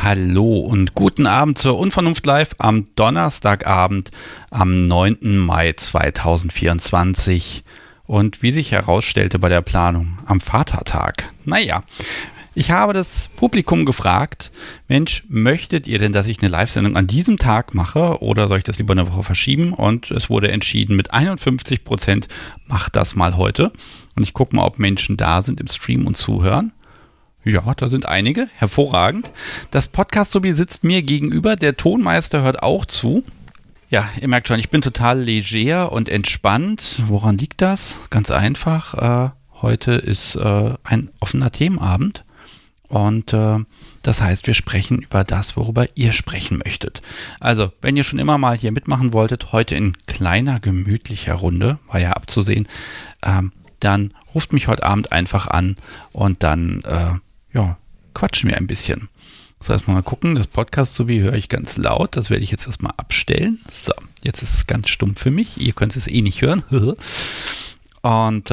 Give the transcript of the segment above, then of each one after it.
Hallo und guten Abend zur Unvernunft Live am Donnerstagabend am 9. Mai 2024 und wie sich herausstellte bei der Planung am Vatertag. Naja, ich habe das Publikum gefragt, Mensch, möchtet ihr denn, dass ich eine Live-Sendung an diesem Tag mache oder soll ich das lieber eine Woche verschieben? Und es wurde entschieden mit 51%, macht das mal heute. Und ich gucke mal, ob Menschen da sind im Stream und zuhören. Ja, da sind einige. Hervorragend. Das Podcast-Subi sitzt mir gegenüber. Der Tonmeister hört auch zu. Ja, ihr merkt schon, ich bin total leger und entspannt. Woran liegt das? Ganz einfach. Heute ist ein offener Themenabend. Und das heißt, wir sprechen über das, worüber ihr sprechen möchtet. Also, wenn ihr schon immer mal hier mitmachen wolltet, heute in kleiner, gemütlicher Runde, war ja abzusehen, dann ruft mich heute Abend einfach an und dann quatschen wir ein bisschen. So, erstmal mal gucken, das Podcast-Subi höre ich ganz laut, das werde ich jetzt erstmal abstellen. So, jetzt ist es ganz stumm für mich, ihr könnt es eh nicht hören. Und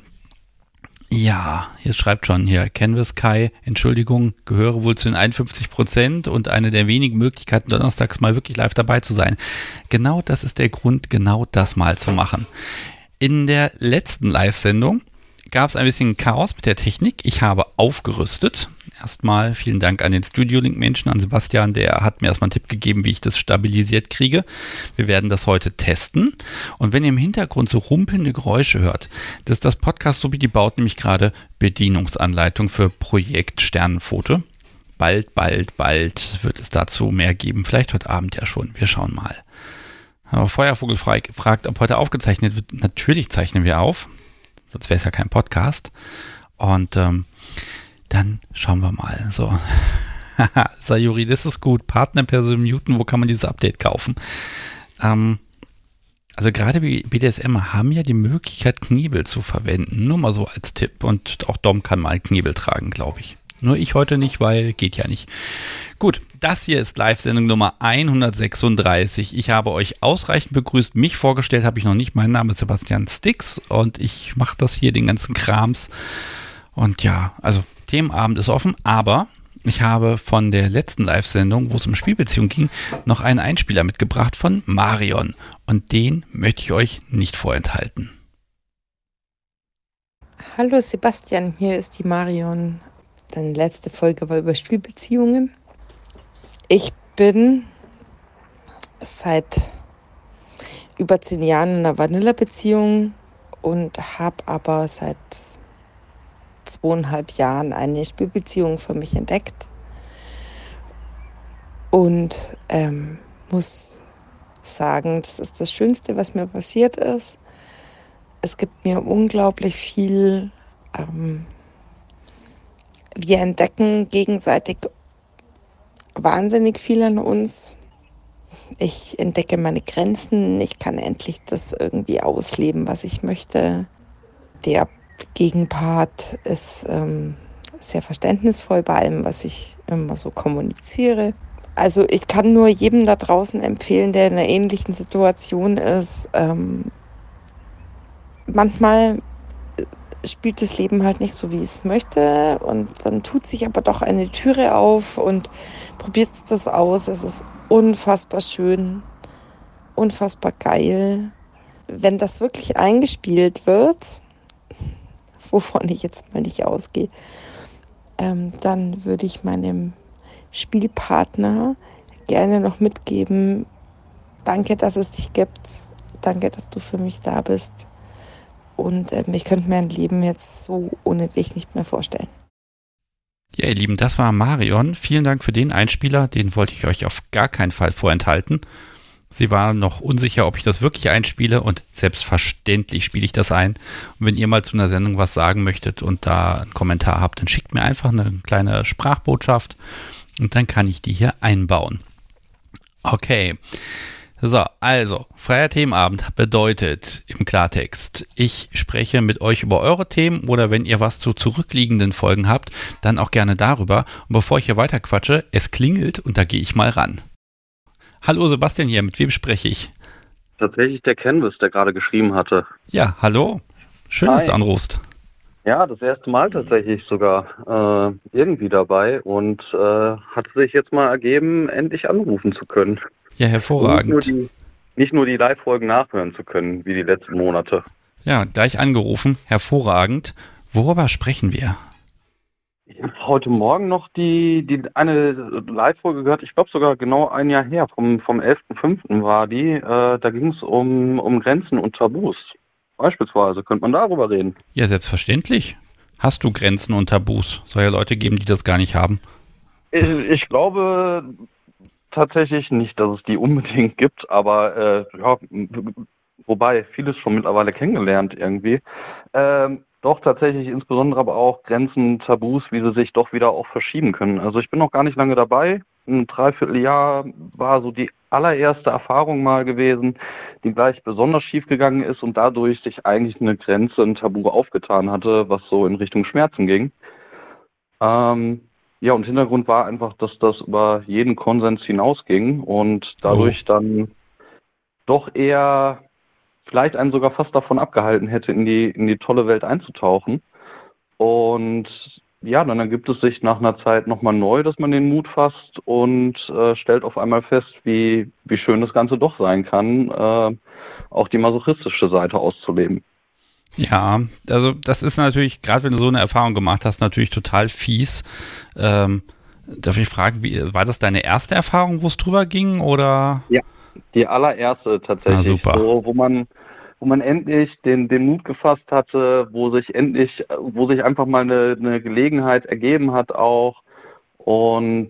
jetzt schreibt schon hier Canvas Kai, Entschuldigung, gehöre wohl zu den 51% und eine der wenigen Möglichkeiten, donnerstags mal wirklich live dabei zu sein. Genau das ist der Grund, genau das mal zu machen. In der letzten Live-Sendung gab es ein bisschen Chaos mit der Technik. Ich habe aufgerüstet. Erstmal vielen Dank an den Studio-Link-Menschen, an Sebastian, der hat mir erstmal einen Tipp gegeben, wie ich das stabilisiert kriege. Wir werden das heute testen. Und wenn ihr im Hintergrund so rumpelnde Geräusche hört, das ist das Podcast-Subi, die baut nämlich gerade Bedienungsanleitung für Projekt Sternenpfote. Bald wird es dazu mehr geben. Vielleicht heute Abend ja schon. Wir schauen mal. Aber Feuervogel fragt, ob heute aufgezeichnet wird. Natürlich zeichnen wir auf. Sonst wäre es ja kein Podcast. Und dann schauen wir mal. So. Sayuri, das ist gut. Partnerperson muten, wo kann man dieses Update kaufen? Also gerade BDSM haben ja die Möglichkeit, Knebel zu verwenden. Nur mal so als Tipp. Und auch Dom kann mal Knebel tragen, glaube ich. Nur ich heute nicht, weil geht ja nicht. Gut, das hier ist Live-Sendung Nummer 136. Ich habe euch ausreichend begrüßt. Mich vorgestellt habe ich noch nicht. Mein Name ist Sebastian Stix und ich mache das hier, den ganzen Krams. Und ja, also Themenabend ist offen, aber ich habe von der letzten Live-Sendung, wo es um Spielbeziehung ging, noch einen Einspieler mitgebracht von Marion. Und den möchte ich euch nicht vorenthalten. Hallo Sebastian, hier ist die Marion. Deine letzte Folge war über Spielbeziehungen. Ich bin seit über 10 Jahren in einer Vanilla-Beziehung und habe aber seit 2,5 Jahren eine Spielbeziehung für mich entdeckt. Und muss sagen, das ist das Schönste, was mir passiert ist. Es gibt mir unglaublich viel. Wir entdecken gegenseitig wahnsinnig viel an uns. Ich entdecke meine Grenzen. Ich kann endlich das irgendwie ausleben, was ich möchte. Der Gegenpart ist sehr verständnisvoll bei allem, was ich immer so kommuniziere. Also ich kann nur jedem da draußen empfehlen, der in einer ähnlichen Situation ist. Manchmal spielt das Leben halt nicht so, wie es möchte und dann tut sich aber doch eine Türe auf und probiert das aus. Es ist unfassbar schön, unfassbar geil. Wenn das wirklich eingespielt wird, wovon ich jetzt mal nicht ausgehe, dann würde ich meinem Spielpartner gerne noch mitgeben, danke, dass es dich gibt, danke, dass du für mich da bist. Und ich könnte mir ein Leben jetzt so ohne dich nicht mehr vorstellen. Ja, ihr Lieben, das war Marion. Vielen Dank für den Einspieler. Den wollte ich euch auf gar keinen Fall vorenthalten. Sie war noch unsicher, ob ich das wirklich einspiele und selbstverständlich spiele ich das ein. Und wenn ihr mal zu einer Sendung was sagen möchtet und da einen Kommentar habt, dann schickt mir einfach eine kleine Sprachbotschaft und dann kann ich die hier einbauen. Okay. So, also, freier Themenabend bedeutet im Klartext, ich spreche mit euch über eure Themen oder wenn ihr was zu zurückliegenden Folgen habt, dann auch gerne darüber. Und bevor ich hier weiter quatsche, es klingelt und da gehe ich mal ran. Hallo Sebastian hier, mit wem spreche ich? Tatsächlich der Canvas, der gerade geschrieben hatte. Ja, hallo. Schön, dass du anrufst. Ja, das erste Mal tatsächlich sogar irgendwie dabei und hat sich jetzt mal ergeben, endlich anrufen zu können. Ja, Und hervorragend. nicht nur die Live-Folgen nachhören zu können, wie die letzten Monate. Ja, gleich angerufen. Hervorragend. Worüber sprechen wir? Ich habe heute Morgen noch die eine Live-Folge gehört, ich glaube sogar genau ein Jahr her, vom 11.05. war die. Da ging es um Grenzen und Tabus. Beispielsweise könnte man darüber reden. Ja, selbstverständlich. Hast du Grenzen und Tabus? Soll ja Leute geben, die das gar nicht haben. Ich glaube tatsächlich nicht, dass es die unbedingt gibt, aber ja, wobei vieles schon mittlerweile kennengelernt irgendwie. Doch tatsächlich insbesondere aber auch Grenzen, Tabus, wie sie sich doch wieder auch verschieben können. Also ich bin noch gar nicht lange dabei. Ein Dreivierteljahr war so die allererste Erfahrung mal gewesen, die gleich besonders schief gegangen ist und dadurch sich eigentlich eine Grenze, ein Tabu aufgetan hatte, was so in Richtung Schmerzen ging. Ähm, ja, und Hintergrund war einfach, dass das über jeden Konsens hinausging und Oh. dadurch dann doch eher vielleicht einen sogar fast davon abgehalten hätte, in die tolle Welt einzutauchen. Und ja, dann ergibt es sich nach einer Zeit nochmal neu, dass man den Mut fasst und stellt auf einmal fest, wie schön das Ganze doch sein kann, auch die masochistische Seite auszuleben. Ja, also das ist natürlich, gerade wenn du so eine Erfahrung gemacht hast, natürlich total fies. Ähm, darf ich fragen, war das deine erste Erfahrung, wo es drüber ging, oder? Ja, die allererste Ah, tatsächlich, super. so, wo man endlich den Mut gefasst hatte, wo sich einfach mal eine Gelegenheit ergeben hat auch und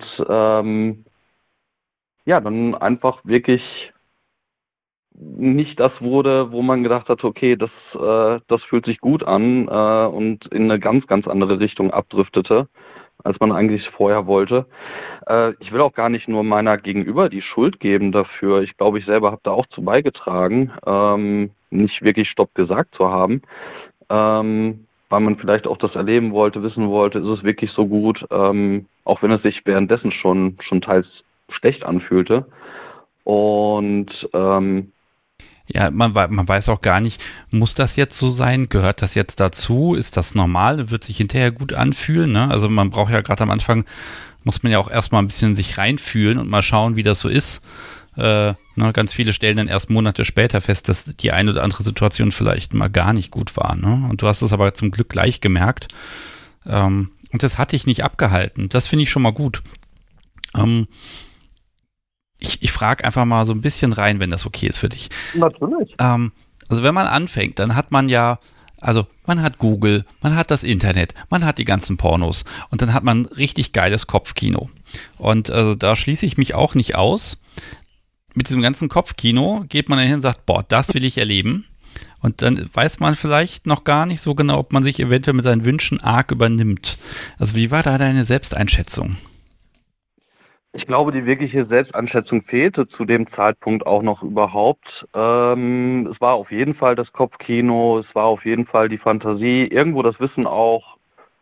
ja, dann einfach wirklich nicht das wurde, wo man gedacht hat, okay, das fühlt sich gut an und in eine ganz, ganz andere Richtung abdriftete, als man eigentlich vorher wollte. Ich will auch gar nicht nur meiner Gegenüber die Schuld geben dafür. Ich glaube, ich selber habe da auch zu beigetragen, nicht wirklich Stopp gesagt zu haben, weil man vielleicht auch das erleben wollte, wissen wollte, ist es wirklich so gut, auch wenn es sich währenddessen schon teils schlecht anfühlte. Und Ja, man weiß auch gar nicht, muss das jetzt so sein? Gehört das jetzt dazu? Ist das normal? Wird sich hinterher gut anfühlen? Ne? Also man braucht ja gerade am Anfang, muss man ja auch erstmal ein bisschen sich reinfühlen und mal schauen, wie das so ist. Ne, ganz viele stellen dann erst Monate später fest, dass die eine oder andere Situation vielleicht mal gar nicht gut war. Ne? Und du hast es aber zum Glück gleich gemerkt. Und das hat dich nicht abgehalten. Das finde ich schon mal gut. Ähm, ich frage einfach mal so ein bisschen rein, wenn das okay ist für dich. natürlich. Also wenn man anfängt, dann hat man ja, also man hat Google, man hat das Internet, man hat die ganzen Pornos und dann hat man richtig geiles Kopfkino. Und also da schließe ich mich auch nicht aus. Mit diesem ganzen Kopfkino geht man dann hin und sagt, boah, das will ich erleben. Und dann weiß man vielleicht noch gar nicht so genau, ob man sich eventuell mit seinen Wünschen arg übernimmt. Also wie war da deine Selbsteinschätzung? Ich glaube, die wirkliche Selbstanschätzung fehlte zu dem Zeitpunkt auch noch überhaupt. Es war auf jeden Fall das Kopfkino, es war auf jeden Fall die Fantasie, irgendwo das Wissen auch,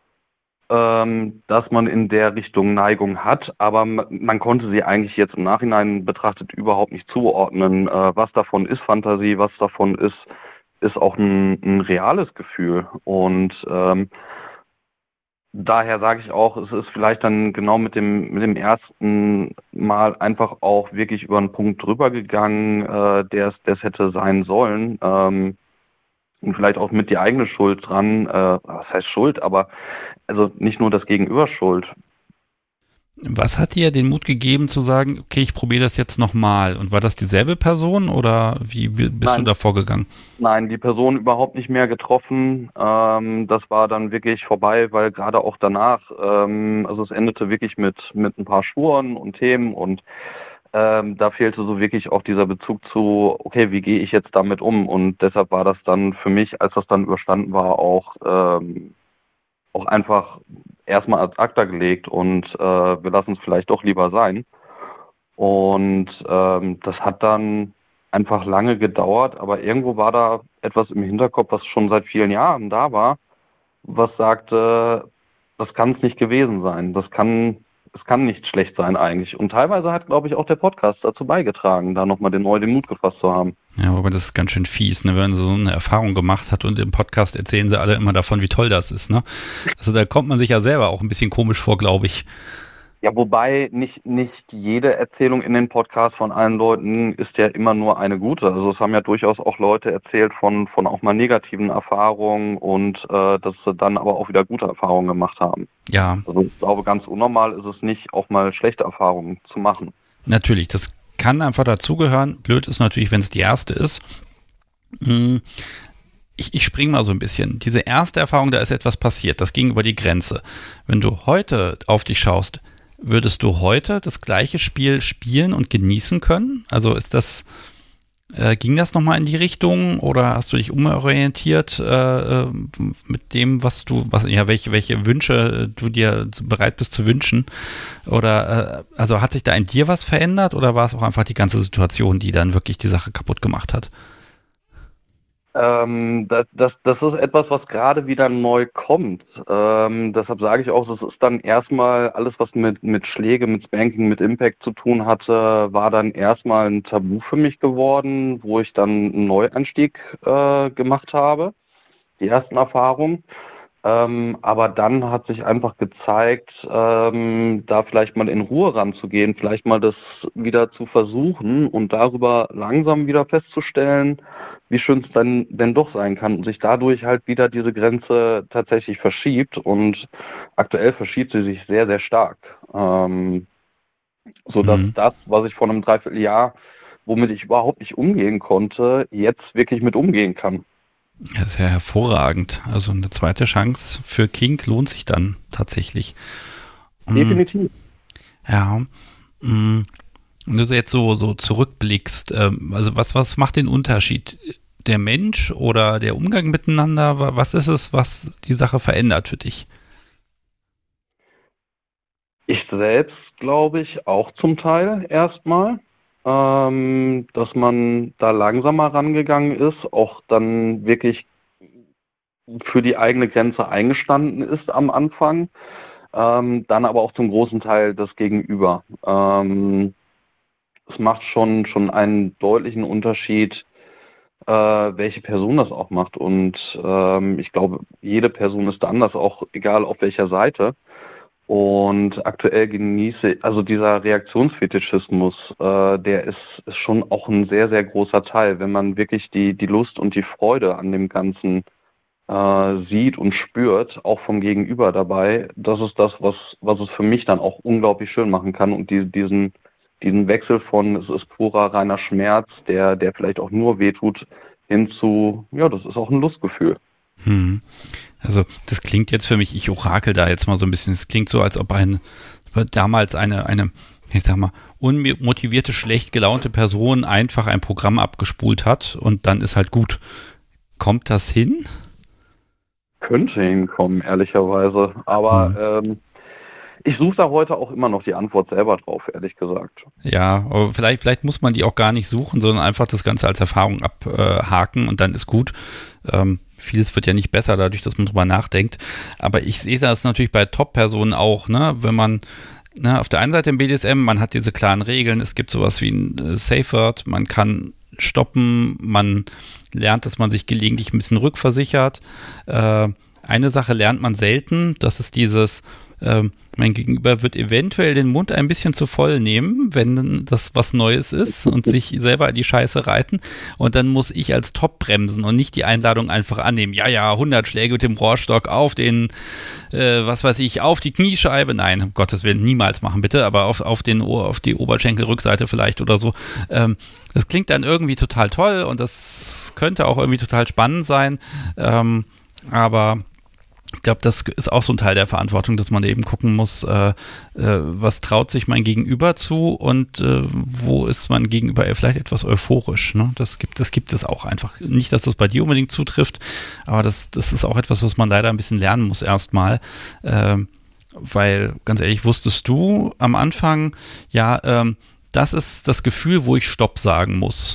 dass man in der Richtung Neigung hat, aber man konnte sie eigentlich jetzt im Nachhinein betrachtet überhaupt nicht zuordnen. Was davon ist Fantasie, was davon ist auch ein reales Gefühl. Und daher sage ich auch, es ist vielleicht dann genau mit dem ersten Mal einfach auch wirklich über einen Punkt drüber gegangen, der es hätte sein sollen. Und vielleicht auch mit die eigene Schuld dran, was heißt Schuld, aber also nicht nur das Gegenüber schuld. Was hat dir den Mut gegeben zu sagen, okay, ich probiere das jetzt nochmal? Und war das dieselbe Person oder wie bist du Nein, da vorgegangen? nein, die Person überhaupt nicht mehr getroffen. Das war dann wirklich vorbei, weil gerade auch danach, also es endete wirklich mit ein paar Spuren und Themen und da fehlte so wirklich auch dieser Bezug zu, okay, wie gehe ich jetzt damit um? Und deshalb war das dann für mich, als das dann überstanden war, auch einfach erstmal als acta gelegt und wir lassen es vielleicht doch lieber sein. Und das hat dann einfach lange gedauert, aber irgendwo war da etwas im Hinterkopf, was schon seit vielen Jahren da war, was sagte, das kann es nicht gewesen sein. Das kann es kann nicht schlecht sein eigentlich. Und teilweise hat, glaube ich, auch der Podcast dazu beigetragen, da nochmal den Mut gefasst zu haben. Ja, aber das ist ganz schön fies, ne, wenn man so eine Erfahrung gemacht hat und im Podcast erzählen sie alle immer davon, wie toll das ist, ne? Also da kommt man sich ja selber auch ein bisschen komisch vor, glaube ich. Ja, wobei nicht jede Erzählung in den Podcast von allen Leuten ist ja immer nur eine gute. Also es haben ja durchaus auch Leute erzählt von auch mal negativen Erfahrungen und dass sie dann aber auch wieder gute Erfahrungen gemacht haben. Ja. Also ich glaube, ganz unnormal ist es nicht, auch mal schlechte Erfahrungen zu machen. Natürlich, das kann einfach dazugehören. Blöd ist natürlich, wenn es die erste ist. Ich springe mal so ein bisschen. Diese erste Erfahrung, da ist etwas passiert, das ging über die Grenze. Wenn du heute auf dich schaust, würdest du heute das gleiche Spiel spielen und genießen können? Also ging das nochmal in die Richtung oder hast du dich umorientiert mit dem, welche Wünsche du dir bereit bist zu wünschen? Oder also hat sich da in dir was verändert oder war es auch einfach die ganze Situation, die dann wirklich die Sache kaputt gemacht hat? Das ist etwas, was gerade wieder neu kommt. Deshalb sage ich auch, das ist dann erstmal alles, was mit Schläge, mit Spanking, mit Impact zu tun hatte, war dann erstmal ein Tabu für mich geworden, wo ich dann einen Neueinstieg gemacht habe, die ersten Erfahrungen. Aber dann hat sich einfach gezeigt, da vielleicht mal in Ruhe ranzugehen, vielleicht mal das wieder zu versuchen und darüber langsam wieder festzustellen, wie schön es dann denn doch sein kann und sich dadurch halt wieder diese Grenze tatsächlich verschiebt und aktuell verschiebt sie sich sehr, sehr stark. Sodass das, was ich vor einem Dreivierteljahr, womit ich überhaupt nicht umgehen konnte, jetzt wirklich mit umgehen kann. Ja, das ist ja hervorragend. Also eine zweite Chance für King lohnt sich dann tatsächlich. Definitiv. Ja. Und du jetzt so zurückblickst, also was macht den Unterschied? Der Mensch oder der Umgang miteinander? Was ist es, was die Sache verändert für dich? Ich selbst glaube ich auch zum Teil erstmal. Dass man da langsamer rangegangen ist, auch dann wirklich für die eigene Grenze eingestanden ist am Anfang, dann aber auch zum großen Teil das Gegenüber. Es macht schon einen deutlichen Unterschied, welche Person das auch macht und ich glaube, jede Person ist anders, auch egal auf welcher Seite. Und aktuell genieße, also dieser Reaktionsfetischismus, der ist schon auch ein sehr, sehr großer Teil, wenn man wirklich die Lust und die Freude an dem Ganzen sieht und spürt, auch vom Gegenüber dabei. Das ist das, was es für mich dann auch unglaublich schön machen kann und diesen Wechsel von, es ist purer, reiner Schmerz, der vielleicht auch nur wehtut, hin zu, ja, das ist auch ein Lustgefühl. Also das klingt jetzt für mich, ich orakel da jetzt mal so ein bisschen, es klingt so, als ob damals eine, ich sag mal, unmotivierte, schlecht gelaunte Person einfach ein Programm abgespult hat und dann ist halt gut. Kommt das hin? Könnte hinkommen, ehrlicherweise. Aber ich suche da heute auch immer noch die Antwort selber drauf, ehrlich gesagt. Ja, aber vielleicht muss man die auch gar nicht suchen, sondern einfach das Ganze als Erfahrung abhaken und dann ist gut. Vieles wird ja nicht besser dadurch, dass man drüber nachdenkt. Aber ich sehe das natürlich bei Top-Personen auch, ne? Wenn man auf der einen Seite im BDSM, man hat diese klaren Regeln, es gibt sowas wie ein Safe Word, man kann stoppen, man lernt, dass man sich gelegentlich ein bisschen rückversichert. Eine Sache lernt man selten, das ist dieses, mein Gegenüber wird eventuell den Mund ein bisschen zu voll nehmen, wenn das was Neues ist und sich selber in die Scheiße reiten und dann muss ich als Top bremsen und nicht die Einladung einfach annehmen. Ja, 100 Schläge mit dem Rohrstock auf den, auf die Kniescheibe. Nein, um Gottes Willen, niemals machen bitte, aber auf die Oberschenkelrückseite vielleicht oder so. Das klingt dann irgendwie total toll und das könnte auch irgendwie total spannend sein, aber ich glaube, das ist auch so ein Teil der Verantwortung, dass man eben gucken muss, was traut sich mein Gegenüber zu und wo ist mein Gegenüber vielleicht etwas euphorisch. Ne? Das gibt es auch einfach. Nicht, dass das bei dir unbedingt zutrifft, aber das ist auch etwas, was man leider ein bisschen lernen muss erstmal. Weil, ganz ehrlich, wusstest du am Anfang, das ist das Gefühl, wo ich Stopp sagen muss.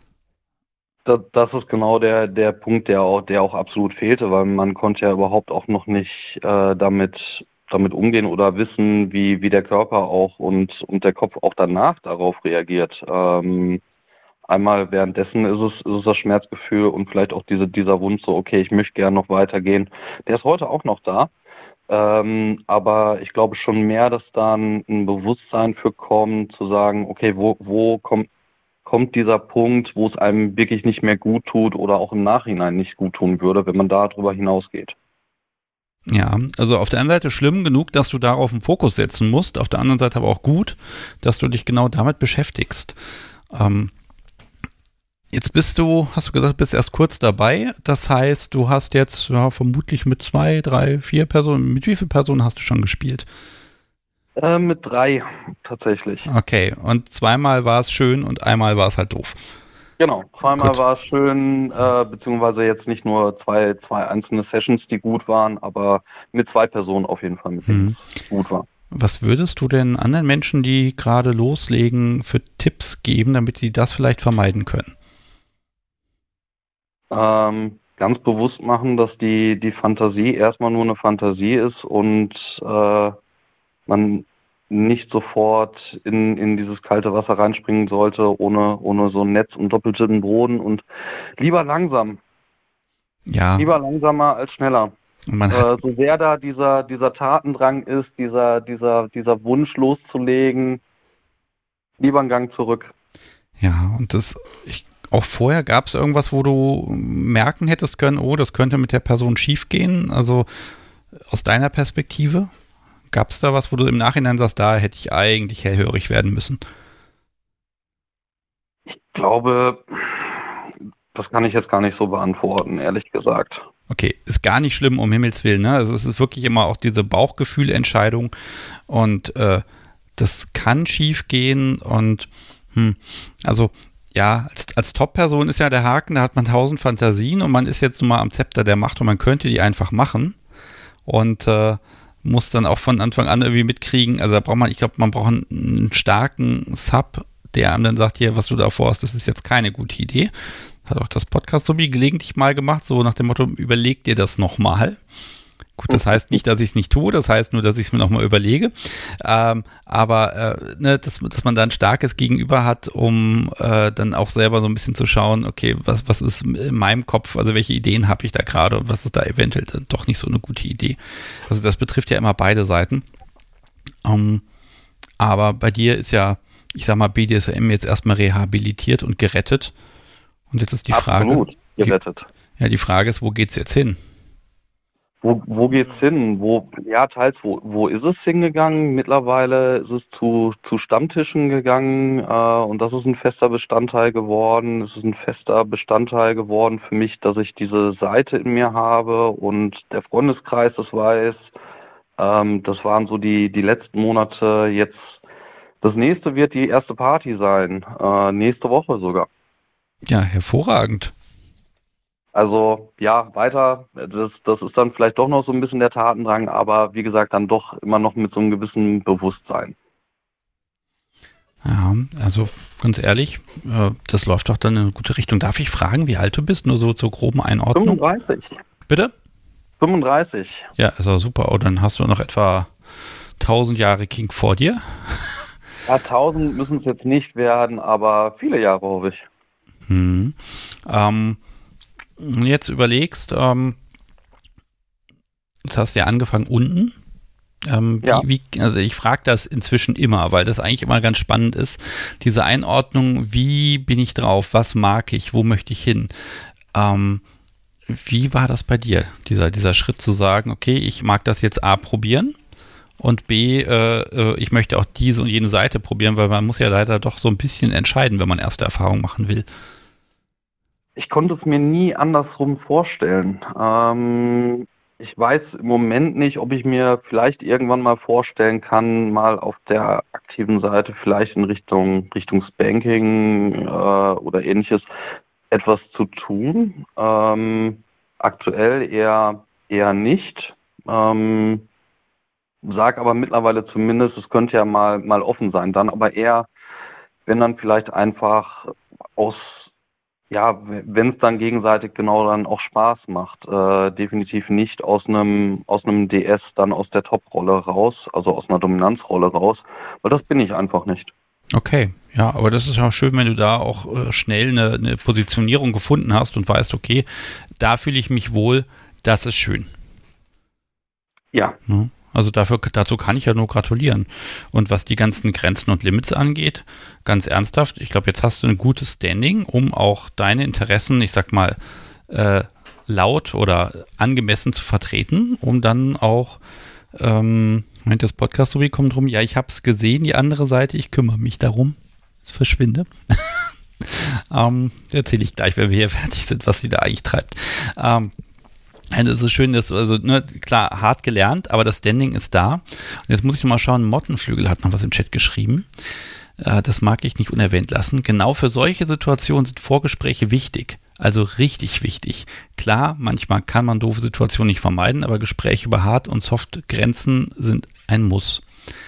Das ist genau der Punkt, der auch absolut fehlte, weil man konnte ja überhaupt auch noch nicht damit damit umgehen oder wissen, wie der Körper auch und der Kopf auch danach darauf reagiert. Einmal währenddessen ist es das Schmerzgefühl und vielleicht auch dieser Wunsch so, okay, ich möchte gerne noch weitergehen. Der ist heute auch noch da. Aber ich glaube schon mehr, dass da ein Bewusstsein für kommt, zu sagen, okay, wo kommt dieser Punkt, wo es einem wirklich nicht mehr gut tut oder auch im Nachhinein nicht gut tun würde, wenn man da drüber hinausgeht. Ja, also auf der einen Seite schlimm genug, dass du darauf einen Fokus setzen musst, auf der anderen Seite aber auch gut, dass du dich genau damit beschäftigst. Jetzt hast du gesagt, bist erst kurz dabei. Das heißt, du hast jetzt vermutlich mit 2, 3, 4 Personen, mit wie vielen Personen hast du schon gespielt? Mit 3 tatsächlich. Okay, und zweimal war es schön und einmal war es halt doof. Genau, zweimal Gut. war es schön, beziehungsweise jetzt nicht nur zwei einzelne Sessions, die gut waren, aber mit 2 Personen auf jeden Fall, mit denen es gut war. Was würdest du denn anderen Menschen, die gerade loslegen, für Tipps geben, damit sie das vielleicht vermeiden können? Ganz bewusst machen, dass die Fantasie erstmal nur eine Fantasie ist und man nicht sofort in dieses kalte Wasser reinspringen sollte, ohne so ein Netz und doppelten Boden und lieber langsam. Ja. Lieber langsamer als schneller. So sehr da dieser Tatendrang ist, dieser Wunsch loszulegen, lieber einen Gang zurück. Ja, und auch vorher gab es irgendwas, wo du merken hättest können, oh, das könnte mit der Person schief gehen. Also aus deiner Perspektive, gab es da was, wo du im Nachhinein sagst, da hätte ich eigentlich hellhörig werden müssen? Ich glaube, das kann ich jetzt gar nicht so beantworten, ehrlich gesagt. Okay, ist gar nicht schlimm, um Himmels Willen. Ne? Also es ist wirklich immer auch diese Bauchgefühlentscheidung und das kann schief gehen und also ja, als Top-Person ist ja der Haken, da hat man 1000 Fantasien und man ist jetzt nun mal am Zepter der Macht und man könnte die einfach machen und muss dann auch von Anfang an irgendwie mitkriegen, also ich glaube, man braucht einen starken Sub, der einem dann sagt, hier, was du da vorhast, das ist jetzt keine gute Idee. Hat auch das Podcast so wie gelegentlich mal gemacht, so nach dem Motto, überleg dir das nochmal. Gut, das heißt nicht, dass ich es nicht tue, das heißt nur, dass ich es mir nochmal überlege. Dass man da ein starkes Gegenüber hat, um dann auch selber so ein bisschen zu schauen, okay, was ist in meinem Kopf, also welche Ideen habe ich da gerade und was ist da eventuell dann doch nicht so eine gute Idee. Also das betrifft ja immer beide Seiten. Aber bei dir ist ja, ich sag mal, BDSM jetzt erstmal rehabilitiert und gerettet. Und jetzt ist die Frage. Absolut, gerettet. Die Frage ist, wo geht's jetzt hin? Wo geht's hin? Teils, wo ist es hingegangen? Mittlerweile ist es zu Stammtischen gegangen und das ist ein fester Bestandteil geworden. Es ist ein fester Bestandteil geworden für mich, dass ich diese Seite in mir habe und der Freundeskreis das weiß. Das waren so die letzten Monate. Jetzt das nächste wird die erste Party sein, nächste Woche sogar. Ja, hervorragend. Also ja, weiter, das ist dann vielleicht doch noch so ein bisschen der Tatendrang, aber wie gesagt, dann doch immer noch mit so einem gewissen Bewusstsein. Ja, also ganz ehrlich, das läuft doch dann in eine gute Richtung. Darf ich fragen, wie alt du bist? Nur so zur groben Einordnung. 35. Bitte? 35. Ja, ist auch super. Oh, dann hast du noch etwa 1000 Jahre King vor dir. Ja, 1000 müssen es jetzt nicht werden, aber viele Jahre, hoffe ich. Jetzt überlegst, jetzt hast du ja angefangen unten. Also ich frage das inzwischen immer, weil das eigentlich immer ganz spannend ist. Diese Einordnung, wie bin ich drauf, was mag ich, wo möchte ich hin? Wie war das bei dir, dieser Schritt zu sagen, okay, ich mag das jetzt A probieren und B, ich möchte auch diese und jene Seite probieren, weil man muss ja leider doch so ein bisschen entscheiden, wenn man erste Erfahrungen machen will. Ich konnte es mir nie andersrum vorstellen. Ich weiß im Moment nicht, ob ich mir vielleicht irgendwann mal vorstellen kann, mal auf der aktiven Seite vielleicht in Richtung Spanking oder ähnliches etwas zu tun. Aktuell eher nicht. Sag aber mittlerweile zumindest, es könnte ja mal offen sein. Dann aber eher, wenn dann vielleicht einfach aus ja, wenn es dann gegenseitig genau dann auch Spaß macht, definitiv nicht aus einem DS dann aus der Top-Rolle raus, also aus einer Dominanzrolle raus, weil das bin ich einfach nicht. Okay, ja, aber das ist ja auch schön, wenn du da auch schnell eine Positionierung gefunden hast und weißt, okay, da fühle ich mich wohl, das ist schön. Ja. Also dazu kann ich ja nur gratulieren. Und was die ganzen Grenzen und Limits angeht, ganz ernsthaft, ich glaube, jetzt hast du ein gutes Standing, um auch deine Interessen, ich sag mal, laut oder angemessen zu vertreten, um dann auch, meint das Podcast-Sobi kommt rum, ja, ich habe es gesehen, die andere Seite, ich kümmere mich darum, es verschwinde. Erzähle ich gleich, wenn wir hier fertig sind, was sie da eigentlich treibt. Es ist schön, dass klar, hart gelernt, aber das Standing ist da. Und jetzt muss ich noch mal schauen, Mottenflügel hat noch was im Chat geschrieben. Das mag ich nicht unerwähnt lassen. Genau für solche Situationen sind Vorgespräche wichtig. Also richtig wichtig. Klar, manchmal kann man doofe Situationen nicht vermeiden, aber Gespräche über Hard- und Soft-Grenzen sind ein Muss.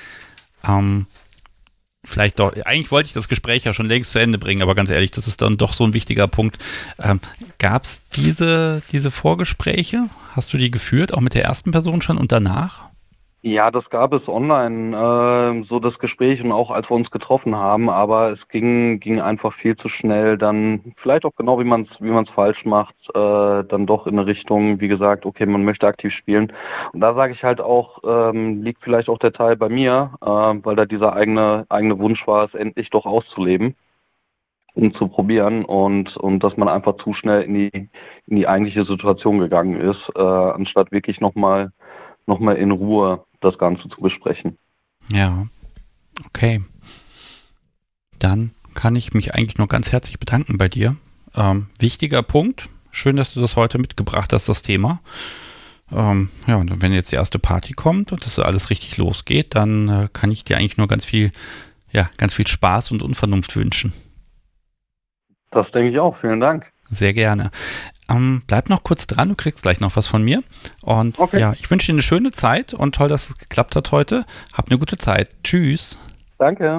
Vielleicht doch, eigentlich wollte ich das Gespräch ja schon längst zu Ende bringen, aber ganz ehrlich, das ist dann doch so ein wichtiger Punkt. Gab es diese Vorgespräche? Hast du die geführt, auch mit der ersten Person schon und danach? Ja, das gab es online, so das Gespräch und auch als wir uns getroffen haben, aber es ging einfach viel zu schnell, dann vielleicht auch genau wie man es falsch macht, dann doch in eine Richtung, wie gesagt, okay, man möchte aktiv spielen. Und da sage ich halt auch, liegt vielleicht auch der Teil bei mir, weil da dieser eigene Wunsch war, es endlich doch auszuleben und zu probieren und dass man einfach zu schnell in die eigentliche Situation gegangen ist, anstatt wirklich nochmal in Ruhe das Ganze zu besprechen. Ja, okay. Dann kann ich mich eigentlich nur ganz herzlich bedanken bei dir. Wichtiger Punkt. Schön, dass du das heute mitgebracht hast, das Thema. Und wenn jetzt die erste Party kommt und das alles richtig losgeht, dann kann ich dir eigentlich nur ganz viel Spaß und Unvernunft wünschen. Das denke ich auch. Vielen Dank. Sehr gerne. Bleib noch kurz dran, du kriegst gleich noch was von mir. Und okay. Ja, ich wünsche dir eine schöne Zeit und toll, dass es geklappt hat heute. Hab eine gute Zeit. Tschüss. Danke.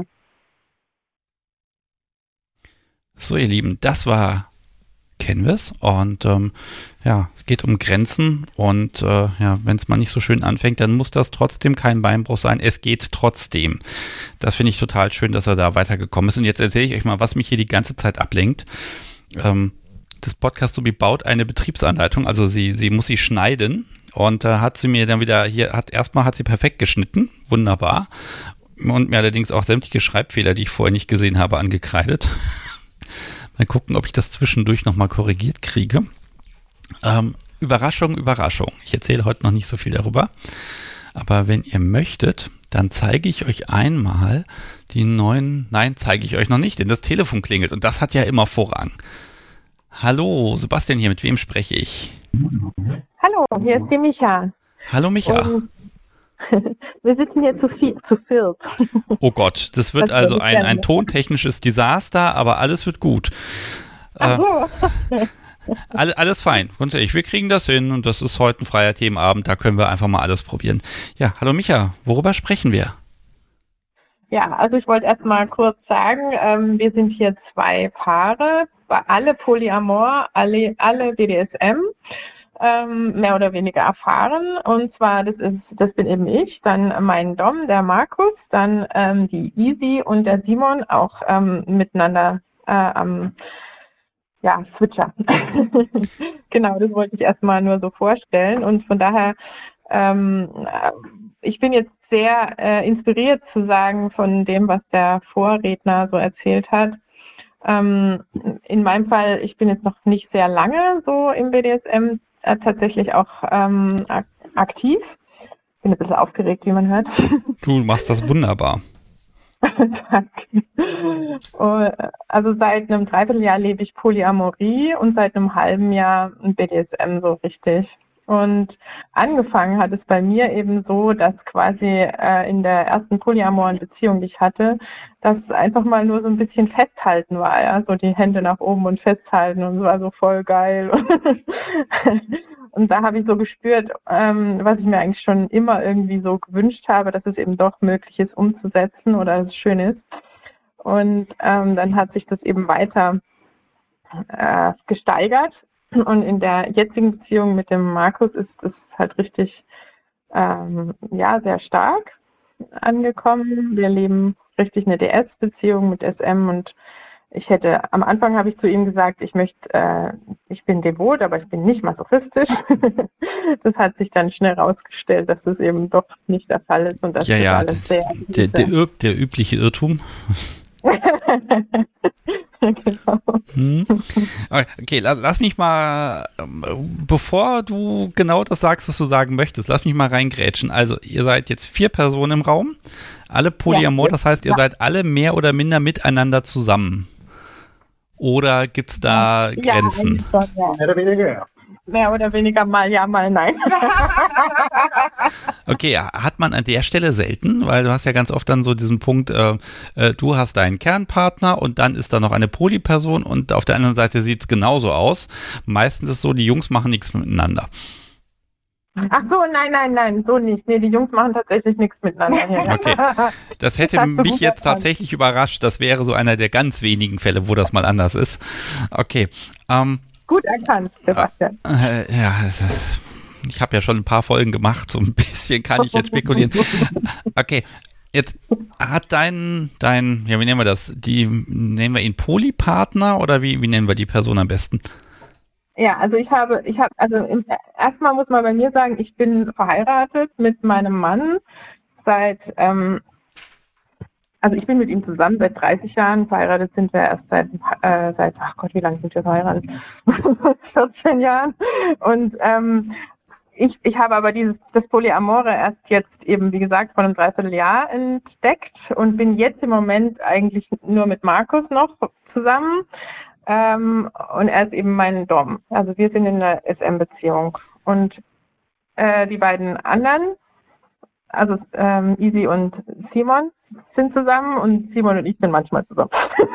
So, ihr Lieben, das war Canvas und es geht um Grenzen und wenn es mal nicht so schön anfängt, dann muss das trotzdem kein Beinbruch sein. Es geht trotzdem. Das finde ich total schön, dass er da weitergekommen ist. Und jetzt erzähle ich euch mal, was mich hier die ganze Zeit ablenkt. Das Podcast-Sobi baut eine Betriebsanleitung, also sie muss sie schneiden und hat sie mir dann wieder erstmal hat sie perfekt geschnitten, wunderbar, und mir allerdings auch sämtliche Schreibfehler, die ich vorher nicht gesehen habe, angekreidet. Mal gucken, ob ich das zwischendurch nochmal korrigiert kriege. Überraschung, Überraschung. Ich erzähle heute noch nicht so viel darüber, aber wenn ihr möchtet, dann zeige ich euch einmal zeige ich euch noch nicht, denn das Telefon klingelt und das hat ja immer Vorrang. Hallo, Sebastian hier, mit wem spreche ich? Hallo, hier ist die Micha. Hallo Micha. Und wir sitzen hier zu viert. Oh Gott, das wird also ein tontechnisches Desaster, aber alles wird gut. Ach so. Alles fein, ganz ehrlich, wir kriegen das hin und das ist heute ein freier Themenabend, da können wir einfach mal alles probieren. Ja, hallo Micha, worüber sprechen wir? Ja, also ich wollte erst mal kurz sagen, wir sind hier 2 Paare, alle Polyamor, alle BDSM, mehr oder weniger erfahren. Und zwar, das bin eben ich, dann mein Dom, der Markus, dann die Easy und der Simon auch miteinander Switcher. Genau, das wollte ich erstmal nur so vorstellen. Und von daher, ich bin jetzt sehr inspiriert zu sagen von dem, was der Vorredner so erzählt hat. In meinem Fall, ich bin jetzt noch nicht sehr lange so im BDSM tatsächlich auch aktiv. Bin ein bisschen aufgeregt, wie man hört. Du machst das wunderbar. Danke. Also seit einem Dreivierteljahr lebe ich Polyamorie und seit einem halben Jahr BDSM so richtig. Und angefangen hat es bei mir eben so, dass quasi in der ersten polyamoren Beziehung, die ich hatte, das einfach mal nur so ein bisschen festhalten war, ja, so die Hände nach oben und festhalten und es war so voll geil. Und da habe ich so gespürt, was ich mir eigentlich schon immer irgendwie so gewünscht habe, dass es eben doch möglich ist umzusetzen oder dass es schön ist. Und dann hat sich das eben weiter gesteigert. Und in der jetzigen Beziehung mit dem Markus ist es halt richtig, sehr stark angekommen. Wir leben richtig eine DS-Beziehung mit SM und am Anfang habe ich zu ihm gesagt, ich bin devot, aber ich bin nicht masochistisch. Das hat sich dann schnell rausgestellt, dass das eben doch nicht der Fall ist und dass das alles der übliche Irrtum. Genau. Okay, lass mich mal, bevor du genau das sagst, was du sagen möchtest, lass mich mal reingrätschen. Also ihr seid jetzt 4 Personen im Raum, alle polyamor, das heißt, ihr seid alle mehr oder minder miteinander zusammen. Oder gibt es da Grenzen? Mehr oder weniger mal ja, mal nein. Okay, hat man an der Stelle selten, weil du hast ja ganz oft dann so diesen Punkt, du hast deinen Kernpartner und dann ist da noch eine Polyperson und auf der anderen Seite sieht es genauso aus. Meistens ist es so, die Jungs machen nichts miteinander. Ach so, nein, so nicht. Nee, die Jungs machen tatsächlich nichts miteinander. Okay, das hätte mich jetzt tatsächlich überrascht. Das wäre so einer der ganz wenigen Fälle, wo das mal anders ist. Okay, gut erkannt, Sebastian. Ich habe ja schon ein paar Folgen gemacht, so ein bisschen kann ich jetzt spekulieren. Okay, jetzt hat wie nennen wir das? Nennen wir ihn Polypartner oder wie nennen wir die Person am besten? Ja, also erstmal muss man bei mir sagen, ich bin verheiratet mit meinem Mann ich bin mit ihm zusammen seit 30 Jahren, verheiratet sind wir erst seit wie lange sind wir verheiratet? 14 Jahren. Und ich habe aber das Polyamore erst jetzt eben, wie gesagt, vor einem Dreivierteljahr entdeckt und bin jetzt im Moment eigentlich nur mit Markus noch zusammen. Und er ist eben mein Dom. Also wir sind in einer SM-Beziehung. Und die beiden anderen, also Easy und Simon, sind zusammen und Simon und ich sind manchmal zusammen.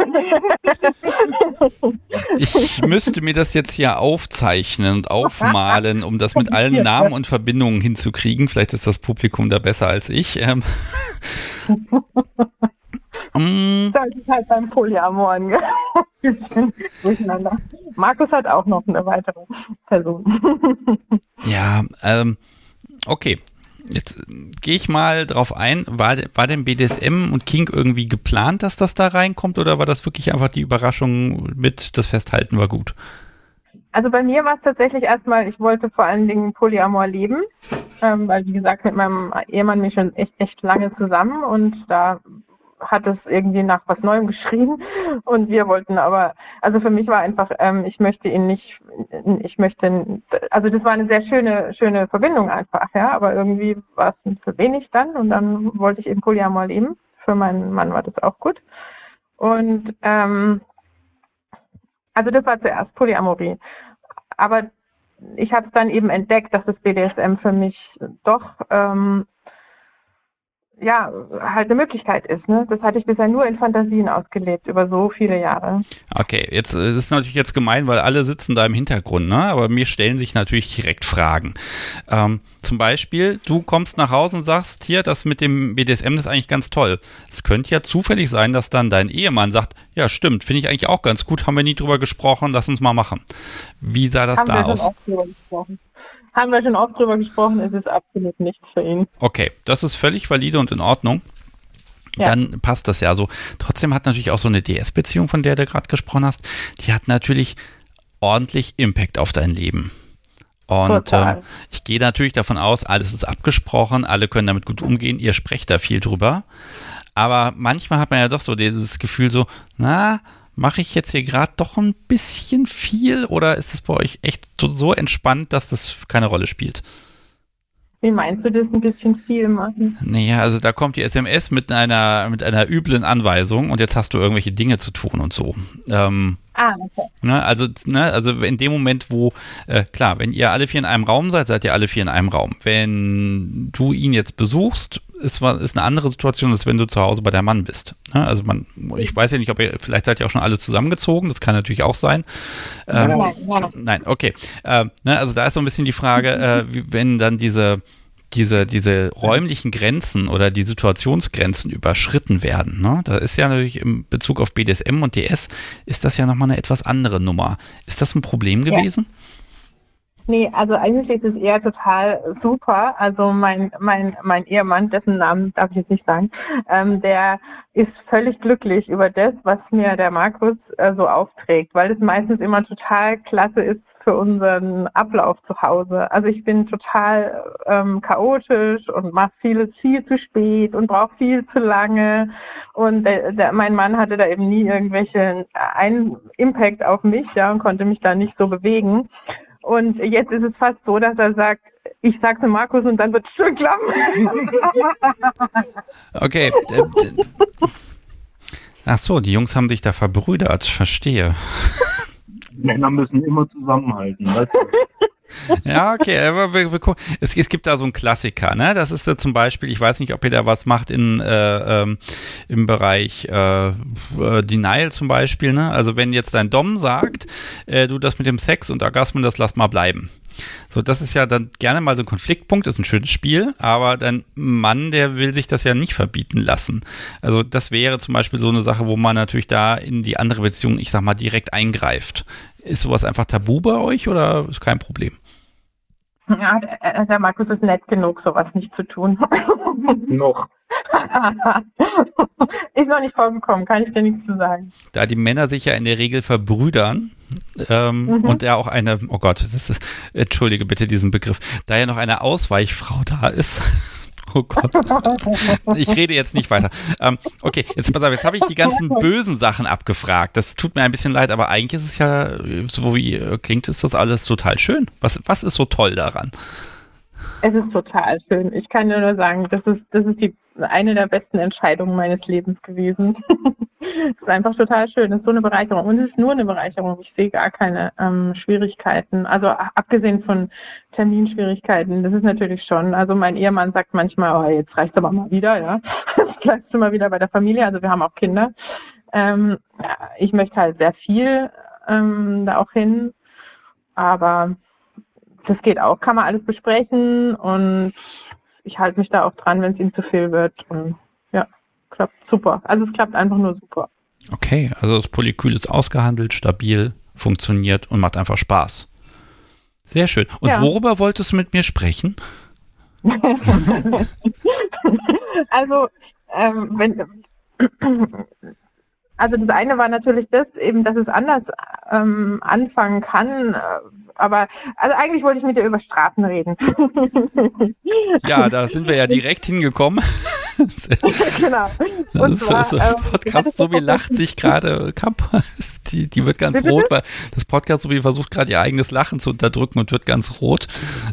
Ich müsste mir das jetzt hier aufzeichnen und aufmalen, um das mit allen Namen und Verbindungen hinzukriegen. Vielleicht ist das Publikum da besser als ich. Das ist halt beim Polyamoren. Durcheinander. Markus hat auch noch eine weitere Person. Ja, okay. Jetzt gehe ich mal drauf ein, war denn BDSM und Kink irgendwie geplant, dass das da reinkommt oder war das wirklich einfach die Überraschung mit, das Festhalten war gut? Also bei mir war es tatsächlich erstmal, ich wollte vor allen Dingen Polyamor leben, weil wie gesagt mit meinem Ehemann bin ich schon echt lange zusammen und da hat es irgendwie nach was Neuem geschrien und wir wollten aber, also für mich war einfach, also das war eine sehr schöne Verbindung einfach, ja, aber irgendwie war es für wenig dann und dann wollte ich eben Polyamor leben. Für meinen Mann war das auch gut. Und also das war zuerst Polyamorie. Aber ich habe es dann eben entdeckt, dass das BDSM für mich doch halt eine Möglichkeit ist. Ne? Das hatte ich bisher nur in Fantasien ausgelebt, über so viele Jahre. Okay, jetzt das ist natürlich jetzt gemein, weil alle sitzen da im Hintergrund, ne? Aber mir stellen sich natürlich direkt Fragen. Zum Beispiel, du kommst nach Hause und sagst, hier, das mit dem BDSM, das ist eigentlich ganz toll. Es könnte ja zufällig sein, dass dann dein Ehemann sagt, ja stimmt, finde ich eigentlich auch ganz gut, haben wir nie drüber gesprochen, lass uns mal machen. Wie sah das da aus? Haben wir schon oft drüber gesprochen, es ist absolut nichts für ihn. Okay, das ist völlig valide und in Ordnung. Ja. Dann passt das ja so. Trotzdem hat natürlich auch so eine DS-Beziehung, von der du gerade gesprochen hast, die hat natürlich ordentlich Impact auf dein Leben. Und ich gehe natürlich davon aus, alles ist abgesprochen, alle können damit gut umgehen, ihr sprecht da viel drüber. Aber manchmal hat man ja doch so dieses Gefühl so, mache ich jetzt hier gerade doch ein bisschen viel oder ist das bei euch echt so entspannt, dass das keine Rolle spielt? Wie meinst du das ein bisschen viel machen? Naja, also da kommt die SMS mit einer üblen Anweisung und jetzt hast du irgendwelche Dinge zu tun und so. Okay. Also in dem Moment, wo, klar, wenn ihr alle 4 in einem Raum seid, seid ihr alle 4 in einem Raum. Wenn du ihn jetzt besuchst, ist eine andere Situation, als wenn du zu Hause bei deinem Mann bist. Also ich weiß ja nicht, vielleicht seid ihr auch schon alle zusammengezogen, das kann natürlich auch sein. Nein, okay. Also da ist so ein bisschen die Frage, wenn dann diese diese räumlichen Grenzen oder die Situationsgrenzen überschritten werden. Ne? Da ist ja natürlich im Bezug auf BDSM und DS ist das ja nochmal eine etwas andere Nummer. Ist das ein Problem gewesen? Nee, also eigentlich ist es eher total super. Also mein Ehemann, dessen Namen darf ich jetzt nicht sagen, der ist völlig glücklich über das, was mir der Markus so aufträgt, weil es meistens immer total klasse ist für unseren Ablauf zu Hause. Also ich bin total chaotisch und mache vieles viel zu spät und brauche viel zu lange. Und mein Mann hatte da eben nie irgendwelchen Impact auf mich, ja, und konnte mich da nicht so bewegen. Und jetzt ist es fast so, dass er sagt, ich sag's Markus und dann wird es schon klappen. Okay. Ach so, die Jungs haben sich da verbrüdert, verstehe. Männer müssen immer zusammenhalten, weißt du? Ja, okay, aber wir gucken. Es gibt da so einen Klassiker, ne? Das ist so zum Beispiel, ich weiß nicht, ob ihr da was macht im Bereich Denial zum Beispiel, ne? Also wenn jetzt dein Dom sagt, du, das mit dem Sex und Orgasmen, das lass mal bleiben. So, das ist ja dann gerne mal so ein Konfliktpunkt, ist ein schönes Spiel, aber dein Mann, der will sich das ja nicht verbieten lassen. Also das wäre zum Beispiel so eine Sache, wo man natürlich da in die andere Beziehung, ich sag mal, direkt eingreift. Ist sowas einfach tabu bei euch oder ist kein Problem? Ja, der Markus ist nett genug, sowas nicht zu tun. Noch. Ist noch nicht vorgekommen, kann ich dir nichts zu sagen. Da die Männer sich ja in der Regel verbrüdern und ja auch eine, oh Gott, entschuldige bitte diesen Begriff, da ja noch eine Ausweichfrau da ist. Oh Gott. Ich rede jetzt nicht weiter. Okay, jetzt pass auf, jetzt habe ich die ganzen bösen Sachen abgefragt. Das tut mir ein bisschen leid, aber eigentlich ist es ja, so wie klingt, ist das alles total schön. Was ist so toll daran? Es ist total schön. Ich kann nur sagen, das ist eine der besten Entscheidungen meines Lebens gewesen. Es ist einfach total schön. Es ist so eine Bereicherung. Und es ist nur eine Bereicherung. Ich sehe gar keine Schwierigkeiten. Also abgesehen von Terminschwierigkeiten, das ist natürlich schon. Also mein Ehemann sagt manchmal, oh, jetzt reicht's aber mal wieder, ja. Jetzt bleibst du mal wieder bei der Familie. Also wir haben auch Kinder. Ich möchte halt sehr viel da auch hin. Aber das geht auch, kann man alles besprechen und ich halte mich da auch dran, wenn es ihm zu viel wird und ja, klappt super. Also es klappt einfach nur super. Okay, also das Polykül ist ausgehandelt, stabil, funktioniert und macht einfach Spaß. Sehr schön. Und ja. Worüber wolltest du mit mir sprechen? Also, also das eine war natürlich das, eben, dass es anders anfangen kann, aber also eigentlich wollte ich mit dir über Strafen reden. Ja, da sind wir ja direkt hingekommen. Genau. Und zwar, so Podcast Sobi lacht sich gerade kaputt. Die wird ganz rot, weil das Podcast Sobi versucht gerade ihr eigenes Lachen zu unterdrücken und wird ganz rot.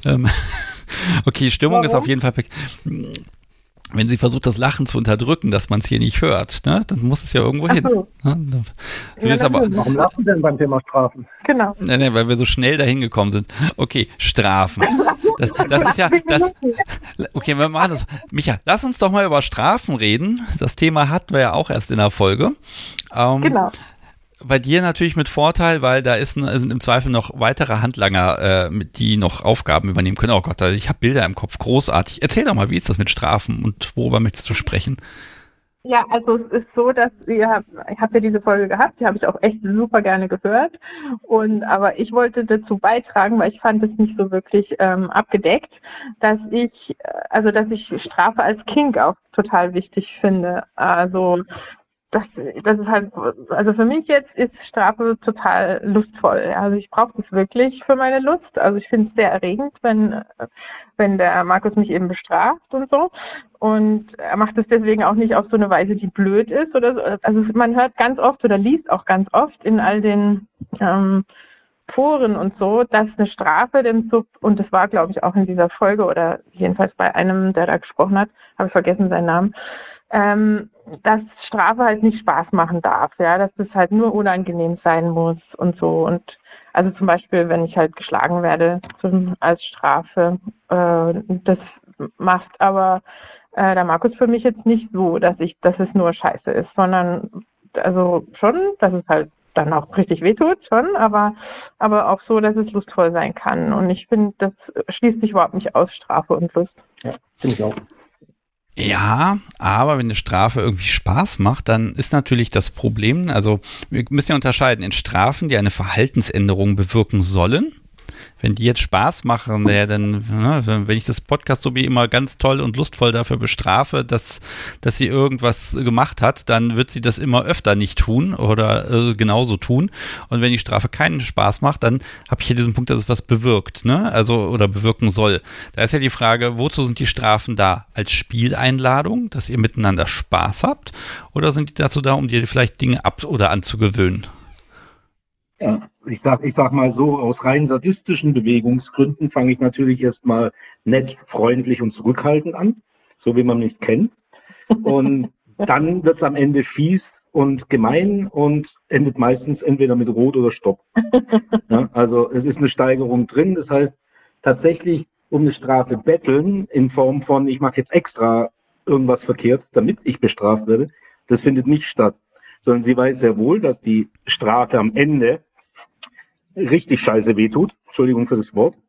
Okay, Stimmung ist auf jeden Fall. Wenn sie versucht, das Lachen zu unterdrücken, dass man es hier nicht hört, ne, dann muss es ja irgendwo hin. Ne? Ja, warum lachen denn beim Thema Strafen? Genau. Nee, weil wir so schnell dahin gekommen sind. Okay, Strafen. Das ist ja das. Okay, wir machen das. Micha, lass uns doch mal über Strafen reden. Das Thema hatten wir ja auch erst in der Folge. Genau. Bei dir natürlich mit Vorteil, weil da sind im Zweifel noch weitere Handlanger, die noch Aufgaben übernehmen können. Oh Gott, ich habe Bilder im Kopf, großartig. Erzähl doch mal, wie ist das mit Strafen und worüber möchtest du sprechen? Ja, also es ist so, dass ich habe ja diese Folge gehabt, die habe ich auch echt super gerne gehört. Aber ich wollte dazu beitragen, weil ich fand es nicht so wirklich abgedeckt, dass ich Strafe als Kink auch total wichtig finde. Also das ist halt, also für mich jetzt ist Strafe total lustvoll. Also ich brauche das wirklich für meine Lust. Also ich finde es sehr erregend, wenn der Markus mich eben bestraft und so. Und er macht es deswegen auch nicht auf so eine Weise, die blöd ist oder so. Also man hört ganz oft oder liest auch ganz oft in all den Foren und so, dass eine Strafe dem Sub, und das war glaube ich auch in dieser Folge oder jedenfalls bei einem, der da gesprochen hat, habe ich vergessen seinen Namen, dass Strafe halt nicht Spaß machen darf, ja, dass das halt nur unangenehm sein muss und so. Und also zum Beispiel, wenn ich halt geschlagen werde als Strafe, das macht aber der Markus für mich jetzt nicht so, dass es nur Scheiße ist, sondern also schon, dass es halt dann auch richtig wehtut, schon, aber auch so, dass es lustvoll sein kann. Und ich finde, das schließt sich überhaupt nicht aus, Strafe und Lust. Ja, finde ich auch. Ja, aber wenn eine Strafe irgendwie Spaß macht, dann ist natürlich das Problem, also wir müssen ja unterscheiden in Strafen, die eine Verhaltensänderung bewirken sollen. Wenn die jetzt Spaß machen, dann, wenn ich das Podcast so wie immer ganz toll und lustvoll dafür bestrafe, dass sie irgendwas gemacht hat, dann wird sie das immer öfter nicht tun oder genauso tun. Und wenn die Strafe keinen Spaß macht, dann habe ich hier diesen Punkt, dass es was bewirkt, ne? Also, oder bewirken soll. Da ist ja die Frage, wozu sind die Strafen da? Als Spieleinladung, dass ihr miteinander Spaß habt? Oder sind die dazu da, um dir vielleicht Dinge ab- oder anzugewöhnen? Ja, ich sag mal so, aus rein sadistischen Bewegungsgründen fange ich natürlich erstmal nett, freundlich und zurückhaltend an, so wie man mich kennt. Und dann wird es am Ende fies und gemein und endet meistens entweder mit Rot oder Stopp. Ja, also es ist eine Steigerung drin, das heißt tatsächlich um eine Strafe betteln in Form von, ich mache jetzt extra irgendwas verkehrt, damit ich bestraft werde, das findet nicht statt. Sondern sie weiß sehr wohl, dass die Strafe am Ende richtig scheiße wehtut, Entschuldigung für das Wort,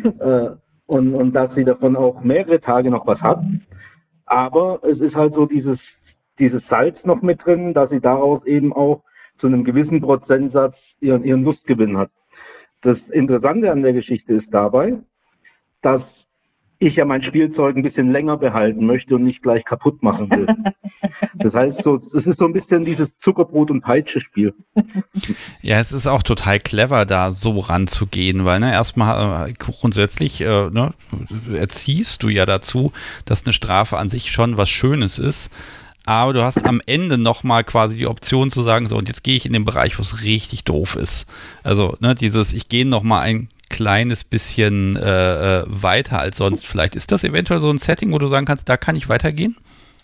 und dass sie davon auch mehrere Tage noch was hat. Aber es ist halt so dieses Salz noch mit drin, dass sie daraus eben auch zu einem gewissen Prozentsatz ihren Lustgewinn hat. Das Interessante an der Geschichte ist dabei, dass ich ja mein Spielzeug ein bisschen länger behalten möchte und nicht gleich kaputt machen will. Das heißt, es ist so ein bisschen dieses Zuckerbrot- und Peitsche-Spiel. Ja, es ist auch total clever, da so ranzugehen, weil erstmal grundsätzlich erziehst du ja dazu, dass eine Strafe an sich schon was Schönes ist. Aber du hast am Ende nochmal quasi die Option zu sagen, so, und jetzt gehe ich in den Bereich, wo es richtig doof ist. Also, ich gehe nochmal ein kleines bisschen weiter als sonst. Vielleicht ist das eventuell so ein Setting, wo du sagen kannst, da kann ich weitergehen?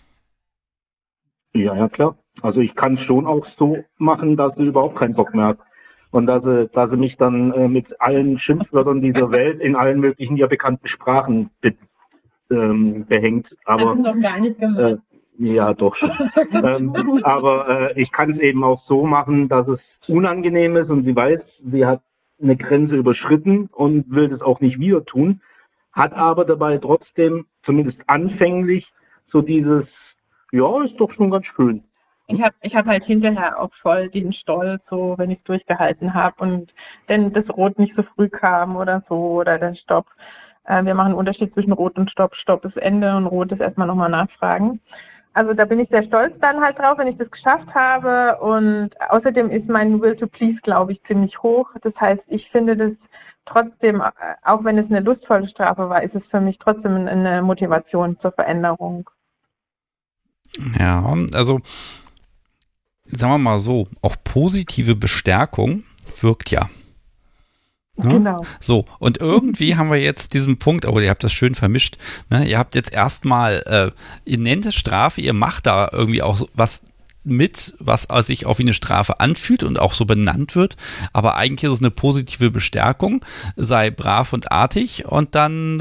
Ja, klar. Also ich kann es schon auch so machen, dass sie überhaupt keinen Bock mehr hat. Und dass sie mich dann mit allen Schimpfwörtern dieser Welt in allen möglichen ihr bekannten Sprachen behängt. Aber noch gar nicht gehört. Ja, doch schon. Aber ich kann es eben auch so machen, dass es unangenehm ist und sie weiß, sie hat eine Grenze überschritten und will das auch nicht wieder tun, hat aber dabei trotzdem, zumindest anfänglich, so dieses, ja, ist doch schon ganz schön. Ich hab halt hinterher auch voll den Stolz, so wenn ich es durchgehalten habe und wenn das Rot nicht so früh kam oder so oder der Stopp. Wir machen einen Unterschied zwischen Rot und Stopp. Stopp ist Ende und Rot ist erstmal nochmal nachfragen. Also da bin ich sehr stolz dann halt drauf, wenn ich das geschafft habe. Und außerdem ist mein Will to Please, glaube ich, ziemlich hoch. Das heißt, ich finde das trotzdem, auch wenn es eine lustvolle Strafe war, ist es für mich trotzdem eine Motivation zur Veränderung. Ja, also sagen wir mal so, auch positive Bestärkung wirkt ja. Genau. So, und irgendwie haben wir jetzt diesen Punkt, aber ihr habt das schön vermischt, ne? Ihr habt jetzt erstmal, ihr nennt es Strafe, ihr macht da irgendwie auch so was mit, was sich auch wie eine Strafe anfühlt und auch so benannt wird, aber eigentlich ist es eine positive Bestärkung, sei brav und artig und dann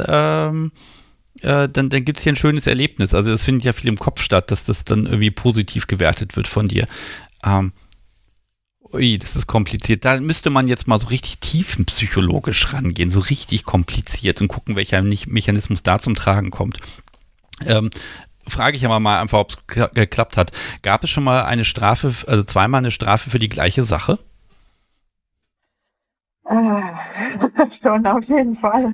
gibt es hier ein schönes Erlebnis. Also das findet ja viel im Kopf statt, dass das dann irgendwie positiv gewertet wird von dir. Ui, das ist kompliziert. Da müsste man jetzt mal so richtig tiefenpsychologisch rangehen, so richtig kompliziert und gucken, welcher Mechanismus da zum Tragen kommt. Frage ich aber mal einfach, ob es geklappt hat. Gab es schon mal eine Strafe, also zweimal eine Strafe für die gleiche Sache? Schon auf jeden Fall.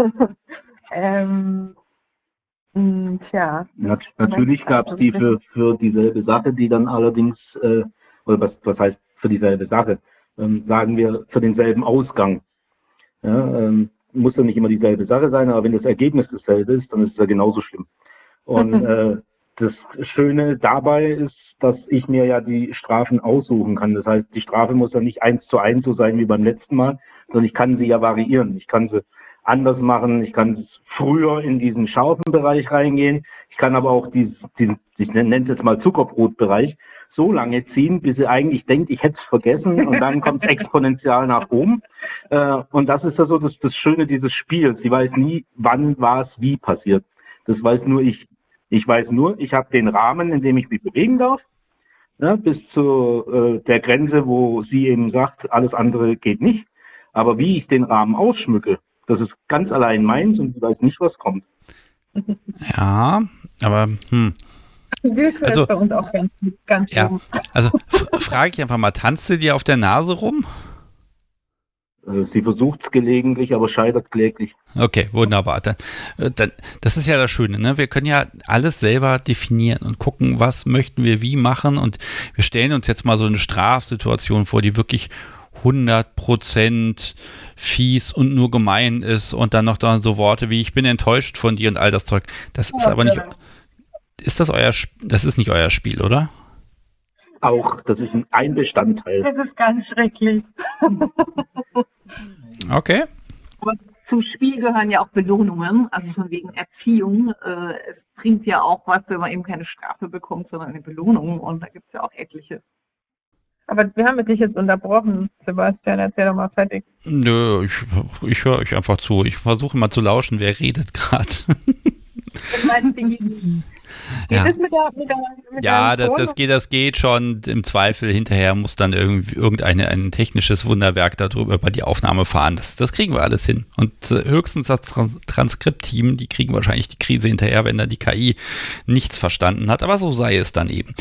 Tja. Natürlich gab es die für dieselbe Sache, die dann allerdings, oder was heißt für dieselbe Sache, sagen wir für denselben Ausgang. Ja, muss ja nicht immer dieselbe Sache sein, aber wenn das Ergebnis dasselbe ist, dann ist es ja genauso schlimm. Und das Schöne dabei ist, dass ich mir ja die Strafen aussuchen kann. Das heißt, die Strafe muss ja nicht 1:1 so sein wie beim letzten Mal, sondern ich kann sie ja variieren. Ich kann sie anders machen, ich kann früher in diesen scharfen Bereich reingehen, ich kann aber auch diesen ich nenne es jetzt mal Zuckerbrotbereich, so lange ziehen, bis sie eigentlich denkt, ich hätte es vergessen und dann kommt es exponentiell nach oben. Und das ist ja so das Schöne dieses Spiels. Sie weiß nie, wann was wie passiert. Das weiß nur ich. Ich weiß nur, ich habe den Rahmen, in dem ich mich bewegen darf, ja, bis zu der Grenze, wo sie eben sagt, alles andere geht nicht. Aber wie ich den Rahmen ausschmücke, das ist ganz allein meins und ich weiß nicht, was kommt. Ja, aber Willkür also ist bei uns auch ganz ja, oben. also frage ich einfach mal, tanzt du dir auf der Nase rum? Sie versucht es gelegentlich, aber scheitert kläglich. Okay, wunderbar. Dann, das ist ja das Schöne, ne? Wir können ja alles selber definieren und gucken, was möchten wir wie machen, und wir stellen uns jetzt mal so eine Strafsituation vor, die wirklich 100% fies und nur gemein ist, und dann noch da so Worte wie ich bin enttäuscht von dir und all das Zeug. Das ist aber nicht, ist das das ist nicht euer Spiel, oder? Auch, das ist ein Bestandteil. Das ist ganz schrecklich. Okay. Aber zum Spiel gehören ja auch Belohnungen, also von wegen Erziehung. Es bringt ja auch was, wenn man eben keine Strafe bekommt, sondern eine Belohnung. Und da gibt es ja auch etliche. Aber wir haben dich jetzt unterbrochen, Sebastian. Erzähl doch mal fertig. Nö, ich höre euch einfach zu. Ich versuche mal zu lauschen, wer redet gerade. Das meinte ich nicht. Ja, Geht das mit ja, deinem Ton? das geht schon. Im Zweifel hinterher muss dann irgendwie ein technisches Wunderwerk darüber über die Aufnahme fahren. Das kriegen wir alles hin. Und höchstens das Transkript-Team, die kriegen wahrscheinlich die Krise hinterher, wenn da die KI nichts verstanden hat. Aber so sei es dann eben.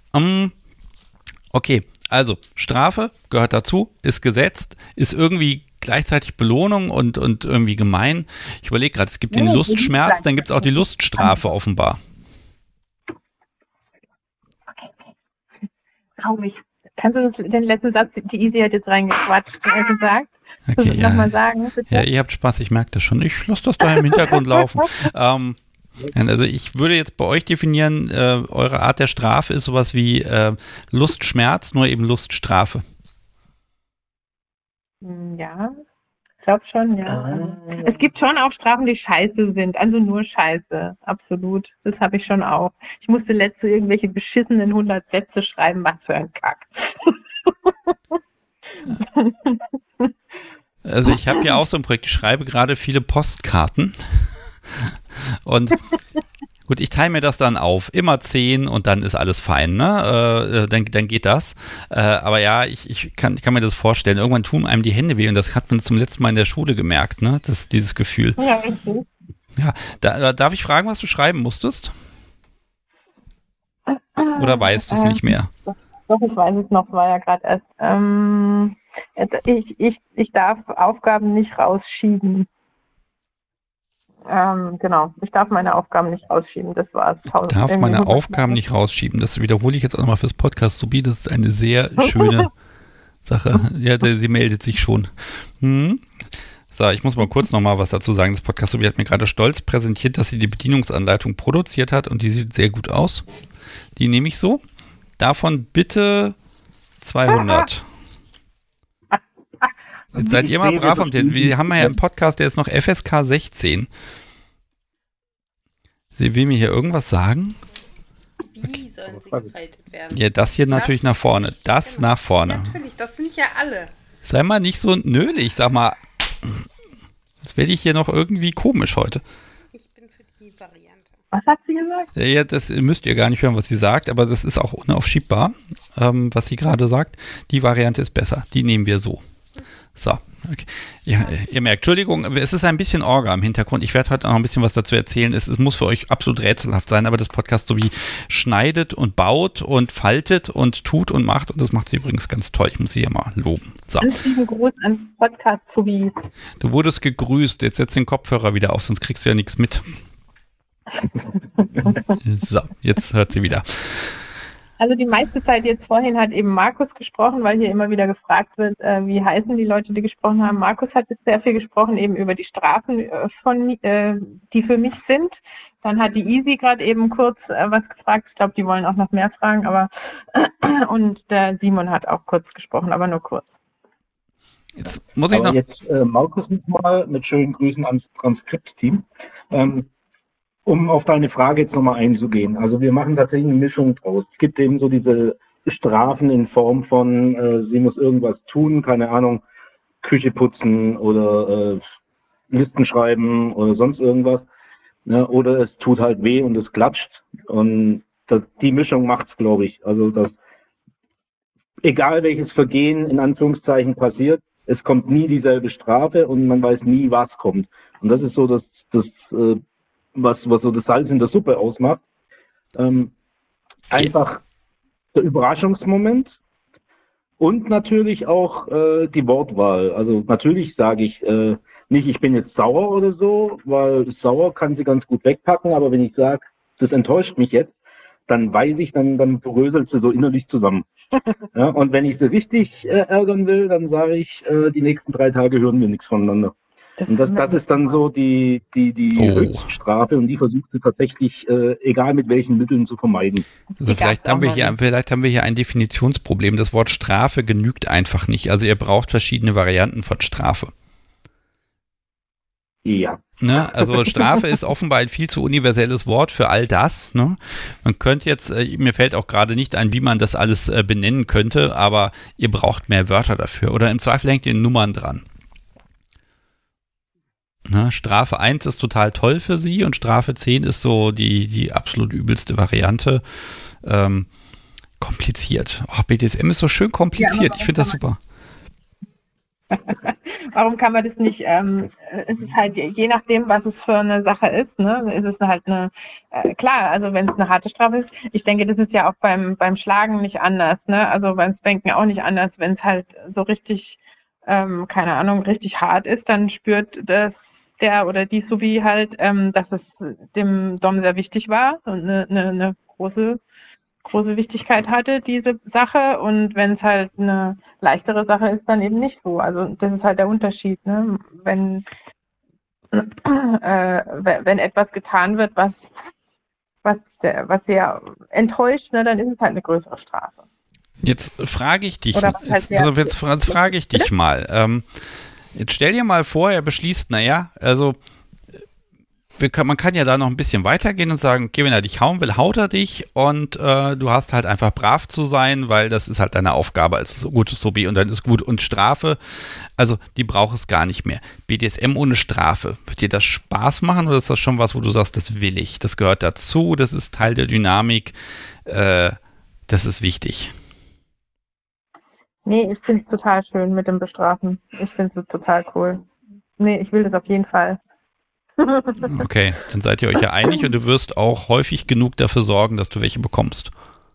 Okay, also Strafe gehört dazu, ist gesetzt, ist irgendwie gleichzeitig Belohnung und irgendwie gemein. Ich überlege gerade, es gibt den Lustschmerz, dann gibt es auch die Luststrafe offenbar. Traurig. Kannst du den letzten Satz, die Easy hat jetzt reingequatscht, gesagt? Okay, ja. Nochmal sagen, bitte? Ja, ihr habt Spaß, ich merke das schon. Ich lasse das da im Hintergrund laufen. Also ich würde jetzt bei euch definieren, eure Art der Strafe ist sowas wie Lustschmerz, nur eben Luststrafe. Ja, ich glaube schon, ja. Es gibt schon auch Strafen, die scheiße sind, also nur scheiße, absolut. Das habe ich schon auch. Ich musste letzte irgendwelche beschissenen 100 Sätze schreiben, was für ein Kack. Also ich habe ja auch so ein Projekt, ich schreibe gerade viele Postkarten und gut, ich teile mir das dann auf, immer 10 und dann ist alles fein, ne? Dann geht das. Aber ja, ich kann mir das vorstellen. Irgendwann tun einem die Hände weh, und das hat man zum letzten Mal in der Schule gemerkt, ne? Dieses Gefühl. Ja, richtig. Ja, darf ich fragen, was du schreiben musstest? Oder weißt du es nicht mehr? Doch, ich weiß es noch, war ja gerade erst. Ich darf Aufgaben nicht rausschieben. Genau, ich darf meine Aufgaben nicht rausschieben, das war's. Ich darf meine Aufgaben nicht rausschieben, das wiederhole ich jetzt auch nochmal fürs Podcast. Sobi, das ist eine sehr schöne Sache. Ja, sie meldet sich schon. So, ich muss mal kurz nochmal was dazu sagen. Das Podcast Sobi hat mir gerade stolz präsentiert, dass sie die Bedienungsanleitung produziert hat, und die sieht sehr gut aus. Die nehme ich so. Davon bitte 200. Jetzt seid ihr mal brav am Telefon. Wir haben ja im Podcast, der ist noch FSK 16. Sie will mir hier irgendwas sagen? Wie sollen sie gefaltet werden? Ja, das hier natürlich nach vorne. Das nach vorne. Natürlich, das sind ja alle. Sei mal nicht so nölig, sag mal. Jetzt werde ich hier noch irgendwie komisch heute. Ich bin für die Variante. Was hat sie gesagt? Ja, das müsst ihr gar nicht hören, was sie sagt, aber das ist auch unaufschiebbar, was sie gerade sagt. Die Variante ist besser. Die nehmen wir so. So, okay. Ja, ihr merkt, Entschuldigung, es ist ein bisschen Orga im Hintergrund. Ich werde heute noch ein bisschen was dazu erzählen. Es muss für euch absolut rätselhaft sein, aber das Podcast Sobi schneidet und baut und faltet und tut und macht, und das macht sie übrigens ganz toll. Ich muss sie ja mal loben. So. Ganz lieben Gruß an Podcast Sobi. Du wurdest gegrüßt. Jetzt setz den Kopfhörer wieder auf, sonst kriegst du ja nichts mit. So, jetzt hört sie wieder. Also die meiste Zeit jetzt vorhin hat eben Markus gesprochen, weil hier immer wieder gefragt wird, wie heißen die Leute, die gesprochen haben. Markus hat jetzt sehr viel gesprochen eben über die Strafen, die für mich sind. Dann hat die Easy gerade eben kurz was gefragt. Ich glaube, die wollen auch noch mehr fragen, aber und der Simon hat auch kurz gesprochen, aber nur kurz. Jetzt muss ich noch. Jetzt Markus nochmal mit schönen Grüßen ans Transkript-Team. Um auf deine Frage jetzt nochmal einzugehen. Also wir machen tatsächlich eine Mischung draus. Es gibt eben so diese Strafen in Form von, sie muss irgendwas tun, keine Ahnung, Küche putzen oder Listen schreiben oder sonst irgendwas. Ne? Oder es tut halt weh und es klatscht. Und die Mischung macht's, glaube ich. Also das, egal welches Vergehen in Anführungszeichen passiert, es kommt nie dieselbe Strafe und man weiß nie, was kommt. Und das ist so das was so das Salz in der Suppe ausmacht. Einfach der Überraschungsmoment und natürlich auch die Wortwahl. Also natürlich sage ich nicht, ich bin jetzt sauer oder so, weil sauer kann sie ganz gut wegpacken, aber wenn ich sage, das enttäuscht mich jetzt, dann weiß ich, dann bröselt sie so innerlich zusammen. Ja, und wenn ich sie richtig ärgern will, dann sage ich, die nächsten 3 Tage hören wir nichts voneinander. Und das ist dann so die Höchststrafe und die versucht sie tatsächlich, egal mit welchen Mitteln, zu vermeiden. Also vielleicht haben wir hier ein Definitionsproblem. Das Wort Strafe genügt einfach nicht. Also ihr braucht verschiedene Varianten von Strafe. Ja. Ne? Also Strafe ist offenbar ein viel zu universelles Wort für all das. Ne? Man könnte jetzt, mir fällt auch gerade nicht ein, wie man das alles benennen könnte, aber ihr braucht mehr Wörter dafür. Oder im Zweifel hängt ihr Nummern dran. Ne? Strafe 1 ist total toll für sie und Strafe 10 ist so die absolut übelste Variante. Kompliziert. Oh, BDSM ist so schön kompliziert. Ich finde das super. Warum kann man das nicht, es ist halt je nachdem, was es für eine Sache ist, ne, ist es halt klar, also wenn es eine harte Strafe ist, ich denke, das ist ja auch beim Schlagen nicht anders, ne, also beim Spanken auch nicht anders, wenn es halt so richtig, keine Ahnung, richtig hart ist, dann spürt das der oder die Subi halt, dass es dem Dom sehr wichtig war und eine große Wichtigkeit hatte, diese Sache. Und wenn es halt eine leichtere Sache ist, dann eben nicht so. Also das ist halt der Unterschied. Ne? Wenn etwas getan wird, was sehr enttäuscht, ne, dann ist es halt eine größere Strafe. Jetzt frage ich dich, jetzt frage ich dich mal. Jetzt stell dir mal vor, er beschließt, naja, also man kann ja da noch ein bisschen weitergehen und sagen, okay, wenn er dich hauen will, haut er dich und du hast halt einfach brav zu sein, weil das ist halt deine Aufgabe als gutes Subi und dann ist gut. Und Strafe, also die braucht es gar nicht mehr. BDSM ohne Strafe, wird dir das Spaß machen oder ist das schon was, wo du sagst, das will ich, das gehört dazu, das ist Teil der Dynamik, das ist wichtig? Nee, ich finde es total schön mit dem Bestrafen. Ich finde es total cool. Nee, ich will das auf jeden Fall. Okay, dann seid ihr euch ja einig und du wirst auch häufig genug dafür sorgen, dass du welche bekommst.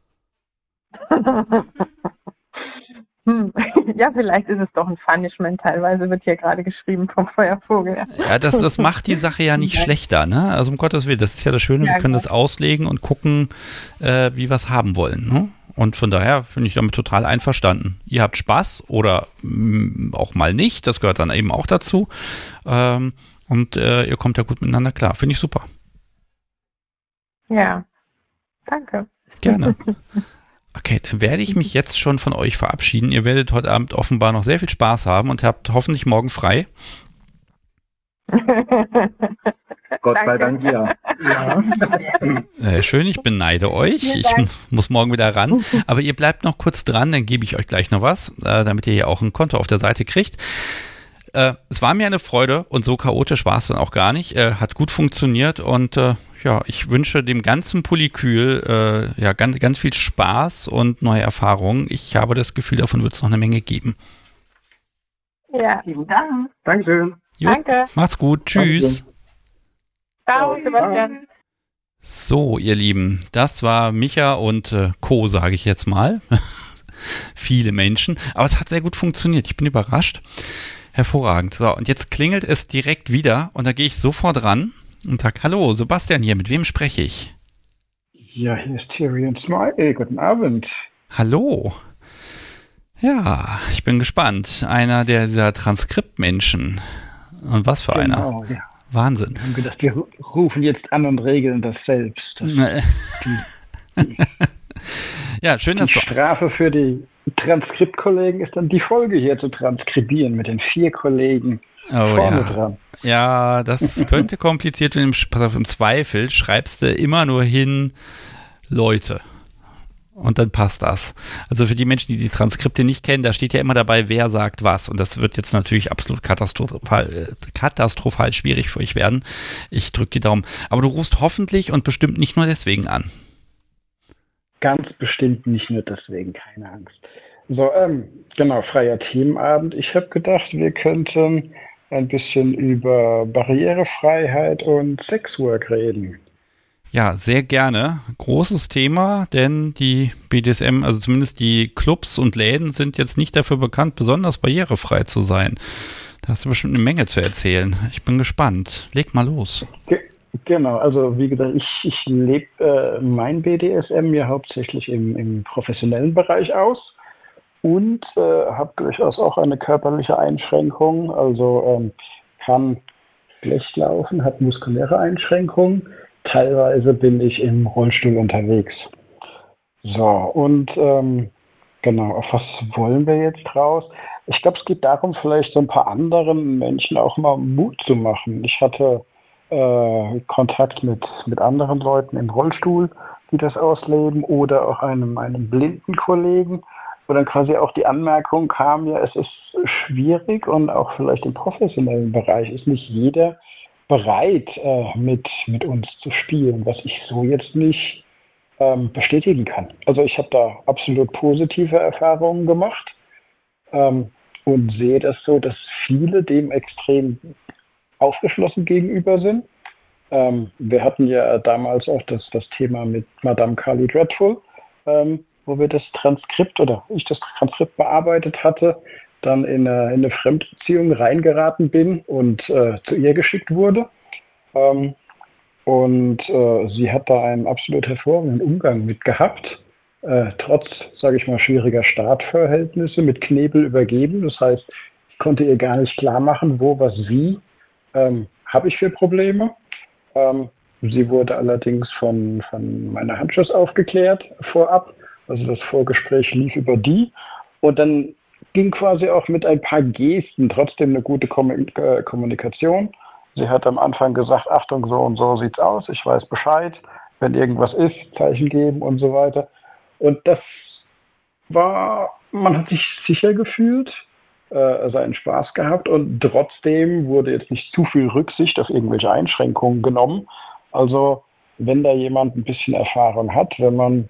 Ja, vielleicht ist es doch ein Punishment. Teilweise wird hier gerade geschrieben vom Feuervogel. Ja, das macht die Sache ja nicht schlechter, ne? Also um Gottes Willen, das ist ja das Schöne, wir können das auslegen und gucken, wie wir es haben wollen, ne? Und von daher bin ich damit total einverstanden. Ihr habt Spaß oder auch mal nicht, das gehört dann eben auch dazu. Und ihr kommt ja gut miteinander klar. Finde ich super. Ja, danke. Gerne. Okay, dann werde ich mich jetzt schon von euch verabschieden. Ihr werdet heute Abend offenbar noch sehr viel Spaß haben und habt hoffentlich morgen frei. Gott sei Dank, ja. Schön, ich beneide euch. Ich muss morgen wieder ran. Aber ihr bleibt noch kurz dran, dann gebe ich euch gleich noch was, damit ihr hier auch ein Konto auf der Seite kriegt. Es war mir eine Freude und so chaotisch war es dann auch gar nicht. Hat gut funktioniert und ja, ich wünsche dem ganzen Polykül ja, ganz viel Spaß und neue Erfahrungen. Ich habe das Gefühl, davon wird es noch eine Menge geben. Ja, vielen Dank. Dankeschön. Jo, danke. Macht's gut. Tschüss. Ciao, Sebastian. So, ihr Lieben, das war Micha und Co., sage ich jetzt mal. Viele Menschen, aber es hat sehr gut funktioniert. Ich bin überrascht. Hervorragend. So, und jetzt klingelt es direkt wieder und da gehe ich sofort ran und sage, hallo, Sebastian hier, mit wem spreche ich? Ja, hier ist Tyrion Smiley. Guten Abend. Hallo. Ja, ich bin gespannt. Einer dieser Transkriptmenschen. Und was für einer. Ja. Wahnsinn. Wir haben gedacht, wir rufen jetzt an und regeln das selbst. Ja, schön, dass du... Die Strafe für die Transkriptkollegen ist dann die Folge hier zu transkribieren mit den 4 Kollegen vorne dran. Ja, das könnte kompliziert werden. Pass auf, im Zweifel schreibst du immer nur hin Leute. Und dann passt das. Also für die Menschen, die Transkripte nicht kennen, da steht ja immer dabei, wer sagt was. Und das wird jetzt natürlich absolut katastrophal schwierig für euch werden. Ich drücke die Daumen. Aber du rufst hoffentlich und bestimmt nicht nur deswegen an. Ganz bestimmt nicht nur deswegen, keine Angst. So, genau, freier Themenabend. Ich habe gedacht, wir könnten ein bisschen über Barrierefreiheit und Sexwork reden. Ja, sehr gerne. Großes Thema, denn die BDSM, also zumindest die Clubs und Läden sind jetzt nicht dafür bekannt, besonders barrierefrei zu sein. Da hast du bestimmt eine Menge zu erzählen. Ich bin gespannt. Leg mal los. Genau, also wie gesagt, ich lebe mein BDSM ja hauptsächlich im professionellen Bereich aus und habe durchaus auch eine körperliche Einschränkung, also kann schlecht laufen, habe muskuläre Einschränkungen. Teilweise bin ich im Rollstuhl unterwegs. So, und genau, auf was wollen wir jetzt raus? Ich glaube, es geht darum, vielleicht so ein paar anderen Menschen auch mal Mut zu machen. Ich hatte Kontakt mit anderen Leuten im Rollstuhl, die das ausleben, oder auch einem blinden Kollegen, wo dann quasi auch die Anmerkung kam, ja, es ist schwierig und auch vielleicht im professionellen Bereich ist nicht jeder bereit, mit uns zu spielen, was ich so jetzt nicht bestätigen kann. Also ich habe da absolut positive Erfahrungen gemacht und sehe das so, dass viele dem extrem aufgeschlossen gegenüber sind. Wir hatten ja damals auch das Thema mit Madame Kali Dreadful, wo wir das Transkript oder ich das Transkript bearbeitet hatte, dann in eine Fremdbeziehung reingeraten bin und zu ihr geschickt wurde. Sie hat da einen absolut hervorragenden Umgang mit gehabt, trotz, sage ich mal, schwieriger Startverhältnisse mit Knebel übergeben. Das heißt, ich konnte ihr gar nicht klar machen, wie habe ich für Probleme. Sie wurde allerdings von meiner Handschuss aufgeklärt vorab. Also das Vorgespräch lief über die. Und dann ging quasi auch mit ein paar Gesten trotzdem eine gute Kommunikation. Sie hat am Anfang gesagt, Achtung, so und so sieht's aus, ich weiß Bescheid, wenn irgendwas ist, Zeichen geben und so weiter. Und das man hat sich sicher gefühlt, seinen Spaß gehabt und trotzdem wurde jetzt nicht zu viel Rücksicht auf irgendwelche Einschränkungen genommen. Also wenn da jemand ein bisschen Erfahrung hat, wenn man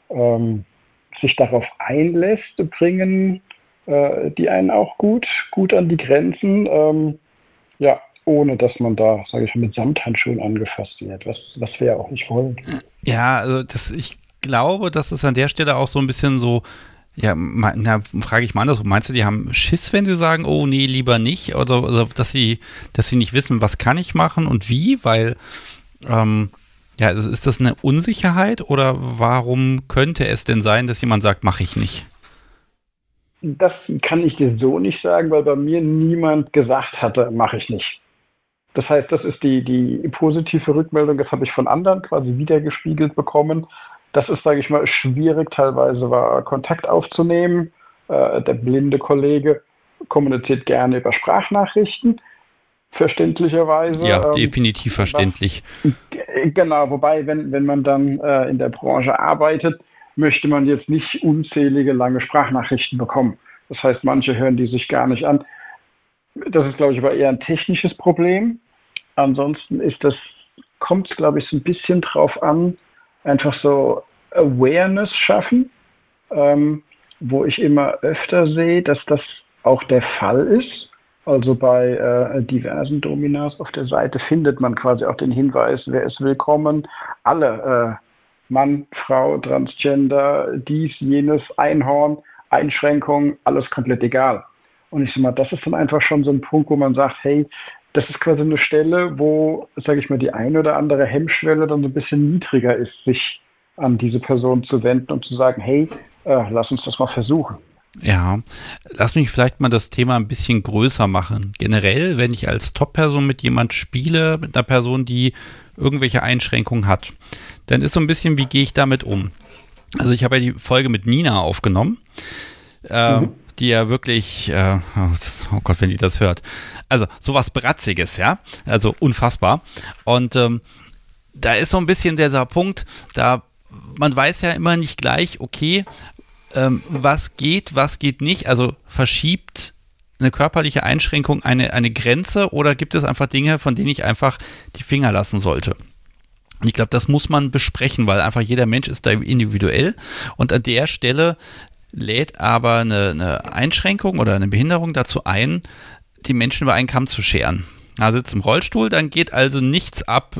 sich darauf einlässt, bringen die einen auch gut an die Grenzen, ohne dass man da, sage ich mal, mit Samthandschuhen angefasst wird, was wir ja auch nicht wollen. Ja, also ich glaube, das ist an der Stelle auch so ein bisschen so, ja, frage ich mal andersrum, meinst du, die haben Schiss, wenn sie sagen, oh nee, lieber nicht, oder dass sie nicht wissen, was kann ich machen und wie, weil also ist das eine Unsicherheit oder warum könnte es denn sein, dass jemand sagt, mache ich nicht? Das kann ich dir so nicht sagen, weil bei mir niemand gesagt hatte, mache ich nicht. Das heißt, das ist die positive Rückmeldung, das habe ich von anderen quasi wiedergespiegelt bekommen. Das ist, sage ich mal, schwierig, teilweise war Kontakt aufzunehmen. Der blinde Kollege kommuniziert gerne über Sprachnachrichten, verständlicherweise. Ja, definitiv verständlich. Genau, wobei, wenn man dann in der Branche arbeitet, möchte man jetzt nicht unzählige lange Sprachnachrichten bekommen. Das heißt, manche hören die sich gar nicht an. Das ist, glaube ich, aber eher ein technisches Problem. Ansonsten kommt es, glaube ich, so ein bisschen drauf an, einfach so Awareness schaffen, wo ich immer öfter sehe, dass das auch der Fall ist. Also bei diversen Dominas auf der Seite findet man quasi auch den Hinweis, wer ist willkommen. Alle Mann, Frau, Transgender, dies, jenes, Einhorn, Einschränkungen, alles komplett egal. Und ich sage mal, das ist dann einfach schon so ein Punkt, wo man sagt, hey, das ist quasi eine Stelle, wo, sage ich mal, die eine oder andere Hemmschwelle dann so ein bisschen niedriger ist, sich an diese Person zu wenden und zu sagen, hey, lass uns das mal versuchen. Ja, lass mich vielleicht mal das Thema ein bisschen größer machen. Generell, wenn ich als Top-Person mit jemand spiele, mit einer Person, die irgendwelche Einschränkungen hat, dann ist so ein bisschen, wie gehe ich damit um? Also ich habe ja die Folge mit Nina aufgenommen, die ja wirklich, oh Gott, wenn die das hört, also sowas Bratziges, ja, also unfassbar. Und da ist so ein bisschen dieser Punkt, man weiß ja immer nicht gleich, okay, was geht nicht, also verschiebt eine körperliche Einschränkung eine Grenze oder gibt es einfach Dinge, von denen ich einfach die Finger lassen sollte? Und ich glaube, das muss man besprechen, weil einfach jeder Mensch ist da individuell und an der Stelle lädt aber eine Einschränkung oder eine Behinderung dazu ein, die Menschen über einen Kamm zu scheren. Er sitzt im Rollstuhl, dann geht also nichts ab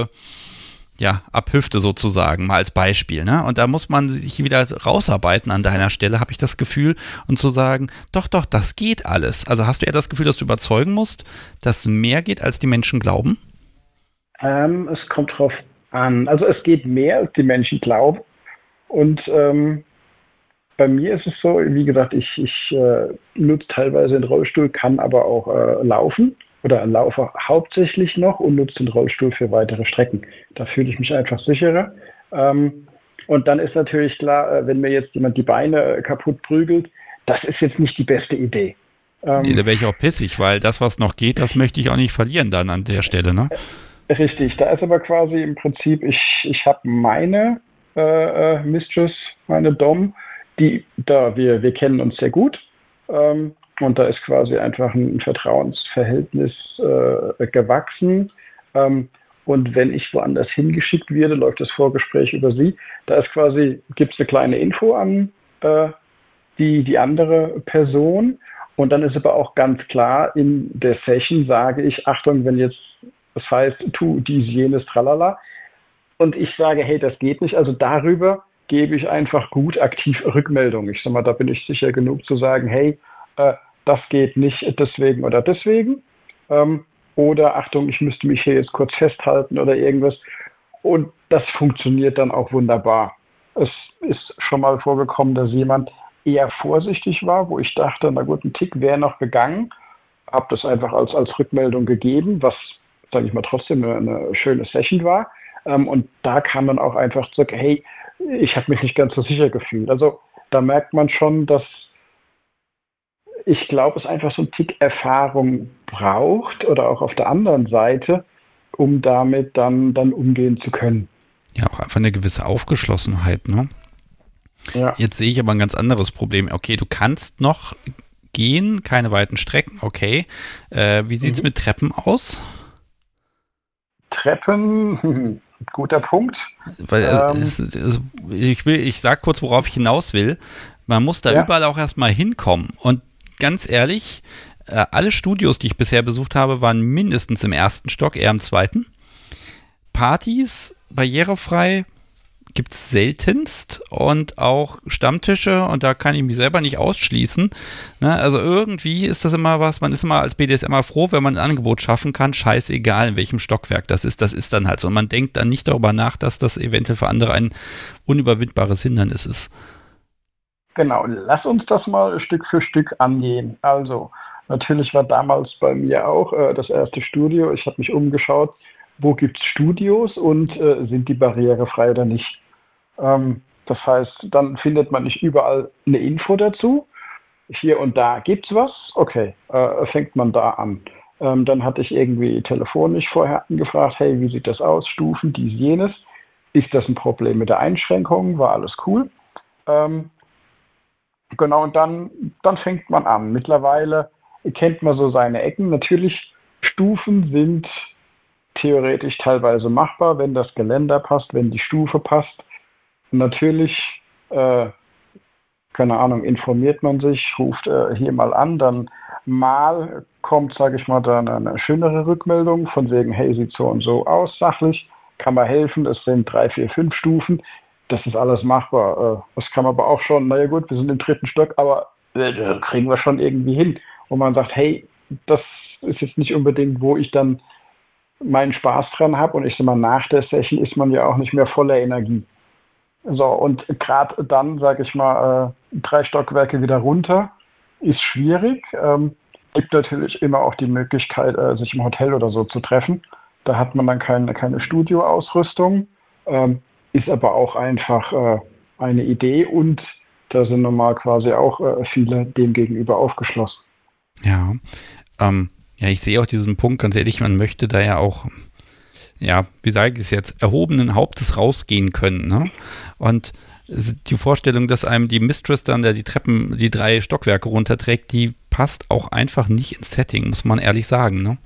Hüfte sozusagen, mal als Beispiel. Ne? Und da muss man sich wieder rausarbeiten an deiner Stelle, habe ich das Gefühl, und zu sagen, doch, das geht alles. Also hast du eher das Gefühl, dass du überzeugen musst, dass mehr geht, als die Menschen glauben? Es kommt drauf an. Also es geht mehr, als die Menschen glauben. Und bei mir ist es so, wie gesagt, ich nutze teilweise den Rollstuhl, kann aber auch laufen oder laufe hauptsächlich noch und nutze den Rollstuhl für weitere Strecken. Da fühle ich mich einfach sicherer. Und dann ist natürlich klar, wenn mir jetzt jemand die Beine kaputt prügelt, das ist jetzt nicht die beste Idee. Nee, da wäre ich auch pissig, weil das, was noch geht, das möchte ich auch nicht verlieren dann an der Stelle, ne? Richtig, da ist aber quasi im Prinzip, ich habe meine Mistress, meine Dom, wir kennen uns sehr gut, und da ist quasi einfach ein Vertrauensverhältnis gewachsen, und wenn ich woanders hingeschickt werde, läuft das Vorgespräch über sie, gibt es eine kleine Info an die andere Person, und dann ist aber auch ganz klar, in der Session sage ich, Achtung, wenn jetzt, das heißt, tu dies, jenes, tralala, und ich sage, hey, das geht nicht, also darüber gebe ich einfach gut aktiv Rückmeldung. Ich sag mal, da bin ich sicher genug zu sagen, hey, das geht nicht deswegen oder deswegen. Oder Achtung, ich müsste mich hier jetzt kurz festhalten oder irgendwas. Und das funktioniert dann auch wunderbar. Es ist schon mal vorgekommen, dass jemand eher vorsichtig war, wo ich dachte, na gut, ein Tick wäre noch gegangen. Habe das einfach als Rückmeldung gegeben, was, sage ich mal, trotzdem eine schöne Session war. Und da kam dann auch einfach zurück, hey, ich habe mich nicht ganz so sicher gefühlt. Also da merkt man schon, dass ich glaube, es einfach so ein Tick Erfahrung braucht oder auch auf der anderen Seite, um damit dann umgehen zu können. Ja, auch einfach eine gewisse Aufgeschlossenheit, ne? Ja. Jetzt sehe ich aber ein ganz anderes Problem. Okay, du kannst noch gehen, keine weiten Strecken, okay. Wie sieht es mit Treppen aus? Treppen, guter Punkt. Weil ich sag kurz, worauf ich hinaus will. Man muss da überall auch erstmal hinkommen. Und ganz ehrlich, alle Studios, die ich bisher besucht habe, waren mindestens im ersten Stock, eher im zweiten. Partys, barrierefrei, gibt es seltenst, und auch Stammtische, und da kann ich mich selber nicht ausschließen. Ne? Also irgendwie ist das immer was, man ist immer als BDSMer froh, wenn man ein Angebot schaffen kann, scheißegal in welchem Stockwerk das ist dann halt so. Und man denkt dann nicht darüber nach, dass das eventuell für andere ein unüberwindbares Hindernis ist. Genau, lass uns das mal Stück für Stück angehen. Also, natürlich war damals bei mir auch das erste Studio, ich habe mich umgeschaut, wo gibt es Studios und sind die barrierefrei oder nicht. Das heißt, dann findet man nicht überall eine Info dazu. Hier und da gibt's was, okay, fängt man da an. Dann hatte ich irgendwie telefonisch vorher gefragt, hey, wie sieht das aus, Stufen, dies, jenes. Ist das ein Problem mit der Einschränkung? War alles cool? Genau, und dann fängt man an. Mittlerweile kennt man so seine Ecken. Natürlich, Stufen sind theoretisch teilweise machbar, wenn das Geländer passt, wenn die Stufe passt. Natürlich, keine Ahnung, informiert man sich, ruft hier mal an, dann mal kommt, sage ich mal, dann eine schönere Rückmeldung von wegen, hey, sieht so und so aus, sachlich, kann man helfen, es sind 3, 4, 5 Stufen, das ist alles machbar. Das kann man aber auch schon, naja gut, wir sind im 3. Stock, aber kriegen wir schon irgendwie hin. Und man sagt, hey, das ist jetzt nicht unbedingt, wo ich dann meinen Spaß dran habe, und ich sag mal, nach der Session ist man ja auch nicht mehr voller Energie. So, und gerade dann, sage ich mal, 3 Stockwerke wieder runter, ist schwierig. Gibt natürlich immer auch die Möglichkeit, sich im Hotel oder so zu treffen. Da hat man dann keine Studioausrüstung, ist aber auch einfach eine Idee, und da sind normal quasi auch viele dem gegenüber aufgeschlossen. Ja, ich sehe auch diesen Punkt, ganz ehrlich, man möchte da ja auch, wie sage ich es jetzt, erhobenen Hauptes rausgehen können, ne? Und die Vorstellung, dass einem die Mistress dann die Treppen, die 3 Stockwerke runterträgt, die passt auch einfach nicht ins Setting, muss man ehrlich sagen, ne?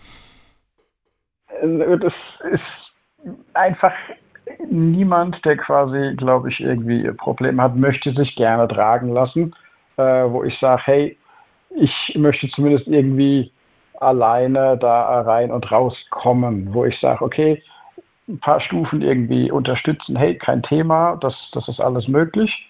Das ist einfach niemand, der quasi, glaube ich, irgendwie Probleme hat, möchte sich gerne tragen lassen, wo ich sage, hey, ich möchte zumindest irgendwie alleine da rein und rauskommen, wo ich sage, okay, ein paar Stufen irgendwie unterstützen, hey, kein Thema, das ist alles möglich.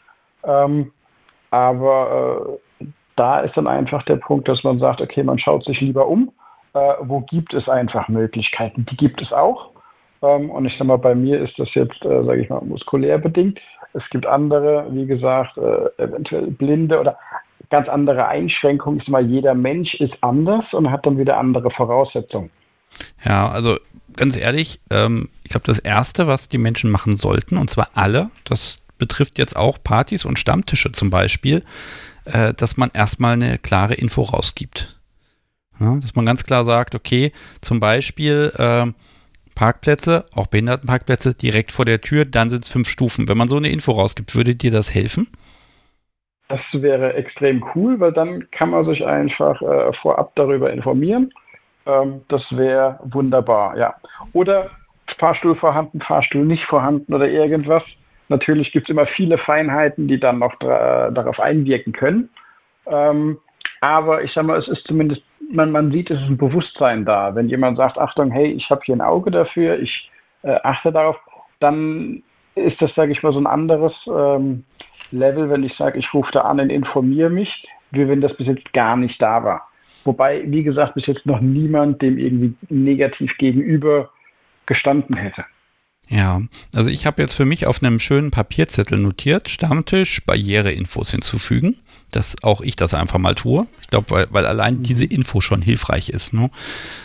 Aber da ist dann einfach der Punkt, dass man sagt, okay, man schaut sich lieber um, wo gibt es einfach Möglichkeiten? Die gibt es auch. Und ich sag mal, bei mir ist das jetzt, sage ich mal, muskulär bedingt. Es gibt andere, wie gesagt, eventuell Blinde oder ganz andere Einschränkungen. Ich sag mal, jeder Mensch ist anders und hat dann wieder andere Voraussetzungen. Ja, also ganz ehrlich, ich glaube, das Erste, was die Menschen machen sollten, und zwar alle, das betrifft jetzt auch Partys und Stammtische zum Beispiel, dass man erstmal eine klare Info rausgibt. Ja, dass man ganz klar sagt, okay, zum Beispiel Parkplätze, auch Behindertenparkplätze, direkt vor der Tür, dann sind es 5 Stufen. Wenn man so eine Info rausgibt, würde dir das helfen? Das wäre extrem cool, weil dann kann man sich einfach vorab darüber informieren. Das wäre wunderbar, ja. Oder Fahrstuhl vorhanden, Fahrstuhl nicht vorhanden oder irgendwas. Natürlich gibt es immer viele Feinheiten, die dann noch darauf einwirken können. Aber ich sag mal, es ist zumindest, man sieht, es ist ein Bewusstsein da. Wenn jemand sagt, Achtung, hey, ich habe hier ein Auge dafür, ich achte darauf, dann ist das, sage ich mal, so ein anderes Level, wenn ich sage, ich rufe da an und informiere mich, wie wenn das bis jetzt gar nicht da war. Wobei, wie gesagt, bis jetzt noch niemand dem irgendwie negativ gegenüber gestanden hätte. Ja, also ich habe jetzt für mich auf einem schönen Papierzettel notiert, Stammtisch, Barriereinfos hinzufügen, dass auch ich das einfach mal tue. Ich glaube, weil allein diese Info schon hilfreich ist. Ne?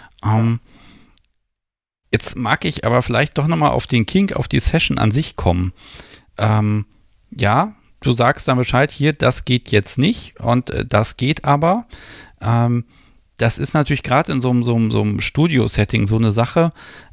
Jetzt mag ich aber vielleicht doch nochmal auf den Kink, auf die Session an sich kommen. Ja, du sagst dann Bescheid, hier, das geht jetzt nicht und das geht aber. Das ist natürlich gerade in so einem Studio-Setting so eine Sache,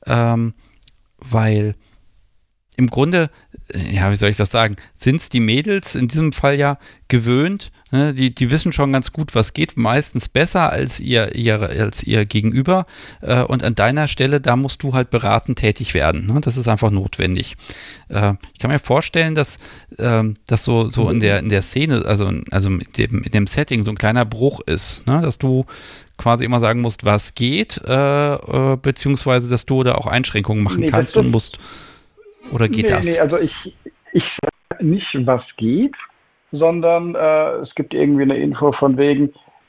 weil im Grunde, ja, wie soll ich das sagen, sind es die Mädels in diesem Fall ja gewöhnt, ne? Die wissen schon ganz gut, was geht, meistens besser als ihr Gegenüber, und an deiner Stelle, da musst du halt beratend tätig werden, ne? Das ist einfach notwendig. Ich kann mir vorstellen, dass das so in der Szene, also in dem Setting so ein kleiner Bruch ist, ne? Dass du quasi immer sagen musst, was geht, beziehungsweise, dass du da auch Einschränkungen machen kannst und musst. Oder geht das? Nee, also ich sage nicht, was geht, sondern es gibt irgendwie eine Info von wegen,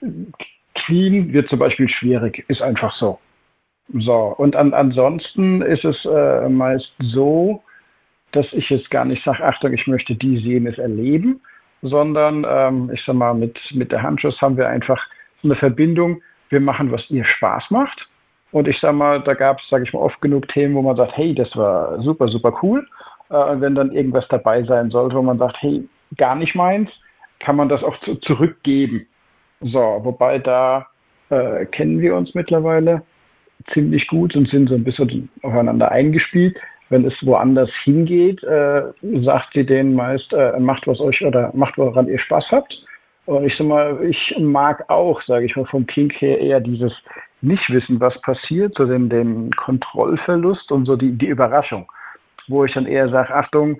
clean wird zum Beispiel schwierig, ist einfach so. So, und ansonsten ist es meist so, dass ich jetzt gar nicht sage, Achtung, ich möchte dies, jenes erleben, sondern ich sag mal, mit der Handschuss haben wir einfach eine Verbindung, wir machen, was ihr Spaß macht. Und ich sag mal, da gab es, sage ich mal, oft genug Themen, wo man sagt, hey, das war super, super cool. Und wenn dann irgendwas dabei sein sollte, wo man sagt, hey, gar nicht meins, kann man das auch zurückgeben. So, wobei da kennen wir uns mittlerweile ziemlich gut und sind so ein bisschen aufeinander eingespielt. Wenn es woanders hingeht, sagt sie denen meist, macht was euch oder macht, woran ihr Spaß habt. Und ich sag mal, ich mag auch, sage ich mal, vom Kink her eher dieses nicht wissen, was passiert, so den Kontrollverlust und so die Überraschung, wo ich dann eher sage, Achtung,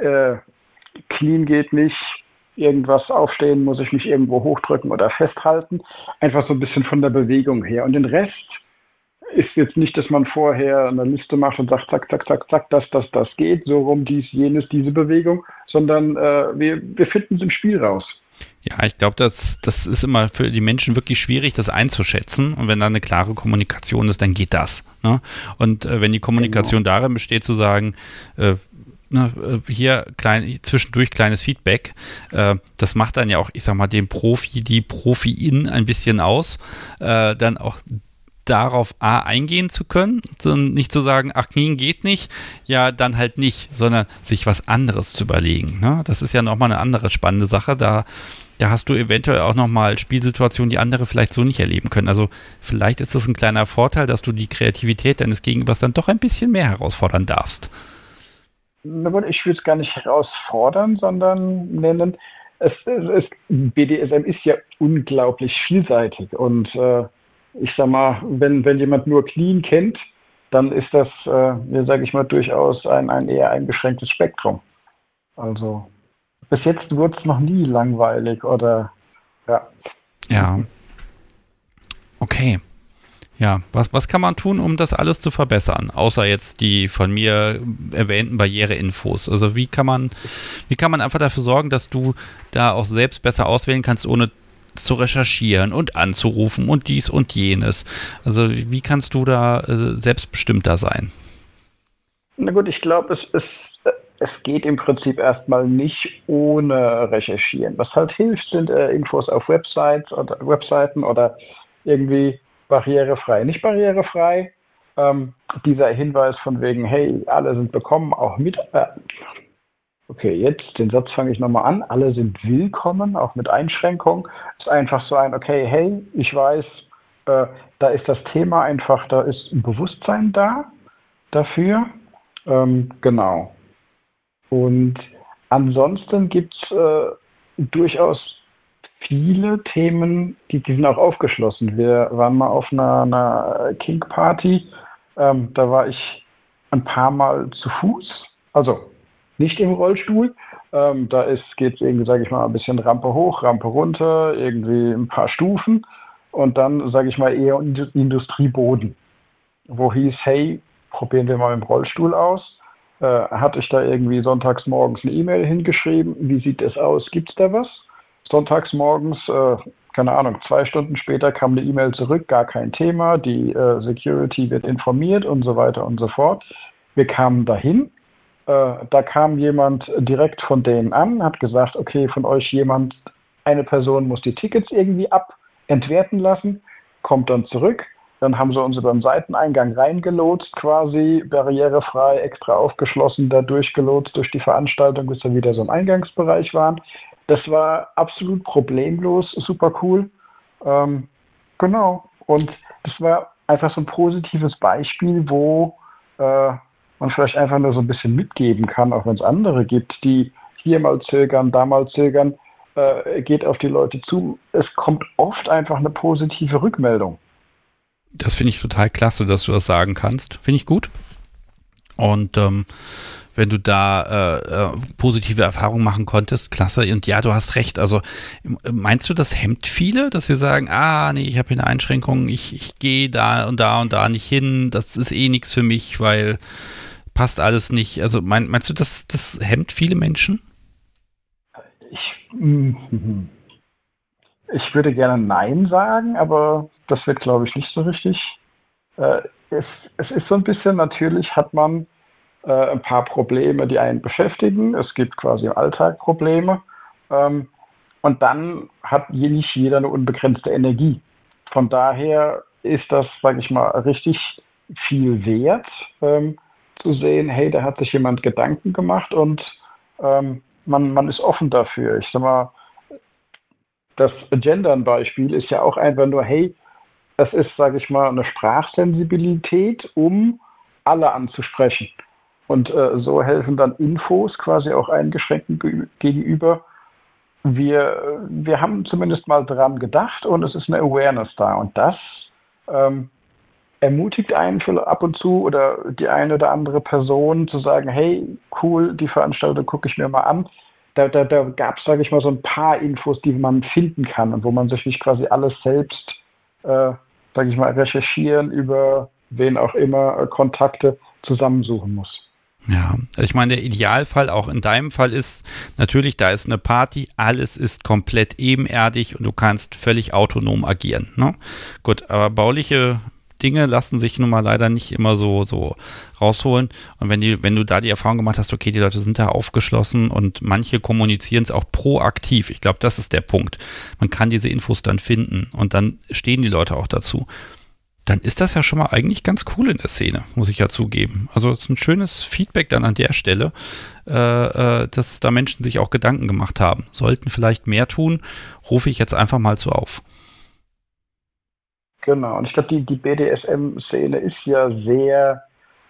clean geht nicht, irgendwas aufstehen, muss ich mich irgendwo hochdrücken oder festhalten, einfach so ein bisschen von der Bewegung her. Und den Rest ist jetzt nicht, dass man vorher eine Liste macht und sagt, zack, zack, zack, zack, das geht, so rum, dies, jenes, diese Bewegung, sondern wir finden es im Spiel raus. Ja, ich glaube, das ist immer für die Menschen wirklich schwierig, das einzuschätzen. Und wenn da eine klare Kommunikation ist, dann geht das. Ne? Und wenn die Kommunikation darin besteht, zu sagen, hier zwischendurch kleines Feedback, das macht dann ja auch, ich sag mal, den Profi, die Profi-In ein bisschen aus, dann auch darauf eingehen zu können, sondern nicht zu sagen, ach, knien geht nicht, ja, dann halt nicht, sondern sich was anderes zu überlegen. Ne? Das ist ja nochmal eine andere spannende Sache, da hast du eventuell auch nochmal Spielsituationen, die andere vielleicht so nicht erleben können. Also vielleicht ist das ein kleiner Vorteil, dass du die Kreativität deines Gegenübers dann doch ein bisschen mehr herausfordern darfst. Ich will es gar nicht herausfordern, sondern nennen, BDSM ist ja unglaublich vielseitig und ich sag mal, wenn jemand nur clean kennt, dann ist das, sage ich mal, durchaus ein eher eingeschränktes Spektrum. Also bis jetzt wurde es noch nie langweilig oder ja. Ja. Okay. Ja, was kann man tun, um das alles zu verbessern, außer jetzt die von mir erwähnten Barriereinfos? Also wie kann man einfach dafür sorgen, dass du da auch selbst besser auswählen kannst, ohne zu recherchieren und anzurufen und dies und jenes? Also wie kannst du da selbstbestimmter sein? Na gut, ich glaube, es geht im Prinzip erstmal nicht ohne Recherchieren. Was halt hilft, sind Infos auf Webseiten oder irgendwie barrierefrei. Nicht barrierefrei. Dieser Hinweis von wegen, hey, alle sind bekommen, auch mit. Okay, jetzt den Satz fange ich nochmal an. Alle sind willkommen, auch mit Einschränkung. Ist einfach so ein, okay, hey, ich weiß, da ist das Thema einfach, da ist ein Bewusstsein da dafür. Genau. Und ansonsten gibt es durchaus viele Themen, die sind auch aufgeschlossen. Wir waren mal auf einer Kink-Party, da war ich ein paar Mal zu Fuß, also nicht im Rollstuhl. Geht es irgendwie, sage ich mal, ein bisschen Rampe hoch, Rampe runter, irgendwie ein paar Stufen und dann, sage ich mal, eher Industrieboden, wo hieß, hey, probieren wir mal im Rollstuhl aus. Hatte ich da irgendwie sonntags morgens eine E-Mail hingeschrieben, wie sieht es aus, gibt es da was? Sonntags morgens, keine Ahnung, 2 Stunden später kam eine E-Mail zurück, gar kein Thema, die Security wird informiert und so weiter und so fort. Wir kamen dahin, da kam jemand direkt von denen an, hat gesagt, okay, von euch eine Person muss die Tickets irgendwie entwerten lassen, kommt dann zurück. Dann haben sie uns über den Seiteneingang reingelotst, quasi barrierefrei, extra aufgeschlossen, da durchgelotst durch die Veranstaltung, bis wir wieder so im Eingangsbereich waren. Das war absolut problemlos, super cool. Genau. Und das war einfach so ein positives Beispiel, wo man vielleicht einfach nur so ein bisschen mitgeben kann, auch wenn es andere gibt, die hier mal zögern, da mal zögern, geht auf die Leute zu. Es kommt oft einfach eine positive Rückmeldung. Das finde ich total klasse, dass du das sagen kannst. Finde ich gut. Und wenn du da positive Erfahrungen machen konntest, klasse. Und ja, du hast recht. Also meinst du, das hemmt viele, dass sie sagen, nee, ich habe hier eine Einschränkung, ich gehe da und da und da nicht hin, das ist eh nichts für mich, weil passt alles nicht. Also meinst du, das hemmt viele Menschen? Ich würde gerne Nein sagen, aber das wird, glaube ich, nicht so richtig. Es ist so ein bisschen, natürlich hat man ein paar Probleme, die einen beschäftigen. Es gibt quasi im Alltag Probleme. Und dann hat nicht jeder eine unbegrenzte Energie. Von daher ist das, sage ich mal, richtig viel wert, zu sehen, hey, da hat sich jemand Gedanken gemacht und man ist offen dafür. Ich sag mal, das Gendern-Beispiel ist ja auch einfach nur, hey, das ist, sage ich mal, eine Sprachsensibilität, um alle anzusprechen. Und so helfen dann Infos quasi auch Eingeschränkten gegenüber. Wir haben zumindest mal dran gedacht und es ist eine Awareness da. Und das ermutigt einen für ab und zu oder die eine oder andere Person zu sagen, hey, cool, die Veranstaltung gucke ich mir mal an. Da gab es, sage ich mal, so ein paar Infos, die man finden kann und wo man sich nicht quasi alles selbst, sage ich mal, recherchieren über wen auch immer, Kontakte zusammensuchen muss. Ja, ich meine, der Idealfall auch in deinem Fall ist natürlich, da ist eine Party, alles ist komplett ebenerdig und du kannst völlig autonom agieren. Ne? Gut, aber bauliche Dinge lassen sich nun mal leider nicht immer so rausholen. Und wenn du da die Erfahrung gemacht hast, okay, die Leute sind da aufgeschlossen und manche kommunizieren es auch proaktiv. Ich glaube, das ist der Punkt. Man kann diese Infos dann finden und dann stehen die Leute auch dazu. Dann ist das ja schon mal eigentlich ganz cool in der Szene, muss ich ja zugeben. Also es ist ein schönes Feedback dann an der Stelle, dass da Menschen sich auch Gedanken gemacht haben. Sollten vielleicht mehr tun, rufe ich jetzt einfach mal so auf. Genau, und ich glaube, die BDSM-Szene ist ja sehr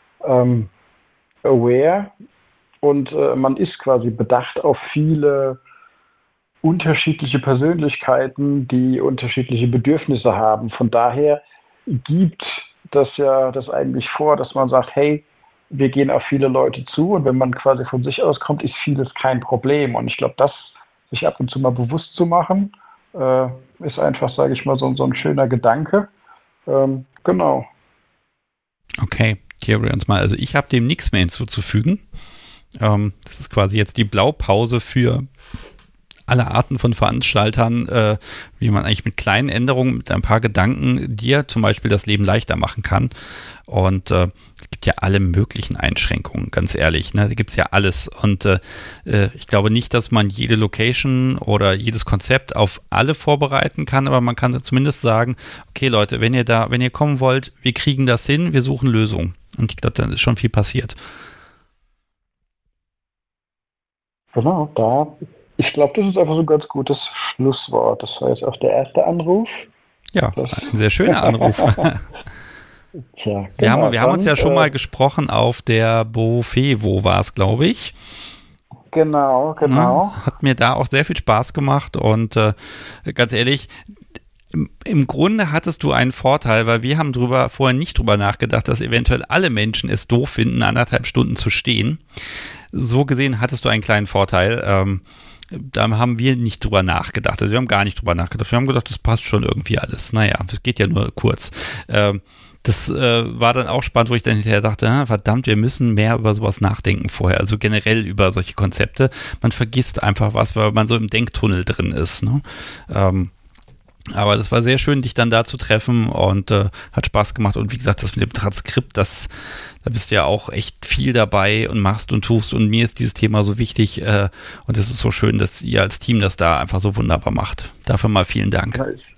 aware und man ist quasi bedacht auf viele unterschiedliche Persönlichkeiten, die unterschiedliche Bedürfnisse haben. Von daher gibt das ja das eigentlich vor, dass man sagt, hey, wir gehen auf viele Leute zu und wenn man quasi von sich aus kommt, ist vieles kein Problem. Und ich glaube, das sich ab und zu mal bewusst zu machen, ist einfach, sage ich mal, so ein schöner Gedanke. Genau. Okay, hier wir uns mal. Also ich habe dem nichts mehr hinzuzufügen. Das ist quasi jetzt die Blaupause für alle Arten von Veranstaltern, wie man eigentlich mit kleinen Änderungen, mit ein paar Gedanken dir zum Beispiel das Leben leichter machen kann. Und es gibt ja alle möglichen Einschränkungen, ganz ehrlich. Ne? Da gibt es ja alles. Und ich glaube nicht, dass man jede Location oder jedes Konzept auf alle vorbereiten kann, aber man kann zumindest sagen, okay Leute, wenn ihr kommen wollt, wir kriegen das hin, wir suchen Lösungen. Und ich glaube, dann ist schon viel passiert. Genau, ich glaube, das ist einfach so ein ganz gutes Schlusswort. Das war jetzt auch der erste Anruf. Ja, ein sehr schöner Anruf. Tja, wir haben uns ja schon mal gesprochen auf der Bofevo, war es, glaube ich. Genau. Ja, hat mir da auch sehr viel Spaß gemacht und ganz ehrlich, im Grunde hattest du einen Vorteil, weil wir haben vorher nicht drüber nachgedacht, dass eventuell alle Menschen es doof finden, 1,5 Stunden zu stehen. So gesehen hattest du einen kleinen Vorteil. Da haben wir nicht drüber nachgedacht. Also wir haben gar nicht drüber nachgedacht. Wir haben gedacht, das passt schon irgendwie alles. Naja, das geht ja nur kurz. Das war dann auch spannend, wo ich dann hinterher dachte, verdammt, wir müssen mehr über sowas nachdenken vorher. Also generell über solche Konzepte. Man vergisst einfach was, weil man so im Denktunnel drin ist. Ne? Aber das war sehr schön, dich dann da zu treffen und hat Spaß gemacht. Und wie gesagt, das mit dem Transkript, da bist du ja auch echt viel dabei und machst und tust. Und mir ist dieses Thema so wichtig und es ist so schön, dass ihr als Team das da einfach so wunderbar macht. Dafür mal vielen Dank.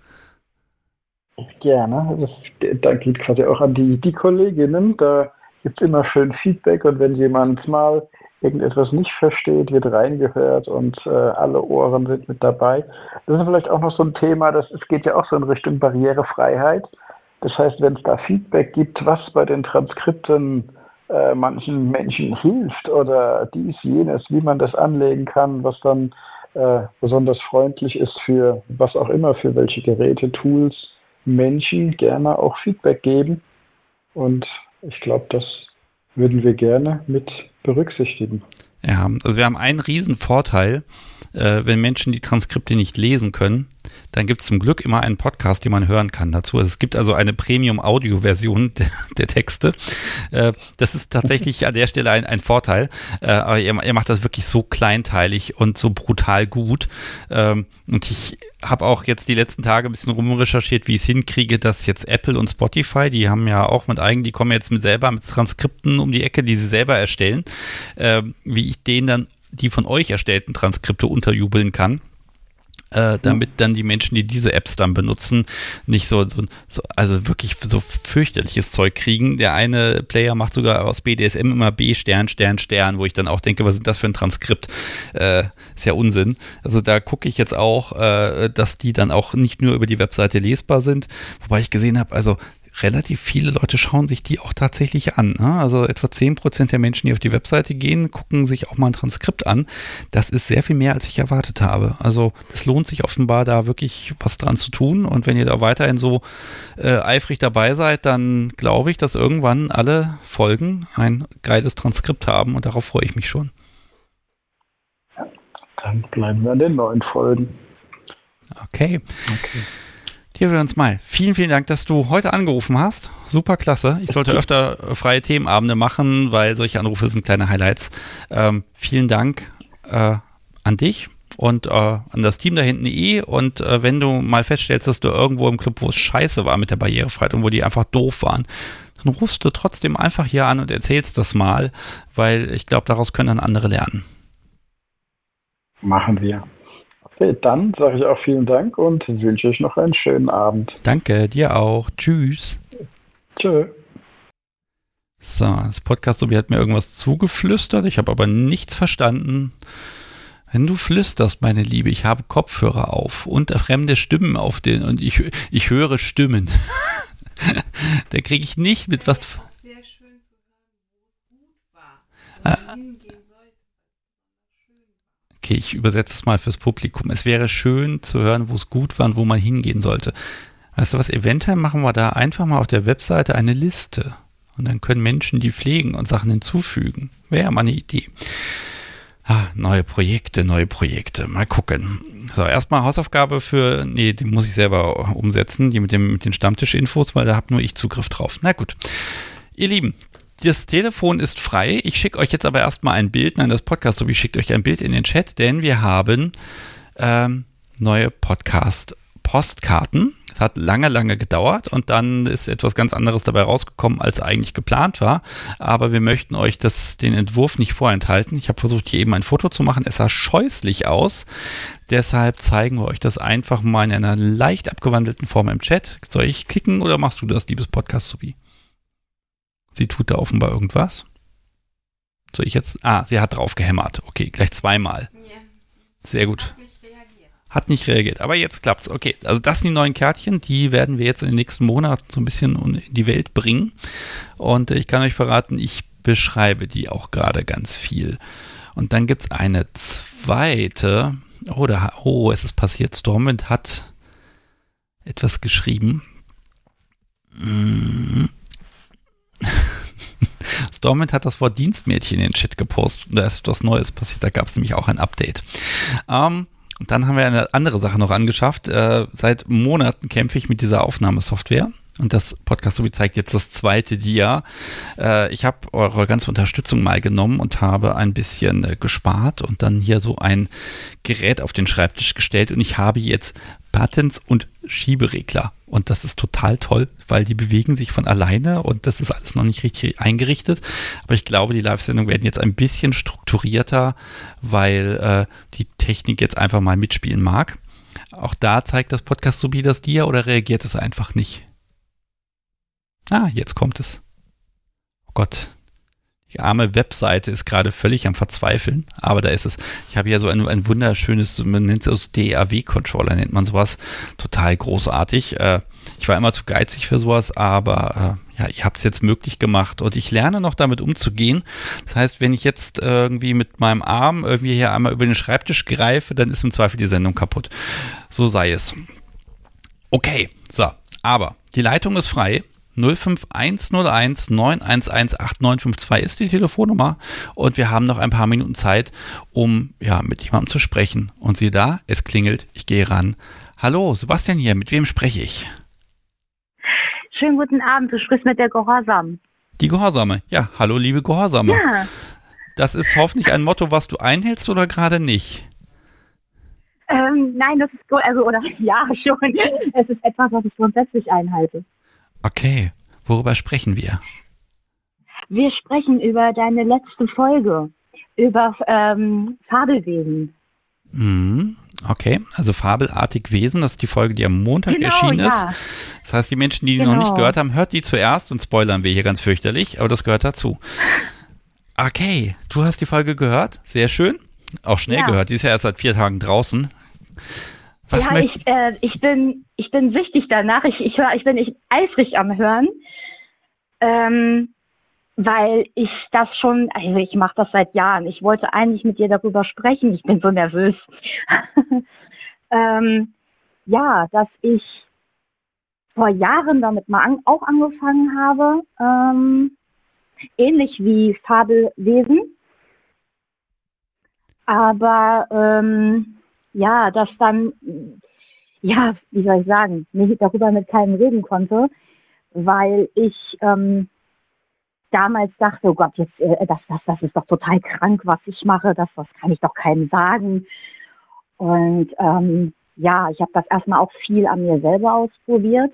Gerne. Das Dank geht quasi auch an die Kolleginnen. Da gibt es immer schön Feedback und wenn jemand mal irgendetwas nicht versteht, wird reingehört und alle Ohren sind mit dabei. Das ist vielleicht auch noch so ein Thema, es geht ja auch so in Richtung Barrierefreiheit. Das heißt, wenn es da Feedback gibt, was bei den Transkripten manchen Menschen hilft oder dies, jenes, wie man das anlegen kann, was dann besonders freundlich ist für was auch immer, für welche Geräte, Tools, Menschen, gerne auch Feedback geben. Und ich glaube, das würden wir gerne mit berücksichtigen. Ja, also wir haben einen riesen Vorteil, wenn Menschen die Transkripte nicht lesen können, dann gibt es zum Glück immer einen Podcast, den man hören kann dazu. Also es gibt also eine Premium-Audio-Version der Texte. Das ist tatsächlich an der Stelle ein Vorteil. Aber ihr macht das wirklich so kleinteilig und so brutal gut. Und ich habe auch jetzt die letzten Tage ein bisschen rumrecherchiert, wie ich es hinkriege, dass jetzt Apple und Spotify, die haben ja auch die kommen jetzt selber mit Transkripten um die Ecke, die sie selber erstellen, wie ich denen dann die von euch erstellten Transkripte unterjubeln kann. Damit dann die Menschen, die diese Apps dann benutzen, nicht also wirklich so fürchterliches Zeug kriegen. Der eine Player macht sogar aus BDSM immer B***, wo ich dann auch denke, was ist das für ein Transkript? Ist ja Unsinn. Also da gucke ich jetzt auch, dass die dann auch nicht nur über die Webseite lesbar sind, wobei ich gesehen habe, also relativ viele Leute schauen sich die auch tatsächlich an. Ne? Also etwa 10% der Menschen, die auf die Webseite gehen, gucken sich auch mal ein Transkript an. Das ist sehr viel mehr, als ich erwartet habe. Also es lohnt sich offenbar, da wirklich was dran zu tun. Und wenn ihr da weiterhin so eifrig dabei seid, dann glaube ich, dass irgendwann alle Folgen ein geiles Transkript haben. Und darauf freue ich mich schon. Dann bleiben wir an den neuen Folgen. Okay. Hier wir uns mal. Vielen, vielen Dank, dass du heute angerufen hast. Super klasse. Ich sollte öfter freie Themenabende machen, weil solche Anrufe sind kleine Highlights. Vielen Dank an dich und an das Team da hinten und wenn du mal feststellst, dass du irgendwo im Club, wo es scheiße war mit der Barrierefreiheit und wo die einfach doof waren, dann rufst du trotzdem einfach hier an und erzählst das mal, weil ich glaube, daraus können dann andere lernen. Machen wir. Okay, dann sage ich auch vielen Dank und wünsche euch noch einen schönen Abend. Danke, dir auch. Tschüss. Tschö. So, das Podcast-Sobi hat mir irgendwas zugeflüstert. Ich habe aber nichts verstanden. Wenn du flüsterst, meine Liebe, ich habe Kopfhörer auf und fremde Stimmen auf den und ich höre Stimmen. Da kriege ich nicht mit, was... Sehr schön zu hören, wo es gut war. Okay, ich übersetze es mal fürs Publikum. Es wäre schön zu hören, wo es gut war und wo man hingehen sollte. Weißt du was, eventuell machen wir da einfach mal auf der Webseite eine Liste. Und dann können Menschen die pflegen und Sachen hinzufügen. Wäre ja mal eine Idee. Neue Projekte. Mal gucken. So, erstmal Hausaufgabe die muss ich selber umsetzen, die mit den Stammtisch-Infos, weil da habe nur ich Zugriff drauf. Na gut. Ihr Lieben, das Telefon ist frei. Ich schicke euch jetzt aber erstmal ein Bild. Nein, das Podcast, so wie schickt euch ein Bild in den Chat, denn wir haben neue Podcast-Postkarten. Es hat lange gedauert und dann ist etwas ganz anderes dabei rausgekommen, als eigentlich geplant war. Aber wir möchten euch den Entwurf nicht vorenthalten. Ich habe versucht, hier eben ein Foto zu machen. Es sah scheußlich aus. Deshalb zeigen wir euch das einfach mal in einer leicht abgewandelten Form im Chat. Soll ich klicken oder machst du das, liebes Podcast-Subi? Sie tut da offenbar irgendwas. Soll ich jetzt? Sie hat drauf gehämmert. Okay, gleich zweimal. Sehr gut. Hat nicht reagiert, aber jetzt klappt's. Okay, also das sind die neuen Kärtchen, die werden wir jetzt in den nächsten Monaten so ein bisschen in die Welt bringen. Und ich kann euch verraten, ich beschreibe die auch gerade ganz viel. Und dann gibt's eine zweite. Es ist passiert. Stormwind hat etwas geschrieben. Stormwind hat das Wort Dienstmädchen in den Chat gepostet. Und da ist etwas Neues passiert. Da gab es nämlich auch ein Update. Und dann haben wir eine andere Sache noch angeschafft. Seit Monaten kämpfe ich mit dieser Aufnahmesoftware. Und das Podcast-Subi zeigt jetzt das zweite Dia. Ich habe eure ganze Unterstützung mal genommen und habe ein bisschen gespart und dann hier so ein Gerät auf den Schreibtisch gestellt. Und ich habe jetzt Buttons und Schieberegler. Und das ist total toll, weil die bewegen sich von alleine und das ist alles noch nicht richtig eingerichtet. Aber ich glaube, die Live-Sendungen werden jetzt ein bisschen strukturierter, weil die Technik jetzt einfach mal mitspielen mag. Auch da zeigt das Podcast-Subi das Dia oder reagiert es einfach nicht? Jetzt kommt es. Oh Gott. Die arme Webseite ist gerade völlig am Verzweifeln, aber da ist es. Ich habe hier so ein wunderschönes, man nennt es DAW-Controller, nennt man sowas. Total großartig. Ich war immer zu geizig für sowas, aber ihr habt es jetzt möglich gemacht und ich lerne noch damit umzugehen. Das heißt, wenn ich jetzt irgendwie mit meinem Arm irgendwie hier einmal über den Schreibtisch greife, dann ist im Zweifel die Sendung kaputt. So sei es. Okay, so, aber die Leitung ist frei. 05101 911 8952 ist die Telefonnummer und wir haben noch ein paar Minuten Zeit, um mit jemandem zu sprechen. Und siehe da, es klingelt, ich gehe ran. Hallo, Sebastian hier, mit wem spreche ich? Schönen guten Abend, du sprichst mit der Gehorsam. Die Gehorsame, ja, hallo liebe Gehorsame. Ja. Das ist hoffentlich ein Motto, was du einhältst oder gerade nicht? Nein, das ist schon. Es ist etwas, was ich grundsätzlich einhalte. Okay, worüber sprechen wir? Wir sprechen über deine letzte Folge, über Fabelwesen. Okay, also Fabelartig Wesen, das ist die Folge, die am Montag erschienen ist. Das heißt, die Menschen, die noch nicht gehört haben, hört die zuerst und spoilern wir hier ganz fürchterlich, aber das gehört dazu. Okay, du hast die Folge gehört, sehr schön, auch schnell gehört, die ist ja erst seit 4 Tagen draußen. Ich bin süchtig danach. Ich bin eifrig am Hören, weil ich das schon, also ich mache das seit Jahren. Ich wollte eigentlich mit dir darüber sprechen. Ich bin so nervös. Dass ich vor Jahren damit mal auch angefangen habe, ähnlich wie Fabelwesen. Aber dass dann, wie soll ich sagen, darüber mit keinem reden konnte, weil ich damals dachte, oh Gott, jetzt das ist doch total krank, was ich mache, das kann ich doch keinem sagen. Und ich habe das erstmal auch viel an mir selber ausprobiert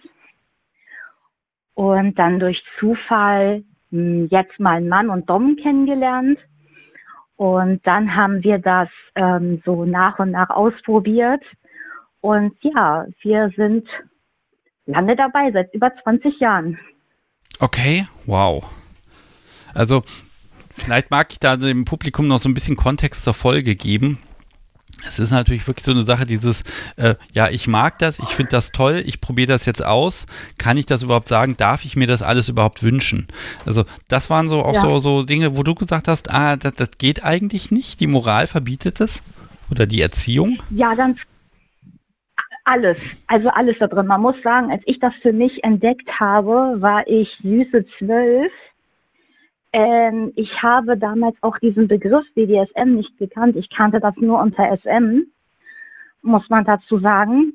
und dann durch Zufall jetzt meinen Mann und Dom kennengelernt. Und dann haben wir das so nach und nach ausprobiert. Und wir sind lange dabei, seit über 20 Jahren. Okay, wow. Also vielleicht mag ich da dem Publikum noch so ein bisschen Kontext zur Folge geben. Es ist natürlich wirklich so eine Sache, dieses, ich mag das, ich finde das toll, ich probiere das jetzt aus. Kann ich das überhaupt sagen? Darf ich mir das alles überhaupt wünschen? Also das waren so auch so Dinge, wo du gesagt hast, das geht eigentlich nicht, die Moral verbietet es oder die Erziehung? Ja, ganz alles, also alles da drin. Man muss sagen, als ich das für mich entdeckt habe, war ich süße 12. Ich habe damals auch diesen Begriff BDSM nicht gekannt. Ich kannte das nur unter SM, muss man dazu sagen.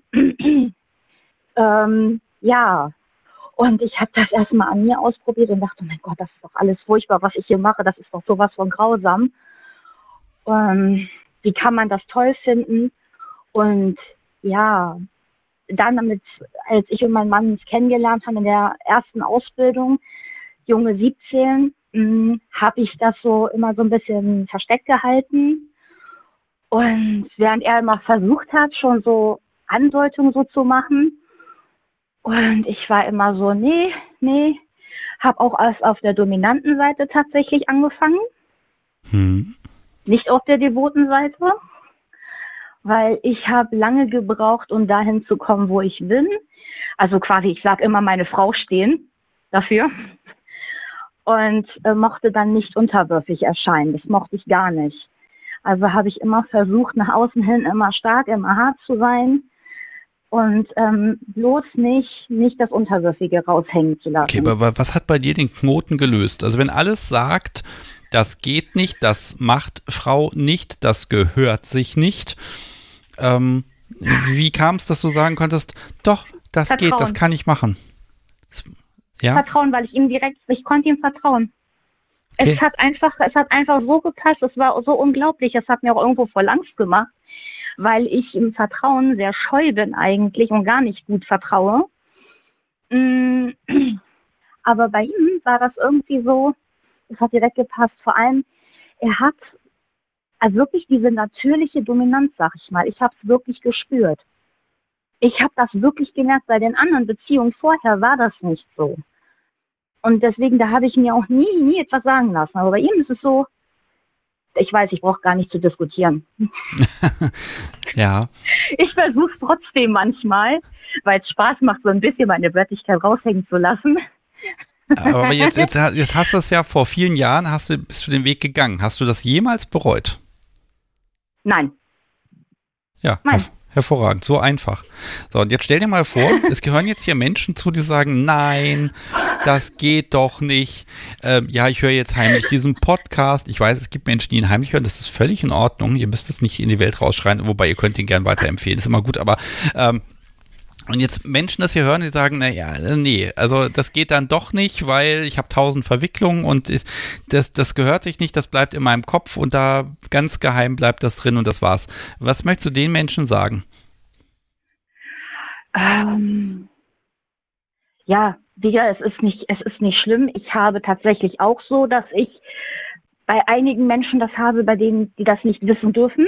Ja, und ich habe das erstmal an mir ausprobiert und dachte, mein Gott, das ist doch alles furchtbar, was ich hier mache. Das ist doch sowas von grausam. Wie kann man das toll finden? Und ja, dann damit, als ich und mein Mann uns kennengelernt haben in der ersten Ausbildung, junge 17, habe ich das so immer so ein bisschen versteckt gehalten. Und während er immer versucht hat, schon so Andeutungen so zu machen. Und ich war immer so, nee. Habe auch erst auf der dominanten Seite tatsächlich angefangen. Nicht auf der devoten Seite. Weil ich habe lange gebraucht, um dahin zu kommen, wo ich bin. Also quasi, ich sage immer, meine Frau stehen dafür. Und mochte dann nicht unterwürfig erscheinen. Das mochte ich gar nicht. Also habe ich immer versucht, nach außen hin immer stark, immer hart zu sein und bloß nicht das Unterwürfige raushängen zu lassen. Okay, aber was hat bei dir den Knoten gelöst? Also wenn alles sagt, das geht nicht, das macht Frau nicht, das gehört sich nicht, wie kam es, dass du sagen konntest, doch, das Vertrauen. geht, das kann ich machen? Ja? Vertrauen, weil ich konnte ihm vertrauen. Okay. Es hat einfach so gepasst, es war so unglaublich, es hat mir auch irgendwo voll Angst gemacht, weil ich im Vertrauen sehr scheu bin eigentlich und gar nicht gut vertraue. Aber bei ihm war das irgendwie so, es hat direkt gepasst, vor allem, er hat also wirklich diese natürliche Dominanz, sag ich mal, ich habe es wirklich gespürt. Ich habe das wirklich gemerkt, bei den anderen Beziehungen vorher war das nicht so. Und deswegen, da habe ich mir auch nie etwas sagen lassen. Aber bei ihm ist es so, ich weiß, ich brauche gar nicht zu diskutieren. Ja. Ich versuche es trotzdem manchmal, weil es Spaß macht, so ein bisschen meine Wörtlichkeit raushängen zu lassen. Aber jetzt hast du es ja vor vielen Jahren, bist du den Weg gegangen. Hast du das jemals bereut? Nein. Ja, nein. Hervorragend, so einfach. So, und jetzt stell dir mal vor, es gehören jetzt hier Menschen zu, die sagen, nein, das geht doch nicht. Ja, ich höre jetzt heimlich diesen Podcast. Ich weiß, es gibt Menschen, die ihn heimlich hören. Das ist völlig in Ordnung. Ihr müsst es nicht in die Welt rausschreien, wobei ihr könnt ihn gern weiterempfehlen. Ist immer gut, aber und jetzt Menschen das hier hören, die sagen, naja, nee, also das geht dann doch nicht, weil ich habe 1000 Verwicklungen und das gehört sich nicht, das bleibt in meinem Kopf und da ganz geheim bleibt das drin und das war's. Was möchtest du den Menschen sagen? Ja, es ist nicht schlimm. Ich habe tatsächlich auch so, dass ich bei einigen Menschen das habe, bei denen, die das nicht wissen dürfen.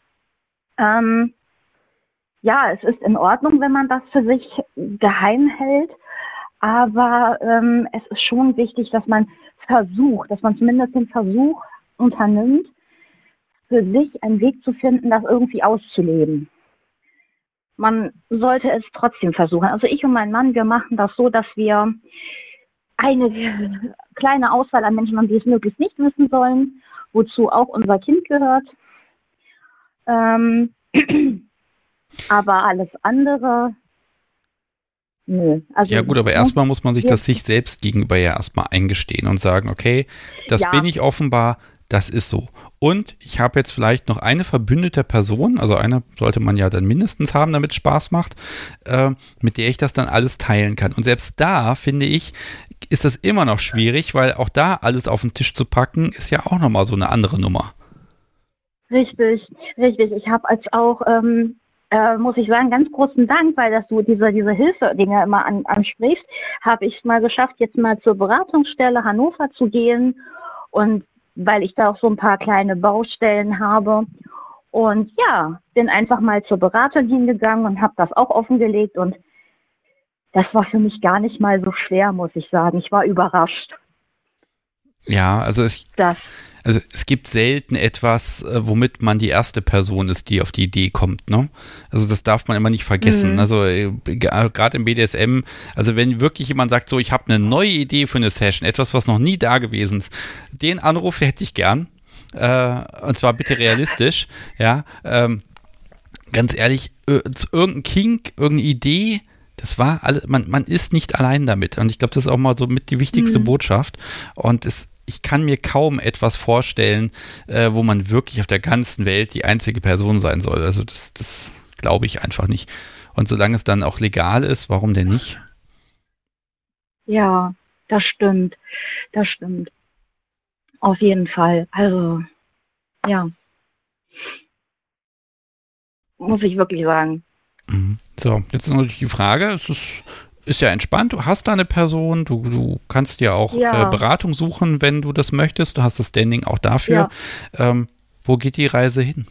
Ja, es ist in Ordnung, wenn man das für sich geheim hält, aber es ist schon wichtig, dass man zumindest den Versuch unternimmt, für sich einen Weg zu finden, das irgendwie auszuleben. Man sollte es trotzdem versuchen. Also ich und mein Mann, wir machen das so, dass wir eine kleine Auswahl an Menschen haben, die es möglichst nicht wissen sollen, wozu auch unser Kind gehört. Aber alles andere, nö. Also, ja gut, aber erstmal muss man sich das sich selbst gegenüber ja erstmal eingestehen und sagen, okay, das bin ich offenbar, das ist so. Und ich habe jetzt vielleicht noch eine verbündete Person, also eine sollte man ja dann mindestens haben, damit es Spaß macht, mit der ich das dann alles teilen kann. Und selbst da, finde ich, ist das immer noch schwierig, weil auch da alles auf den Tisch zu packen, ist ja auch nochmal so eine andere Nummer. Richtig. Ich habe als auch muss ich sagen, ganz großen Dank, weil dass du diese Hilfe-Dinge immer ansprichst, habe ich mal geschafft, jetzt mal zur Beratungsstelle Hannover zu gehen und weil ich da auch so ein paar kleine Baustellen habe und ja, bin einfach mal zur Beratung hingegangen und habe das auch offengelegt und das war für mich gar nicht mal so schwer, muss ich sagen. Ich war überrascht. Ja, also es gibt selten etwas, womit man die erste Person ist, die auf die Idee kommt, ne? Also das darf man immer nicht vergessen. Also gerade im BDSM, also wenn wirklich jemand sagt, so ich habe eine neue Idee für eine Session, etwas, was noch nie da gewesen ist, den Anruf hätte ich gern. Und zwar bitte realistisch, ja. Ganz ehrlich, irgendein Kink, irgendeine Idee, das war alles, man ist nicht allein damit. Und ich glaube, das ist auch mal so mit die wichtigste Botschaft. Und ich kann mir kaum etwas vorstellen, wo man wirklich auf der ganzen Welt die einzige Person sein soll. Also das glaube ich einfach nicht. Und solange es dann auch legal ist, warum denn nicht? Ja, das stimmt. Das stimmt. Auf jeden Fall. Also, ja. Muss ich wirklich sagen. So, jetzt ist natürlich die Frage, es ist ja entspannt, du hast da eine Person, du kannst dir auch Beratung suchen, wenn du das möchtest, du hast das Standing auch dafür. Ja. Wo geht die Reise hin?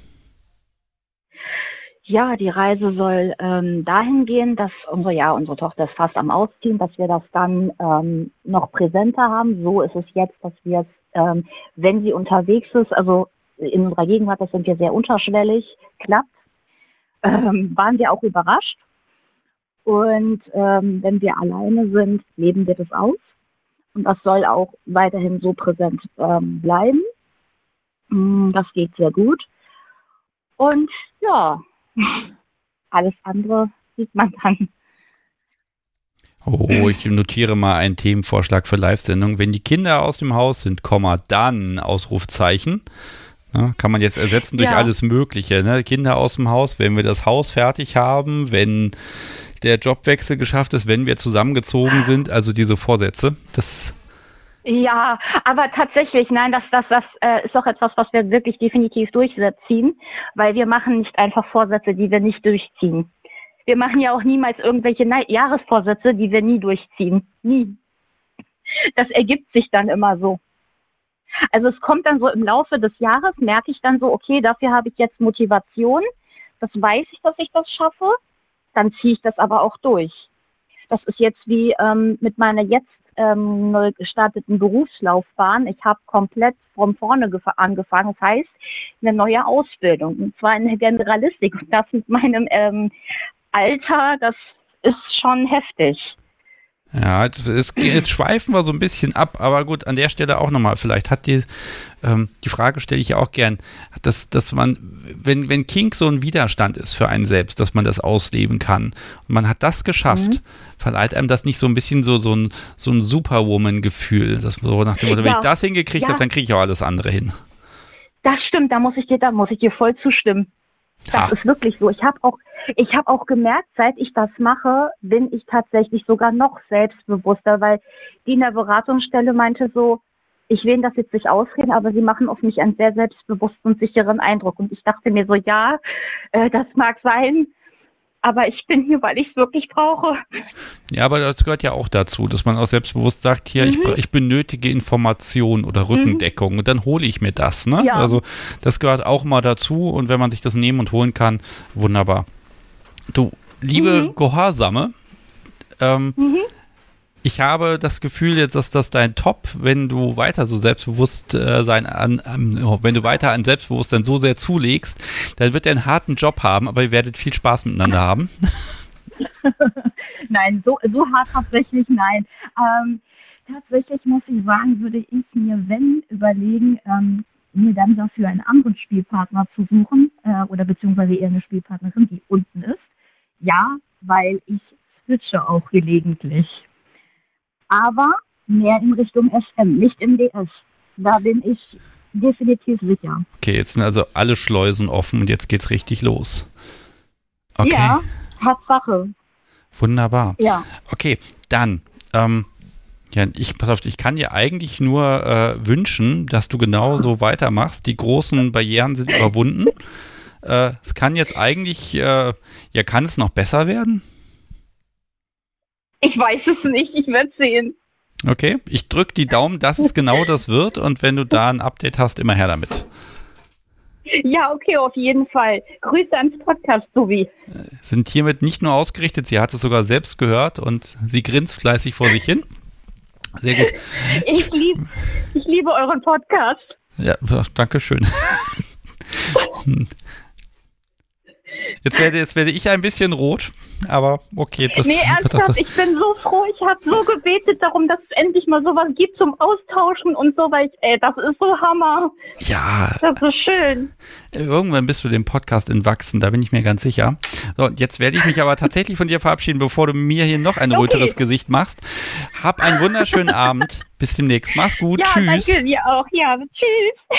Ja, die Reise soll dahin gehen, dass unsere Tochter ist fast am Ausziehen, dass wir das dann noch präsenter haben. So ist es jetzt, dass wir es, wenn sie unterwegs ist, also in unserer Gegenwart, das sind wir sehr unterschwellig, klappt, waren wir auch überrascht. Und wenn wir alleine sind, leben wir das aus. Und das soll auch weiterhin so präsent bleiben. Das geht sehr gut. Und ja, alles andere sieht man dann. Oh, ich notiere mal einen Themenvorschlag für Live-Sendung. Wenn die Kinder aus dem Haus sind, dann Ausrufzeichen. Ja, kann man jetzt ersetzen durch alles Mögliche. Ne? Kinder aus dem Haus, wenn wir das Haus fertig haben, wenn der Jobwechsel geschafft ist, wenn wir zusammengezogen sind. Also diese Vorsätze, das... Ja, aber tatsächlich, nein, das ist auch etwas, was wir wirklich definitiv durchziehen, weil wir machen nicht einfach Vorsätze, die wir nicht durchziehen. Wir machen ja auch niemals irgendwelche Jahresvorsätze, die wir nie durchziehen. Nie. Das ergibt sich dann immer so. Also es kommt dann so im Laufe des Jahres, merke ich dann so, okay, dafür habe ich jetzt Motivation. Das weiß ich, dass ich das schaffe. Dann ziehe ich das aber auch durch. Das ist jetzt wie mit meiner jetzt neu gestarteten Berufslaufbahn. Ich habe komplett von vorne angefangen. Das heißt, eine neue Ausbildung. Und zwar in der Generalistik. Und das mit meinem Alter, das ist schon heftig. Ja, jetzt schweifen wir so ein bisschen ab, aber gut, an der Stelle auch nochmal, vielleicht hat die Frage stelle ich ja auch gern, dass man, wenn Kink so ein Widerstand ist für einen selbst, dass man das ausleben kann und man hat das geschafft, verleiht einem das nicht so ein bisschen so ein Superwoman-Gefühl, dass so nach dem Motto, wenn ich das hingekriegt habe, dann kriege ich auch alles andere hin. Das stimmt, da muss ich dir voll zustimmen. Das ist wirklich so. Ich habe auch gemerkt, seit ich das mache, bin ich tatsächlich sogar noch selbstbewusster, weil die in der Beratungsstelle meinte so, ich will das jetzt nicht ausreden, aber sie machen auf mich einen sehr selbstbewussten und sicheren Eindruck. Und ich dachte mir so, ja, das mag sein, aber ich bin hier, weil ich es wirklich brauche. Ja, aber das gehört ja auch dazu, dass man auch selbstbewusst sagt, hier, ich benötige Information oder Rückendeckung und dann hole ich mir das. Ne? Ja. Also das gehört auch mal dazu und wenn man sich das nehmen und holen kann, wunderbar. Du, liebe Gehorsame, ich habe das Gefühl jetzt, dass das dein Top, wenn du weiter so selbstbewusst wenn du weiter an Selbstbewusstsein so sehr zulegst, dann wird er einen harten Job haben, aber ihr werdet viel Spaß miteinander haben. Nein, so hart tatsächlich nein. Tatsächlich muss ich sagen, würde ich mir, wenn überlegen, mir dann dafür einen anderen Spielpartner zu suchen, oder beziehungsweise eher eine Spielpartnerin, die unten ist. Ja, weil ich switche auch gelegentlich. Aber mehr in Richtung SM, nicht im DS. Da bin ich definitiv sicher. Okay, jetzt sind also alle Schleusen offen und jetzt geht's richtig los. Okay. Ja, Tatsache. Wunderbar. Ja. Okay, dann, pass auf, ich kann dir eigentlich nur wünschen, dass du genau so weitermachst. Die großen Barrieren sind überwunden. Es kann jetzt eigentlich, kann es noch besser werden? Ich weiß es nicht, ich werde sehen. Okay, ich drücke die Daumen, dass es genau das wird und wenn du da ein Update hast, immer her damit. Ja, okay, auf jeden Fall. Grüße ans Podcast, Suvi. Sind hiermit nicht nur ausgerichtet, sie hat es sogar selbst gehört und sie grinst fleißig vor sich hin. Sehr gut. Ich liebe euren Podcast. Ja, danke schön. Jetzt werde ich ein bisschen rot, aber okay. Ernsthaft, ich bin so froh, ich habe so gebetet darum, dass es endlich mal sowas gibt zum Austauschen und so, weil das ist so Hammer. Ja. Das ist schön. Irgendwann bist du dem Podcast entwachsen, da bin ich mir ganz sicher. So, jetzt werde ich mich aber tatsächlich von dir verabschieden, bevor du mir hier noch ein röteres Gesicht machst. Hab einen wunderschönen Abend. Bis demnächst. Mach's gut. Ja, Tschüss. danke dir auch. Ja, tschüss.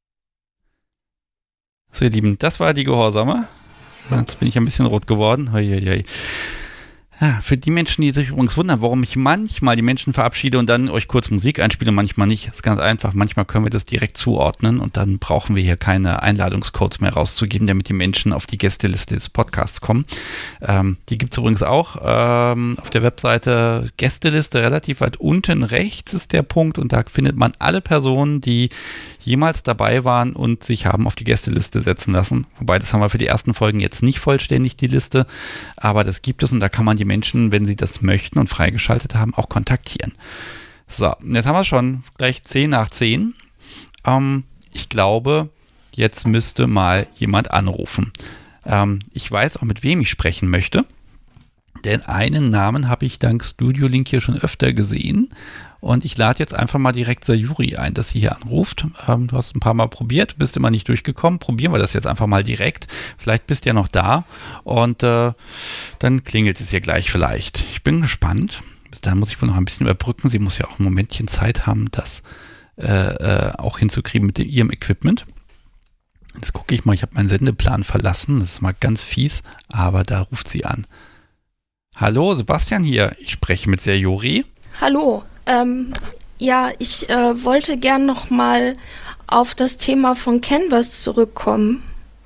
So, ihr Lieben, das war die Gehorsame. Jetzt bin ich ein bisschen rot geworden. Hei. Ja, für die Menschen, die sich übrigens wundern, warum ich manchmal die Menschen verabschiede und dann euch kurz Musik einspiele, manchmal nicht. Das ist ganz einfach. Manchmal können wir das direkt zuordnen und dann brauchen wir hier keine Einladungscodes mehr rauszugeben, damit die Menschen auf die Gästeliste des Podcasts kommen. Die gibt es übrigens auch auf der Webseite Gästeliste. Relativ weit unten rechts ist der Punkt und da findet man alle Personen, die jemals dabei waren und sich haben auf die Gästeliste setzen lassen. Wobei, das haben wir für die ersten Folgen jetzt nicht vollständig, die Liste. Aber das gibt es und da kann man die Menschen, wenn sie das möchten und freigeschaltet haben, auch kontaktieren. So, jetzt haben wir schon gleich 10 nach 10. Ich glaube, jetzt müsste mal jemand anrufen. Ich weiß auch, mit wem ich sprechen möchte. Denn einen Namen habe ich dank Studio Link hier schon öfter gesehen. Und ich lade jetzt einfach mal direkt Sayuri ein, dass sie hier anruft. Du hast ein paar Mal probiert, bist immer nicht durchgekommen. Probieren wir das jetzt einfach mal direkt. Vielleicht bist du ja noch da und dann klingelt es hier gleich vielleicht. Ich bin gespannt. Bis dahin muss ich wohl noch ein bisschen überbrücken. Sie muss ja auch ein Momentchen Zeit haben, das auch hinzukriegen mit ihrem Equipment. Jetzt gucke ich mal, ich habe meinen Sendeplan verlassen. Das ist mal ganz fies, aber da ruft sie an. Hallo, Sebastian hier. Ich spreche mit Sayuri. Hallo. Ich wollte gern noch mal auf das Thema von Canvas zurückkommen.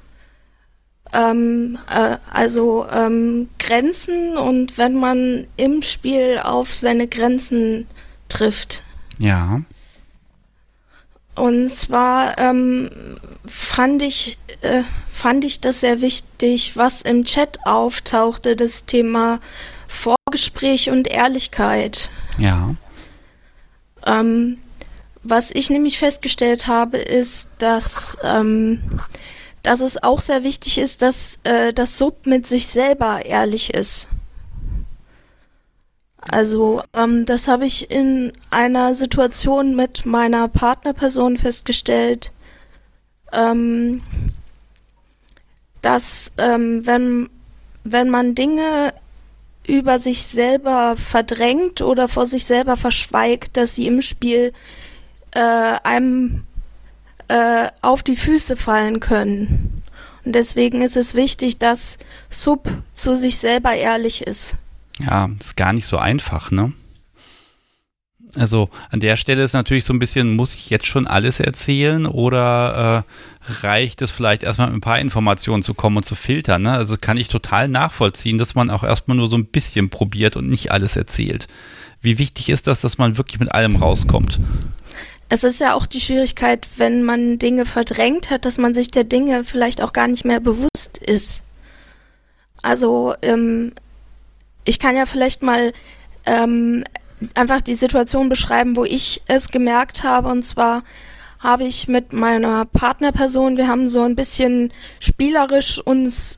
Grenzen und wenn man im Spiel auf seine Grenzen trifft. Ja. Und zwar fand ich das sehr wichtig, was im Chat auftauchte, das Thema Vorgespräch und Ehrlichkeit. Ja. Was ich nämlich festgestellt habe, ist, dass es auch sehr wichtig ist, dass das Sub mit sich selber ehrlich ist. Also das habe ich in einer Situation mit meiner Partnerperson festgestellt, dass wenn man Dinge über sich selber verdrängt oder vor sich selber verschweigt, dass sie im Spiel einem auf die Füße fallen können. Und deswegen ist es wichtig, dass Sub zu sich selber ehrlich ist. Ja, das ist gar nicht so einfach, ne? Also an der Stelle ist natürlich so ein bisschen, muss ich jetzt schon alles erzählen oder reicht es vielleicht erstmal mit ein paar Informationen zu kommen und zu filtern, ne? Also kann ich total nachvollziehen, dass man auch erstmal nur so ein bisschen probiert und nicht alles erzählt. Wie wichtig ist das, dass man wirklich mit allem rauskommt? Es ist ja auch die Schwierigkeit, wenn man Dinge verdrängt hat, dass man sich der Dinge vielleicht auch gar nicht mehr bewusst ist. Also ich kann ja vielleicht mal einfach die Situation beschreiben, wo ich es gemerkt habe. Und zwar habe ich mit meiner Partnerperson, wir haben so ein bisschen spielerisch uns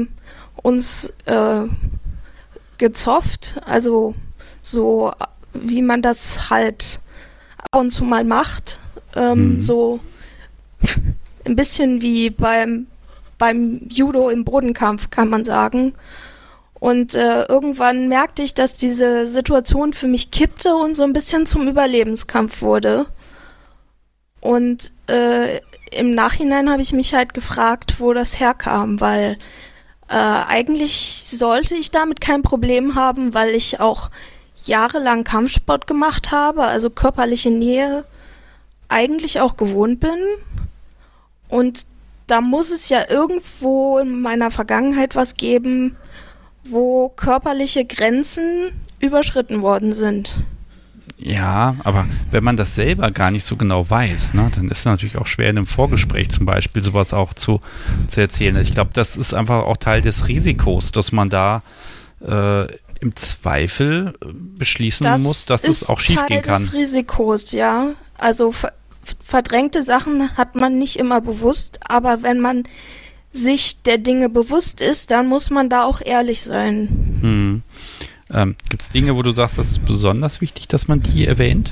gezofft. Also so, wie man das halt ab und zu mal macht. So ein bisschen wie beim Judo im Bodenkampf, kann man sagen. Und irgendwann merkte ich, dass diese Situation für mich kippte und so ein bisschen zum Überlebenskampf wurde. Und im Nachhinein habe ich mich halt gefragt, wo das herkam, weil eigentlich sollte ich damit kein Problem haben, weil ich auch jahrelang Kampfsport gemacht habe, also körperliche Nähe eigentlich auch gewohnt bin. Und da muss es ja irgendwo in meiner Vergangenheit was geben, wo körperliche Grenzen überschritten worden sind. Ja, aber wenn man das selber gar nicht so genau weiß, ne, dann ist es natürlich auch schwer in einem Vorgespräch zum Beispiel sowas auch zu erzählen. Ich glaube, das ist einfach auch Teil des Risikos, dass man da im Zweifel beschließen muss, dass es auch schiefgehen kann. Das ist Teil des Risikos, ja. Also verdrängte Sachen hat man nicht immer bewusst, aber wenn man sich der Dinge bewusst ist, dann muss man da auch ehrlich sein. Gibt es Dinge, wo du sagst, das ist besonders wichtig, dass man die erwähnt?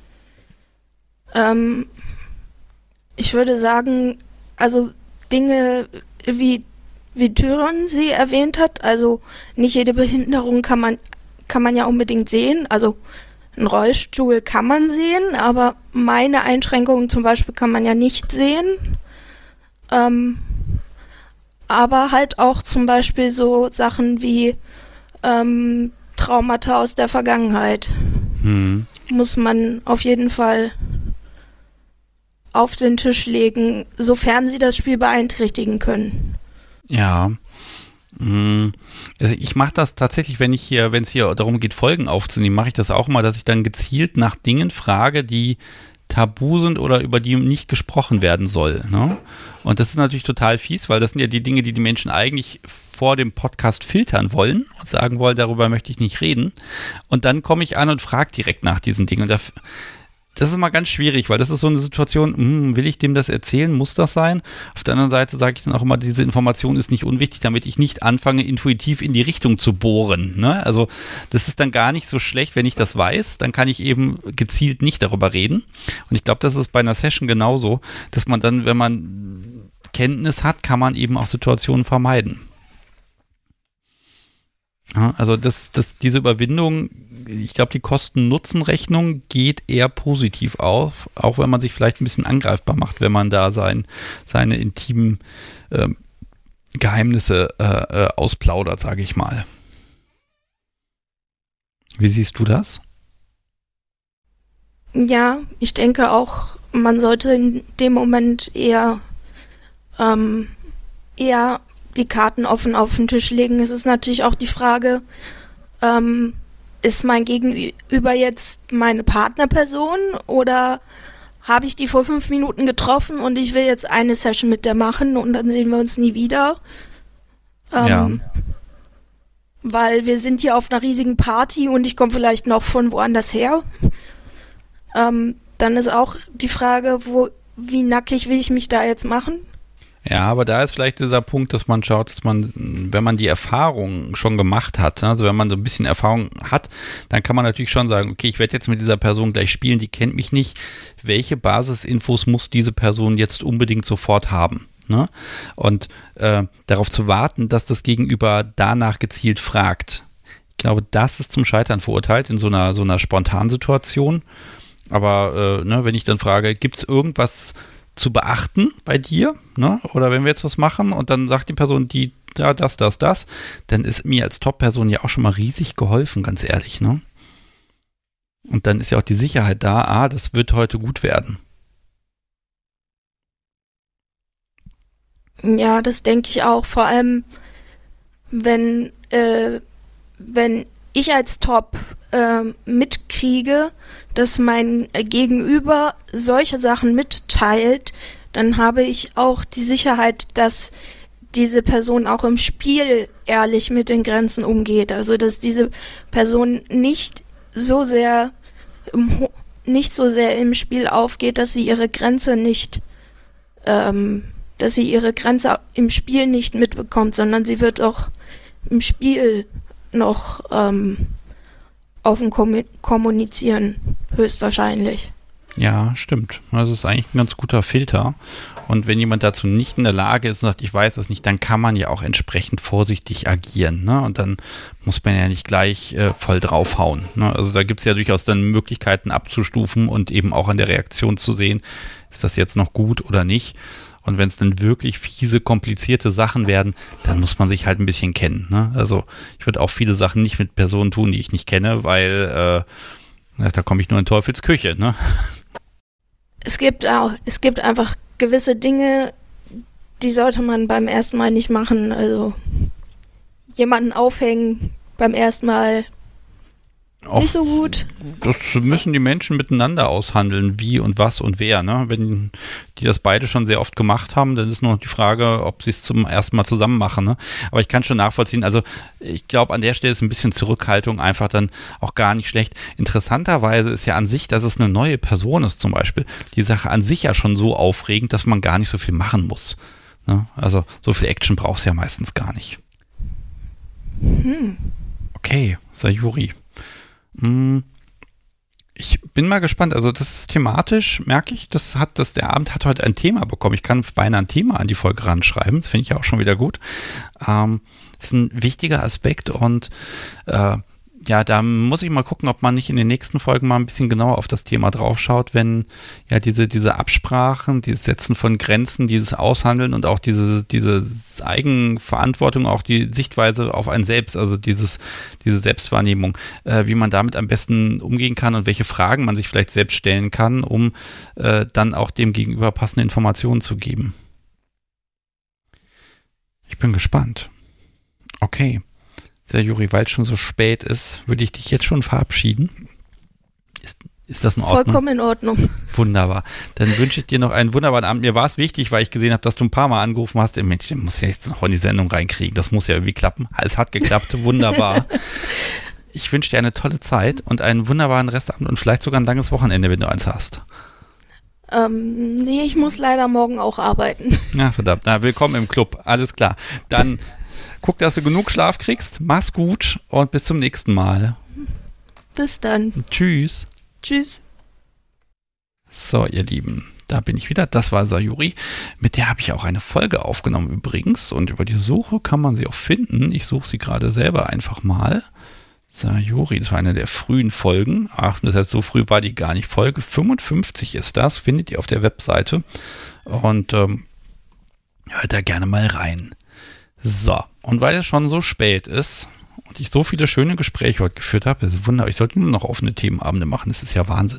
Ich würde sagen, also Dinge wie Tyron sie erwähnt hat, also nicht jede Behinderung kann man ja unbedingt sehen, also einen Rollstuhl kann man sehen, aber meine Einschränkungen zum Beispiel kann man ja nicht sehen. Aber halt auch zum Beispiel so Sachen wie Traumata aus der Vergangenheit. Muss man auf jeden Fall auf den Tisch legen, sofern sie das Spiel beeinträchtigen können. Ja. Also ich mache das tatsächlich, wenn es hier darum geht, Folgen aufzunehmen, mache ich das auch mal, dass ich dann gezielt nach Dingen frage, die tabu sind oder über die nicht gesprochen werden soll. Ne? Und das ist natürlich total fies, weil das sind ja die Dinge, die die Menschen eigentlich vor dem Podcast filtern wollen und sagen wollen, darüber möchte ich nicht reden. Und dann komme ich an und frage direkt nach diesen Dingen. Und das ist immer ganz schwierig, weil das ist so eine Situation, will ich dem das erzählen, muss das sein? Auf der anderen Seite sage ich dann auch immer, diese Information ist nicht unwichtig, damit ich nicht anfange, intuitiv in die Richtung zu bohren. Ne? Also das ist dann gar nicht so schlecht, wenn ich das weiß, dann kann ich eben gezielt nicht darüber reden. Und ich glaube, das ist bei einer Session genauso, dass man dann, wenn man Kenntnis hat, kann man eben auch Situationen vermeiden. Ja, also diese Überwindung, ich glaube, die Kosten-Nutzen-Rechnung geht eher positiv auf, auch wenn man sich vielleicht ein bisschen angreifbar macht, wenn man da seine intimen Geheimnisse ausplaudert, sage ich mal. Wie siehst du das? Ja, ich denke auch, man sollte in dem Moment eher die Karten offen auf den Tisch legen. Es ist natürlich auch die Frage, ist mein Gegenüber jetzt meine Partnerperson oder habe ich die vor 5 Minuten getroffen und ich will jetzt eine Session mit der machen und dann sehen wir uns nie wieder? Ja. Weil wir sind hier auf einer riesigen Party und ich komme vielleicht noch von woanders her. Dann ist auch die Frage, wie nackig will ich mich da jetzt machen? Ja, aber da ist vielleicht dieser Punkt, dass man schaut, dass man, wenn man die Erfahrung schon gemacht hat, also wenn man so ein bisschen Erfahrung hat, dann kann man natürlich schon sagen, okay, ich werde jetzt mit dieser Person gleich spielen, die kennt mich nicht. Welche Basisinfos muss diese Person jetzt unbedingt sofort haben? Ne? Und darauf zu warten, dass das Gegenüber danach gezielt fragt. Ich glaube, das ist zum Scheitern verurteilt in so einer Spontansituation. Aber wenn ich dann frage, gibt es irgendwas zu beachten bei dir, ne? Oder wenn wir jetzt was machen und dann sagt die Person, die da das, dann ist mir als Top-Person ja auch schon mal riesig geholfen, ganz ehrlich, ne? Und dann ist ja auch die Sicherheit da, das wird heute gut werden. Ja, das denke ich auch. Vor allem, wenn ich als Top mitkriege, dass mein Gegenüber solche Sachen mitteilt, dann habe ich auch die Sicherheit, dass diese Person auch im Spiel ehrlich mit den Grenzen umgeht. Also dass diese Person nicht so sehr im Spiel aufgeht, dass sie ihre Grenze im Spiel nicht mitbekommt, sondern sie wird auch im Spiel noch offen kommunizieren, höchstwahrscheinlich. Ja, stimmt. Das ist eigentlich ein ganz guter Filter. Und wenn jemand dazu nicht in der Lage ist und sagt, ich weiß das nicht, dann kann man ja auch entsprechend vorsichtig agieren. Ne? Und dann muss man ja nicht gleich voll draufhauen. Ne? Also da gibt es ja durchaus dann Möglichkeiten abzustufen und eben auch an der Reaktion zu sehen, ist das jetzt noch gut oder nicht. Und wenn es dann wirklich fiese, komplizierte Sachen werden, dann muss man sich halt ein bisschen kennen. Ne? Also ich würde auch viele Sachen nicht mit Personen tun, die ich nicht kenne, weil da komme ich nur in Teufelsküche. Ne? Es gibt einfach gewisse Dinge, die sollte man beim ersten Mal nicht machen. Also jemanden aufhängen beim ersten Mal nicht so gut. Das müssen die Menschen miteinander aushandeln, wie und was und wer. Ne? Wenn die das beide schon sehr oft gemacht haben, dann ist nur noch die Frage, ob sie es zum ersten Mal zusammen machen. Ne? Aber ich kann schon nachvollziehen, also ich glaube, an der Stelle ist ein bisschen Zurückhaltung einfach dann auch gar nicht schlecht. Interessanterweise ist ja an sich, dass es eine neue Person ist zum Beispiel, die Sache an sich ja schon so aufregend, dass man gar nicht so viel machen muss. Ne? Also so viel Action brauchst du ja meistens gar nicht. Okay, Sayuri. Ich bin mal gespannt. Also das ist thematisch, merke ich, der Abend hat heute ein Thema bekommen. Ich kann beinahe ein Thema an die Folge ranschreiben. Das finde ich ja auch schon wieder gut. Das ist ein wichtiger Aspekt und ja, da muss ich mal gucken, ob man nicht in den nächsten Folgen mal ein bisschen genauer auf das Thema draufschaut, wenn ja diese Absprachen, dieses Setzen von Grenzen, dieses Aushandeln und auch diese Eigenverantwortung, auch die Sichtweise auf einen selbst, also diese Selbstwahrnehmung, wie man damit am besten umgehen kann und welche Fragen man sich vielleicht selbst stellen kann, um dann auch dem Gegenüber passende Informationen zu geben. Ich bin gespannt. Okay. Sayuri, weil es schon so spät ist, würde ich dich jetzt schon verabschieden. Ist das in Ordnung? Vollkommen in Ordnung. Wunderbar. Dann wünsche ich dir noch einen wunderbaren Abend. Mir war es wichtig, weil ich gesehen habe, dass du ein paar Mal angerufen hast. Mensch, den muss ja jetzt noch in die Sendung reinkriegen. Das muss ja irgendwie klappen. Es hat geklappt. Wunderbar. Ich wünsche dir eine tolle Zeit und einen wunderbaren Restabend und vielleicht sogar ein langes Wochenende, wenn du eins hast. Nee, ich muss leider morgen auch arbeiten. Ja, verdammt. Na, willkommen im Club. Alles klar. Dann guck, dass du genug Schlaf kriegst. Mach's gut und bis zum nächsten Mal. Bis dann. Tschüss. Tschüss. So, ihr Lieben, da bin ich wieder. Das war Sayuri. Mit der habe ich auch eine Folge aufgenommen übrigens. Und über die Suche kann man sie auch finden. Ich suche sie gerade selber einfach mal. Sayuri, das war eine der frühen Folgen. Ach, das heißt, so früh war die gar nicht. Folge 55 ist das. Findet ihr auf der Webseite. Und hört da gerne mal rein. So, und weil es schon so spät ist und ich so viele schöne Gespräche heute geführt habe, ist wunderbar, ich sollte nur noch offene Themenabende machen, das ist ja Wahnsinn,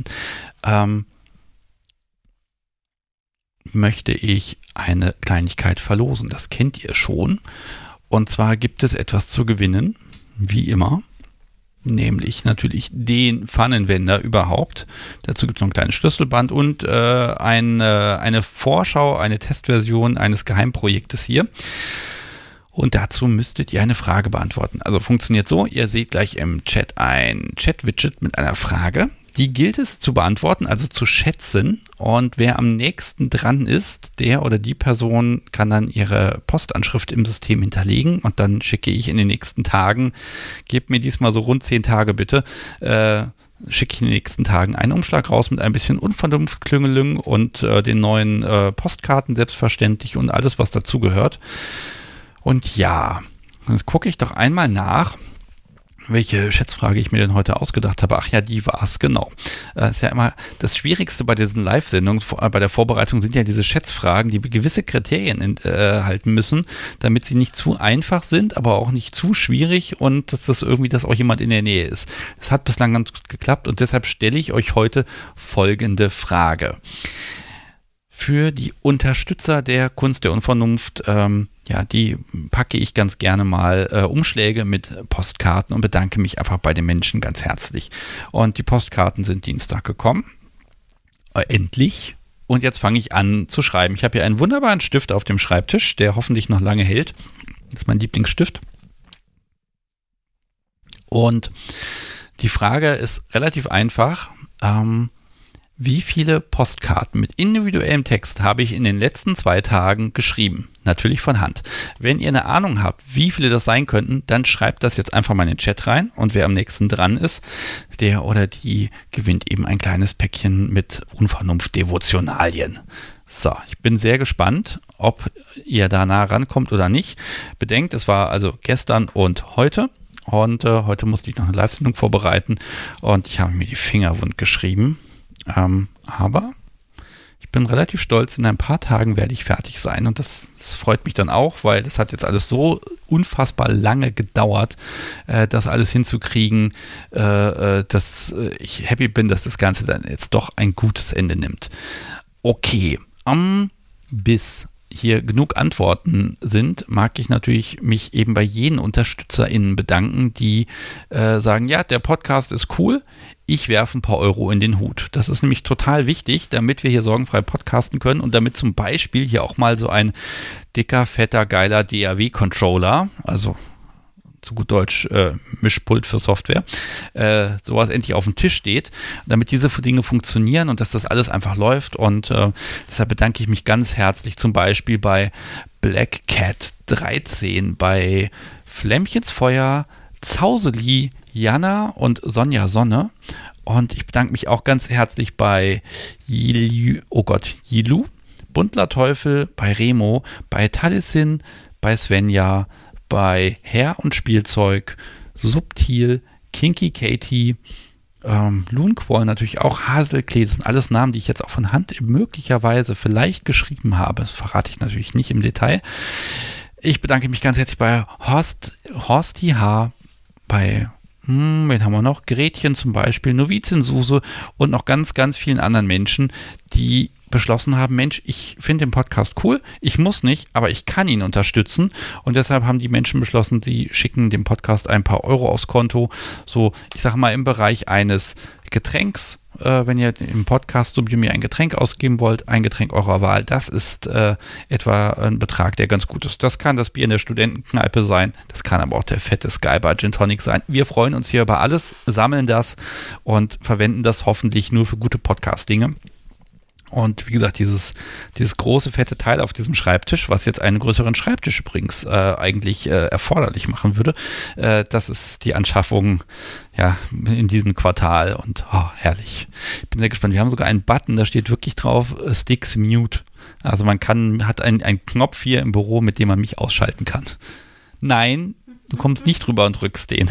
möchte ich eine Kleinigkeit verlosen. Das kennt ihr schon. Und zwar gibt es etwas zu gewinnen, wie immer, nämlich natürlich den Pfannenwender überhaupt. Dazu gibt es noch ein kleines Schlüsselband und eine Vorschau, eine Testversion eines Geheimprojektes hier. Und dazu müsstet ihr eine Frage beantworten. Also funktioniert so, ihr seht gleich im Chat ein Chat-Widget mit einer Frage. Die gilt es zu beantworten, also zu schätzen. Und wer am nächsten dran ist, der oder die Person kann dann ihre Postanschrift im System hinterlegen. Und dann schicke ich in den nächsten Tagen, gebt mir diesmal so rund 10 Tage bitte, schicke ich in den nächsten Tagen einen Umschlag raus mit ein bisschen Unvernunftklüngelung und den neuen Postkarten selbstverständlich und alles, was dazugehört. Und ja, jetzt gucke ich doch einmal nach, welche Schätzfrage ich mir denn heute ausgedacht habe. Ach ja, die war's, genau. Ist ja immer das Schwierigste bei diesen Live-Sendungen, bei der Vorbereitung sind ja diese Schätzfragen, die gewisse Kriterien enthalten müssen, damit sie nicht zu einfach sind, aber auch nicht zu schwierig und dass auch jemand in der Nähe ist. Das hat bislang ganz gut geklappt und deshalb stelle ich euch heute folgende Frage. Für die Unterstützer der Kunst der Unvernunft, die packe ich ganz gerne mal Umschläge mit Postkarten und bedanke mich einfach bei den Menschen ganz herzlich. Und die Postkarten sind Dienstag gekommen. Endlich. Und jetzt fange ich an zu schreiben. Ich habe hier einen wunderbaren Stift auf dem Schreibtisch, der hoffentlich noch lange hält. Das ist mein Lieblingsstift. Und die Frage ist relativ einfach. Wie viele Postkarten mit individuellem Text habe ich in den letzten 2 Tagen geschrieben? Natürlich von Hand. Wenn ihr eine Ahnung habt, wie viele das sein könnten, dann schreibt das jetzt einfach mal in den Chat rein und wer am nächsten dran ist, der oder die gewinnt eben ein kleines Päckchen mit Unvernunft-Devotionalien. So, ich bin sehr gespannt, ob ihr da nah rankommt oder nicht. Bedenkt, es war also gestern und heute. Und heute musste ich noch eine Live-Sendung vorbereiten und ich habe mir die Finger wund geschrieben. Aber ich bin relativ stolz, in ein paar Tagen werde ich fertig sein und das freut mich dann auch, weil das hat jetzt alles so unfassbar lange gedauert, das alles hinzukriegen, dass ich happy bin, dass das Ganze dann jetzt doch ein gutes Ende nimmt. Okay, bis hier genug Antworten sind, mag ich natürlich mich eben bei jenen UnterstützerInnen bedanken, die sagen, ja, der Podcast ist cool, ich werfe ein paar Euro in den Hut. Das ist nämlich total wichtig, damit wir hier sorgenfrei podcasten können und damit zum Beispiel hier auch mal so ein dicker, fetter, geiler DAW-Controller, also zu gut Deutsch Mischpult für Software, sowas endlich auf dem Tisch steht, damit diese Dinge funktionieren und dass das alles einfach läuft. Und deshalb bedanke ich mich ganz herzlich zum Beispiel bei Black Cat 13, bei Flämmchensfeuer, Zauseli, Jana und Sonja Sonne. Und ich bedanke mich auch ganz herzlich bei Jilu, Buntler Teufel, bei Remo, bei Talissin, bei Svenja, bei Herr und Spielzeug, Subtil, Kinky Katie, Loonquall natürlich auch, Haselklee, das sind alles Namen, die ich jetzt auch von Hand möglicherweise vielleicht geschrieben habe. Das verrate ich natürlich nicht im Detail. Ich bedanke mich ganz herzlich bei Horsti H., bei wen haben wir noch? Gretchen zum Beispiel, Novizin Suse und noch ganz, ganz vielen anderen Menschen, die beschlossen haben, Mensch, ich finde den Podcast cool, ich muss nicht, aber ich kann ihn unterstützen und deshalb haben die Menschen beschlossen, sie schicken dem Podcast ein paar Euro aufs Konto, so, ich sage mal im Bereich eines Getränks, wenn ihr im Podcast so mir ein Getränk ausgeben wollt, ein Getränk eurer Wahl, das ist etwa ein Betrag, der ganz gut ist. Das kann das Bier in der Studentenkneipe sein, das kann aber auch der fette Skybar Gin Tonic sein. Wir freuen uns hier über alles, sammeln das und verwenden das hoffentlich nur für gute Podcast-Dinge. Und wie gesagt, dieses große, fette Teil auf diesem Schreibtisch, was jetzt einen größeren Schreibtisch übrigens eigentlich erforderlich machen würde, das ist die Anschaffung ja in diesem Quartal und herrlich. Ich bin sehr gespannt. Wir haben sogar einen Button, da steht wirklich drauf, Sticks Mute. Also man hat einen Knopf hier im Büro, mit dem man mich ausschalten kann. Nein, du kommst nicht drüber und drückst den.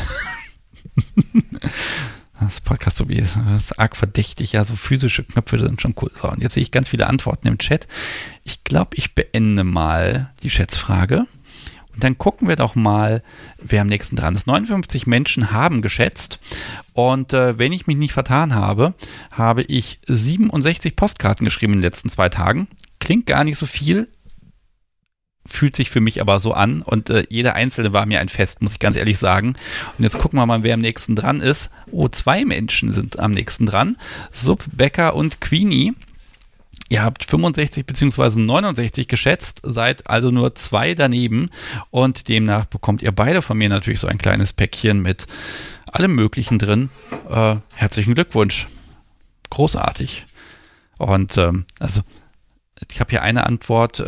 Das Podcast so wie ist arg verdächtig, ja, so physische Knöpfe sind schon cool. So, und jetzt sehe ich ganz viele Antworten im Chat. Ich glaube, ich beende mal die Schätzfrage und dann gucken wir doch mal, wer am nächsten dran ist. 59 Menschen haben geschätzt und wenn ich mich nicht vertan habe, habe ich 67 Postkarten geschrieben in den letzten 2 Tagen. Klingt gar nicht so viel, fühlt sich für mich aber so an und jeder einzelne war mir ein Fest, muss ich ganz ehrlich sagen. Und jetzt gucken wir mal, wer am nächsten dran ist. 2 Menschen sind am nächsten dran. Sub, Becker und Queenie. Ihr habt 65 bzw. 69 geschätzt, seid also nur 2 daneben und demnach bekommt ihr beide von mir natürlich so ein kleines Päckchen mit allem Möglichen drin. Herzlichen Glückwunsch. Großartig. Und also ich habe hier eine Antwort,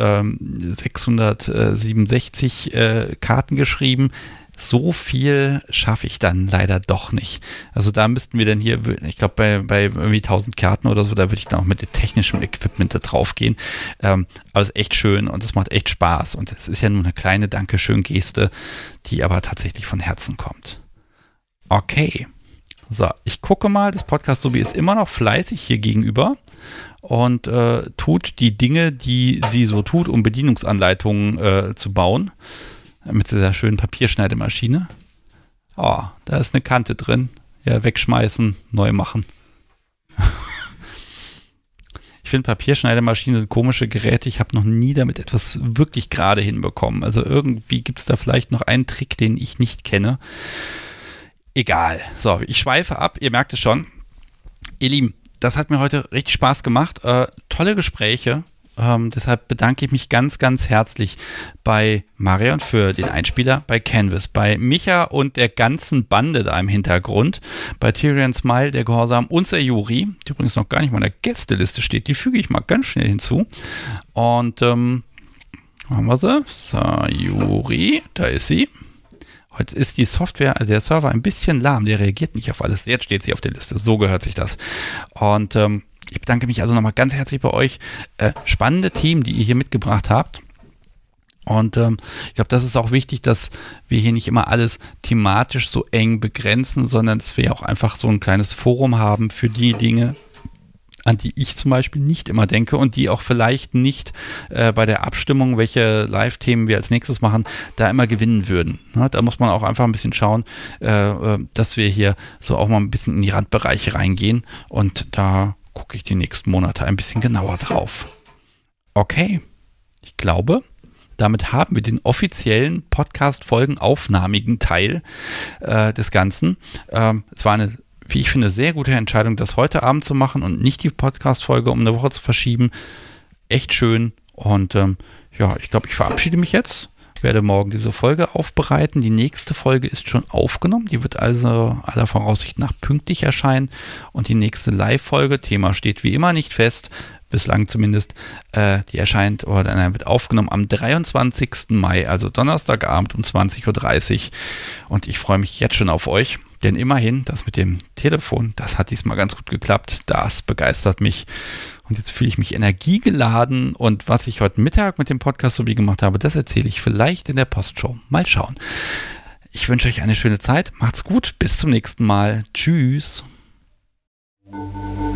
667 Karten geschrieben. So viel schaffe ich dann leider doch nicht. Also da müssten wir dann hier, ich glaube bei irgendwie 1000 Karten oder so, da würde ich dann auch mit dem technischen Equipment da drauf gehen. Aber es ist echt schön und es macht echt Spaß. Und es ist ja nur eine kleine Dankeschön-Geste, die aber tatsächlich von Herzen kommt. Okay. So, ich gucke mal, das Podcast Sobi ist immer noch fleißig hier gegenüber und tut die Dinge, die sie so tut, um Bedienungsanleitungen zu bauen. Mit dieser schönen Papierschneidemaschine. Oh, da ist eine Kante drin. Ja, wegschmeißen, neu machen. Ich finde, Papierschneidemaschinen sind komische Geräte. Ich habe noch nie damit etwas wirklich gerade hinbekommen. Also irgendwie gibt es da vielleicht noch einen Trick, den ich nicht kenne. Egal. So, ich schweife ab. Ihr merkt es schon. Ihr Lieben, das hat mir heute richtig Spaß gemacht. Tolle Gespräche. Deshalb bedanke ich mich ganz, ganz herzlich bei Marion für den Einspieler, bei Canvas, bei Micha und der ganzen Bande da im Hintergrund, bei Tyrion Smile, der Gehorsam und der Juri, die übrigens noch gar nicht mal in der Gästeliste steht, die füge ich mal ganz schnell hinzu. Und haben wir sie? So, Juri, da ist sie. Heute ist die Software, also der Server ein bisschen lahm, der reagiert nicht auf alles. Jetzt steht sie auf der Liste, so gehört sich das. Und ich bedanke mich also nochmal ganz herzlich bei euch. Spannende Themen, die ihr hier mitgebracht habt. Und ich glaube, das ist auch wichtig, dass wir hier nicht immer alles thematisch so eng begrenzen, sondern dass wir auch einfach so ein kleines Forum haben für die Dinge, an die ich zum Beispiel nicht immer denke und die auch vielleicht nicht bei der Abstimmung, welche Live-Themen wir als nächstes machen, da immer gewinnen würden. Ne? Da muss man auch einfach ein bisschen schauen, dass wir hier so auch mal ein bisschen in die Randbereiche reingehen und da gucke ich die nächsten Monate ein bisschen genauer drauf. Okay, ich glaube, damit haben wir den offiziellen Podcast-Folgen-aufnahmigen Teil des Ganzen. Es war eine, wie ich finde, sehr gute Entscheidung, das heute Abend zu machen und nicht die Podcast-Folge um eine Woche zu verschieben. Echt schön und ja, ich glaube, ich verabschiede mich jetzt werde morgen diese Folge aufbereiten. Die nächste Folge ist schon aufgenommen. Die wird also aller Voraussicht nach pünktlich erscheinen. Und die nächste Live-Folge, Thema steht wie immer nicht fest, bislang zumindest, die erscheint oder wird aufgenommen am 23. Mai, also Donnerstagabend um 20.30 Uhr. Und ich freue mich jetzt schon auf euch. Denn immerhin, das mit dem Telefon, das hat diesmal ganz gut geklappt. Das begeistert mich. Und jetzt fühle ich mich energiegeladen. Und was ich heute Mittag mit dem Podcast so wie gemacht habe, das erzähle ich vielleicht in der Postshow. Mal schauen. Ich wünsche euch eine schöne Zeit. Macht's gut. Bis zum nächsten Mal. Tschüss.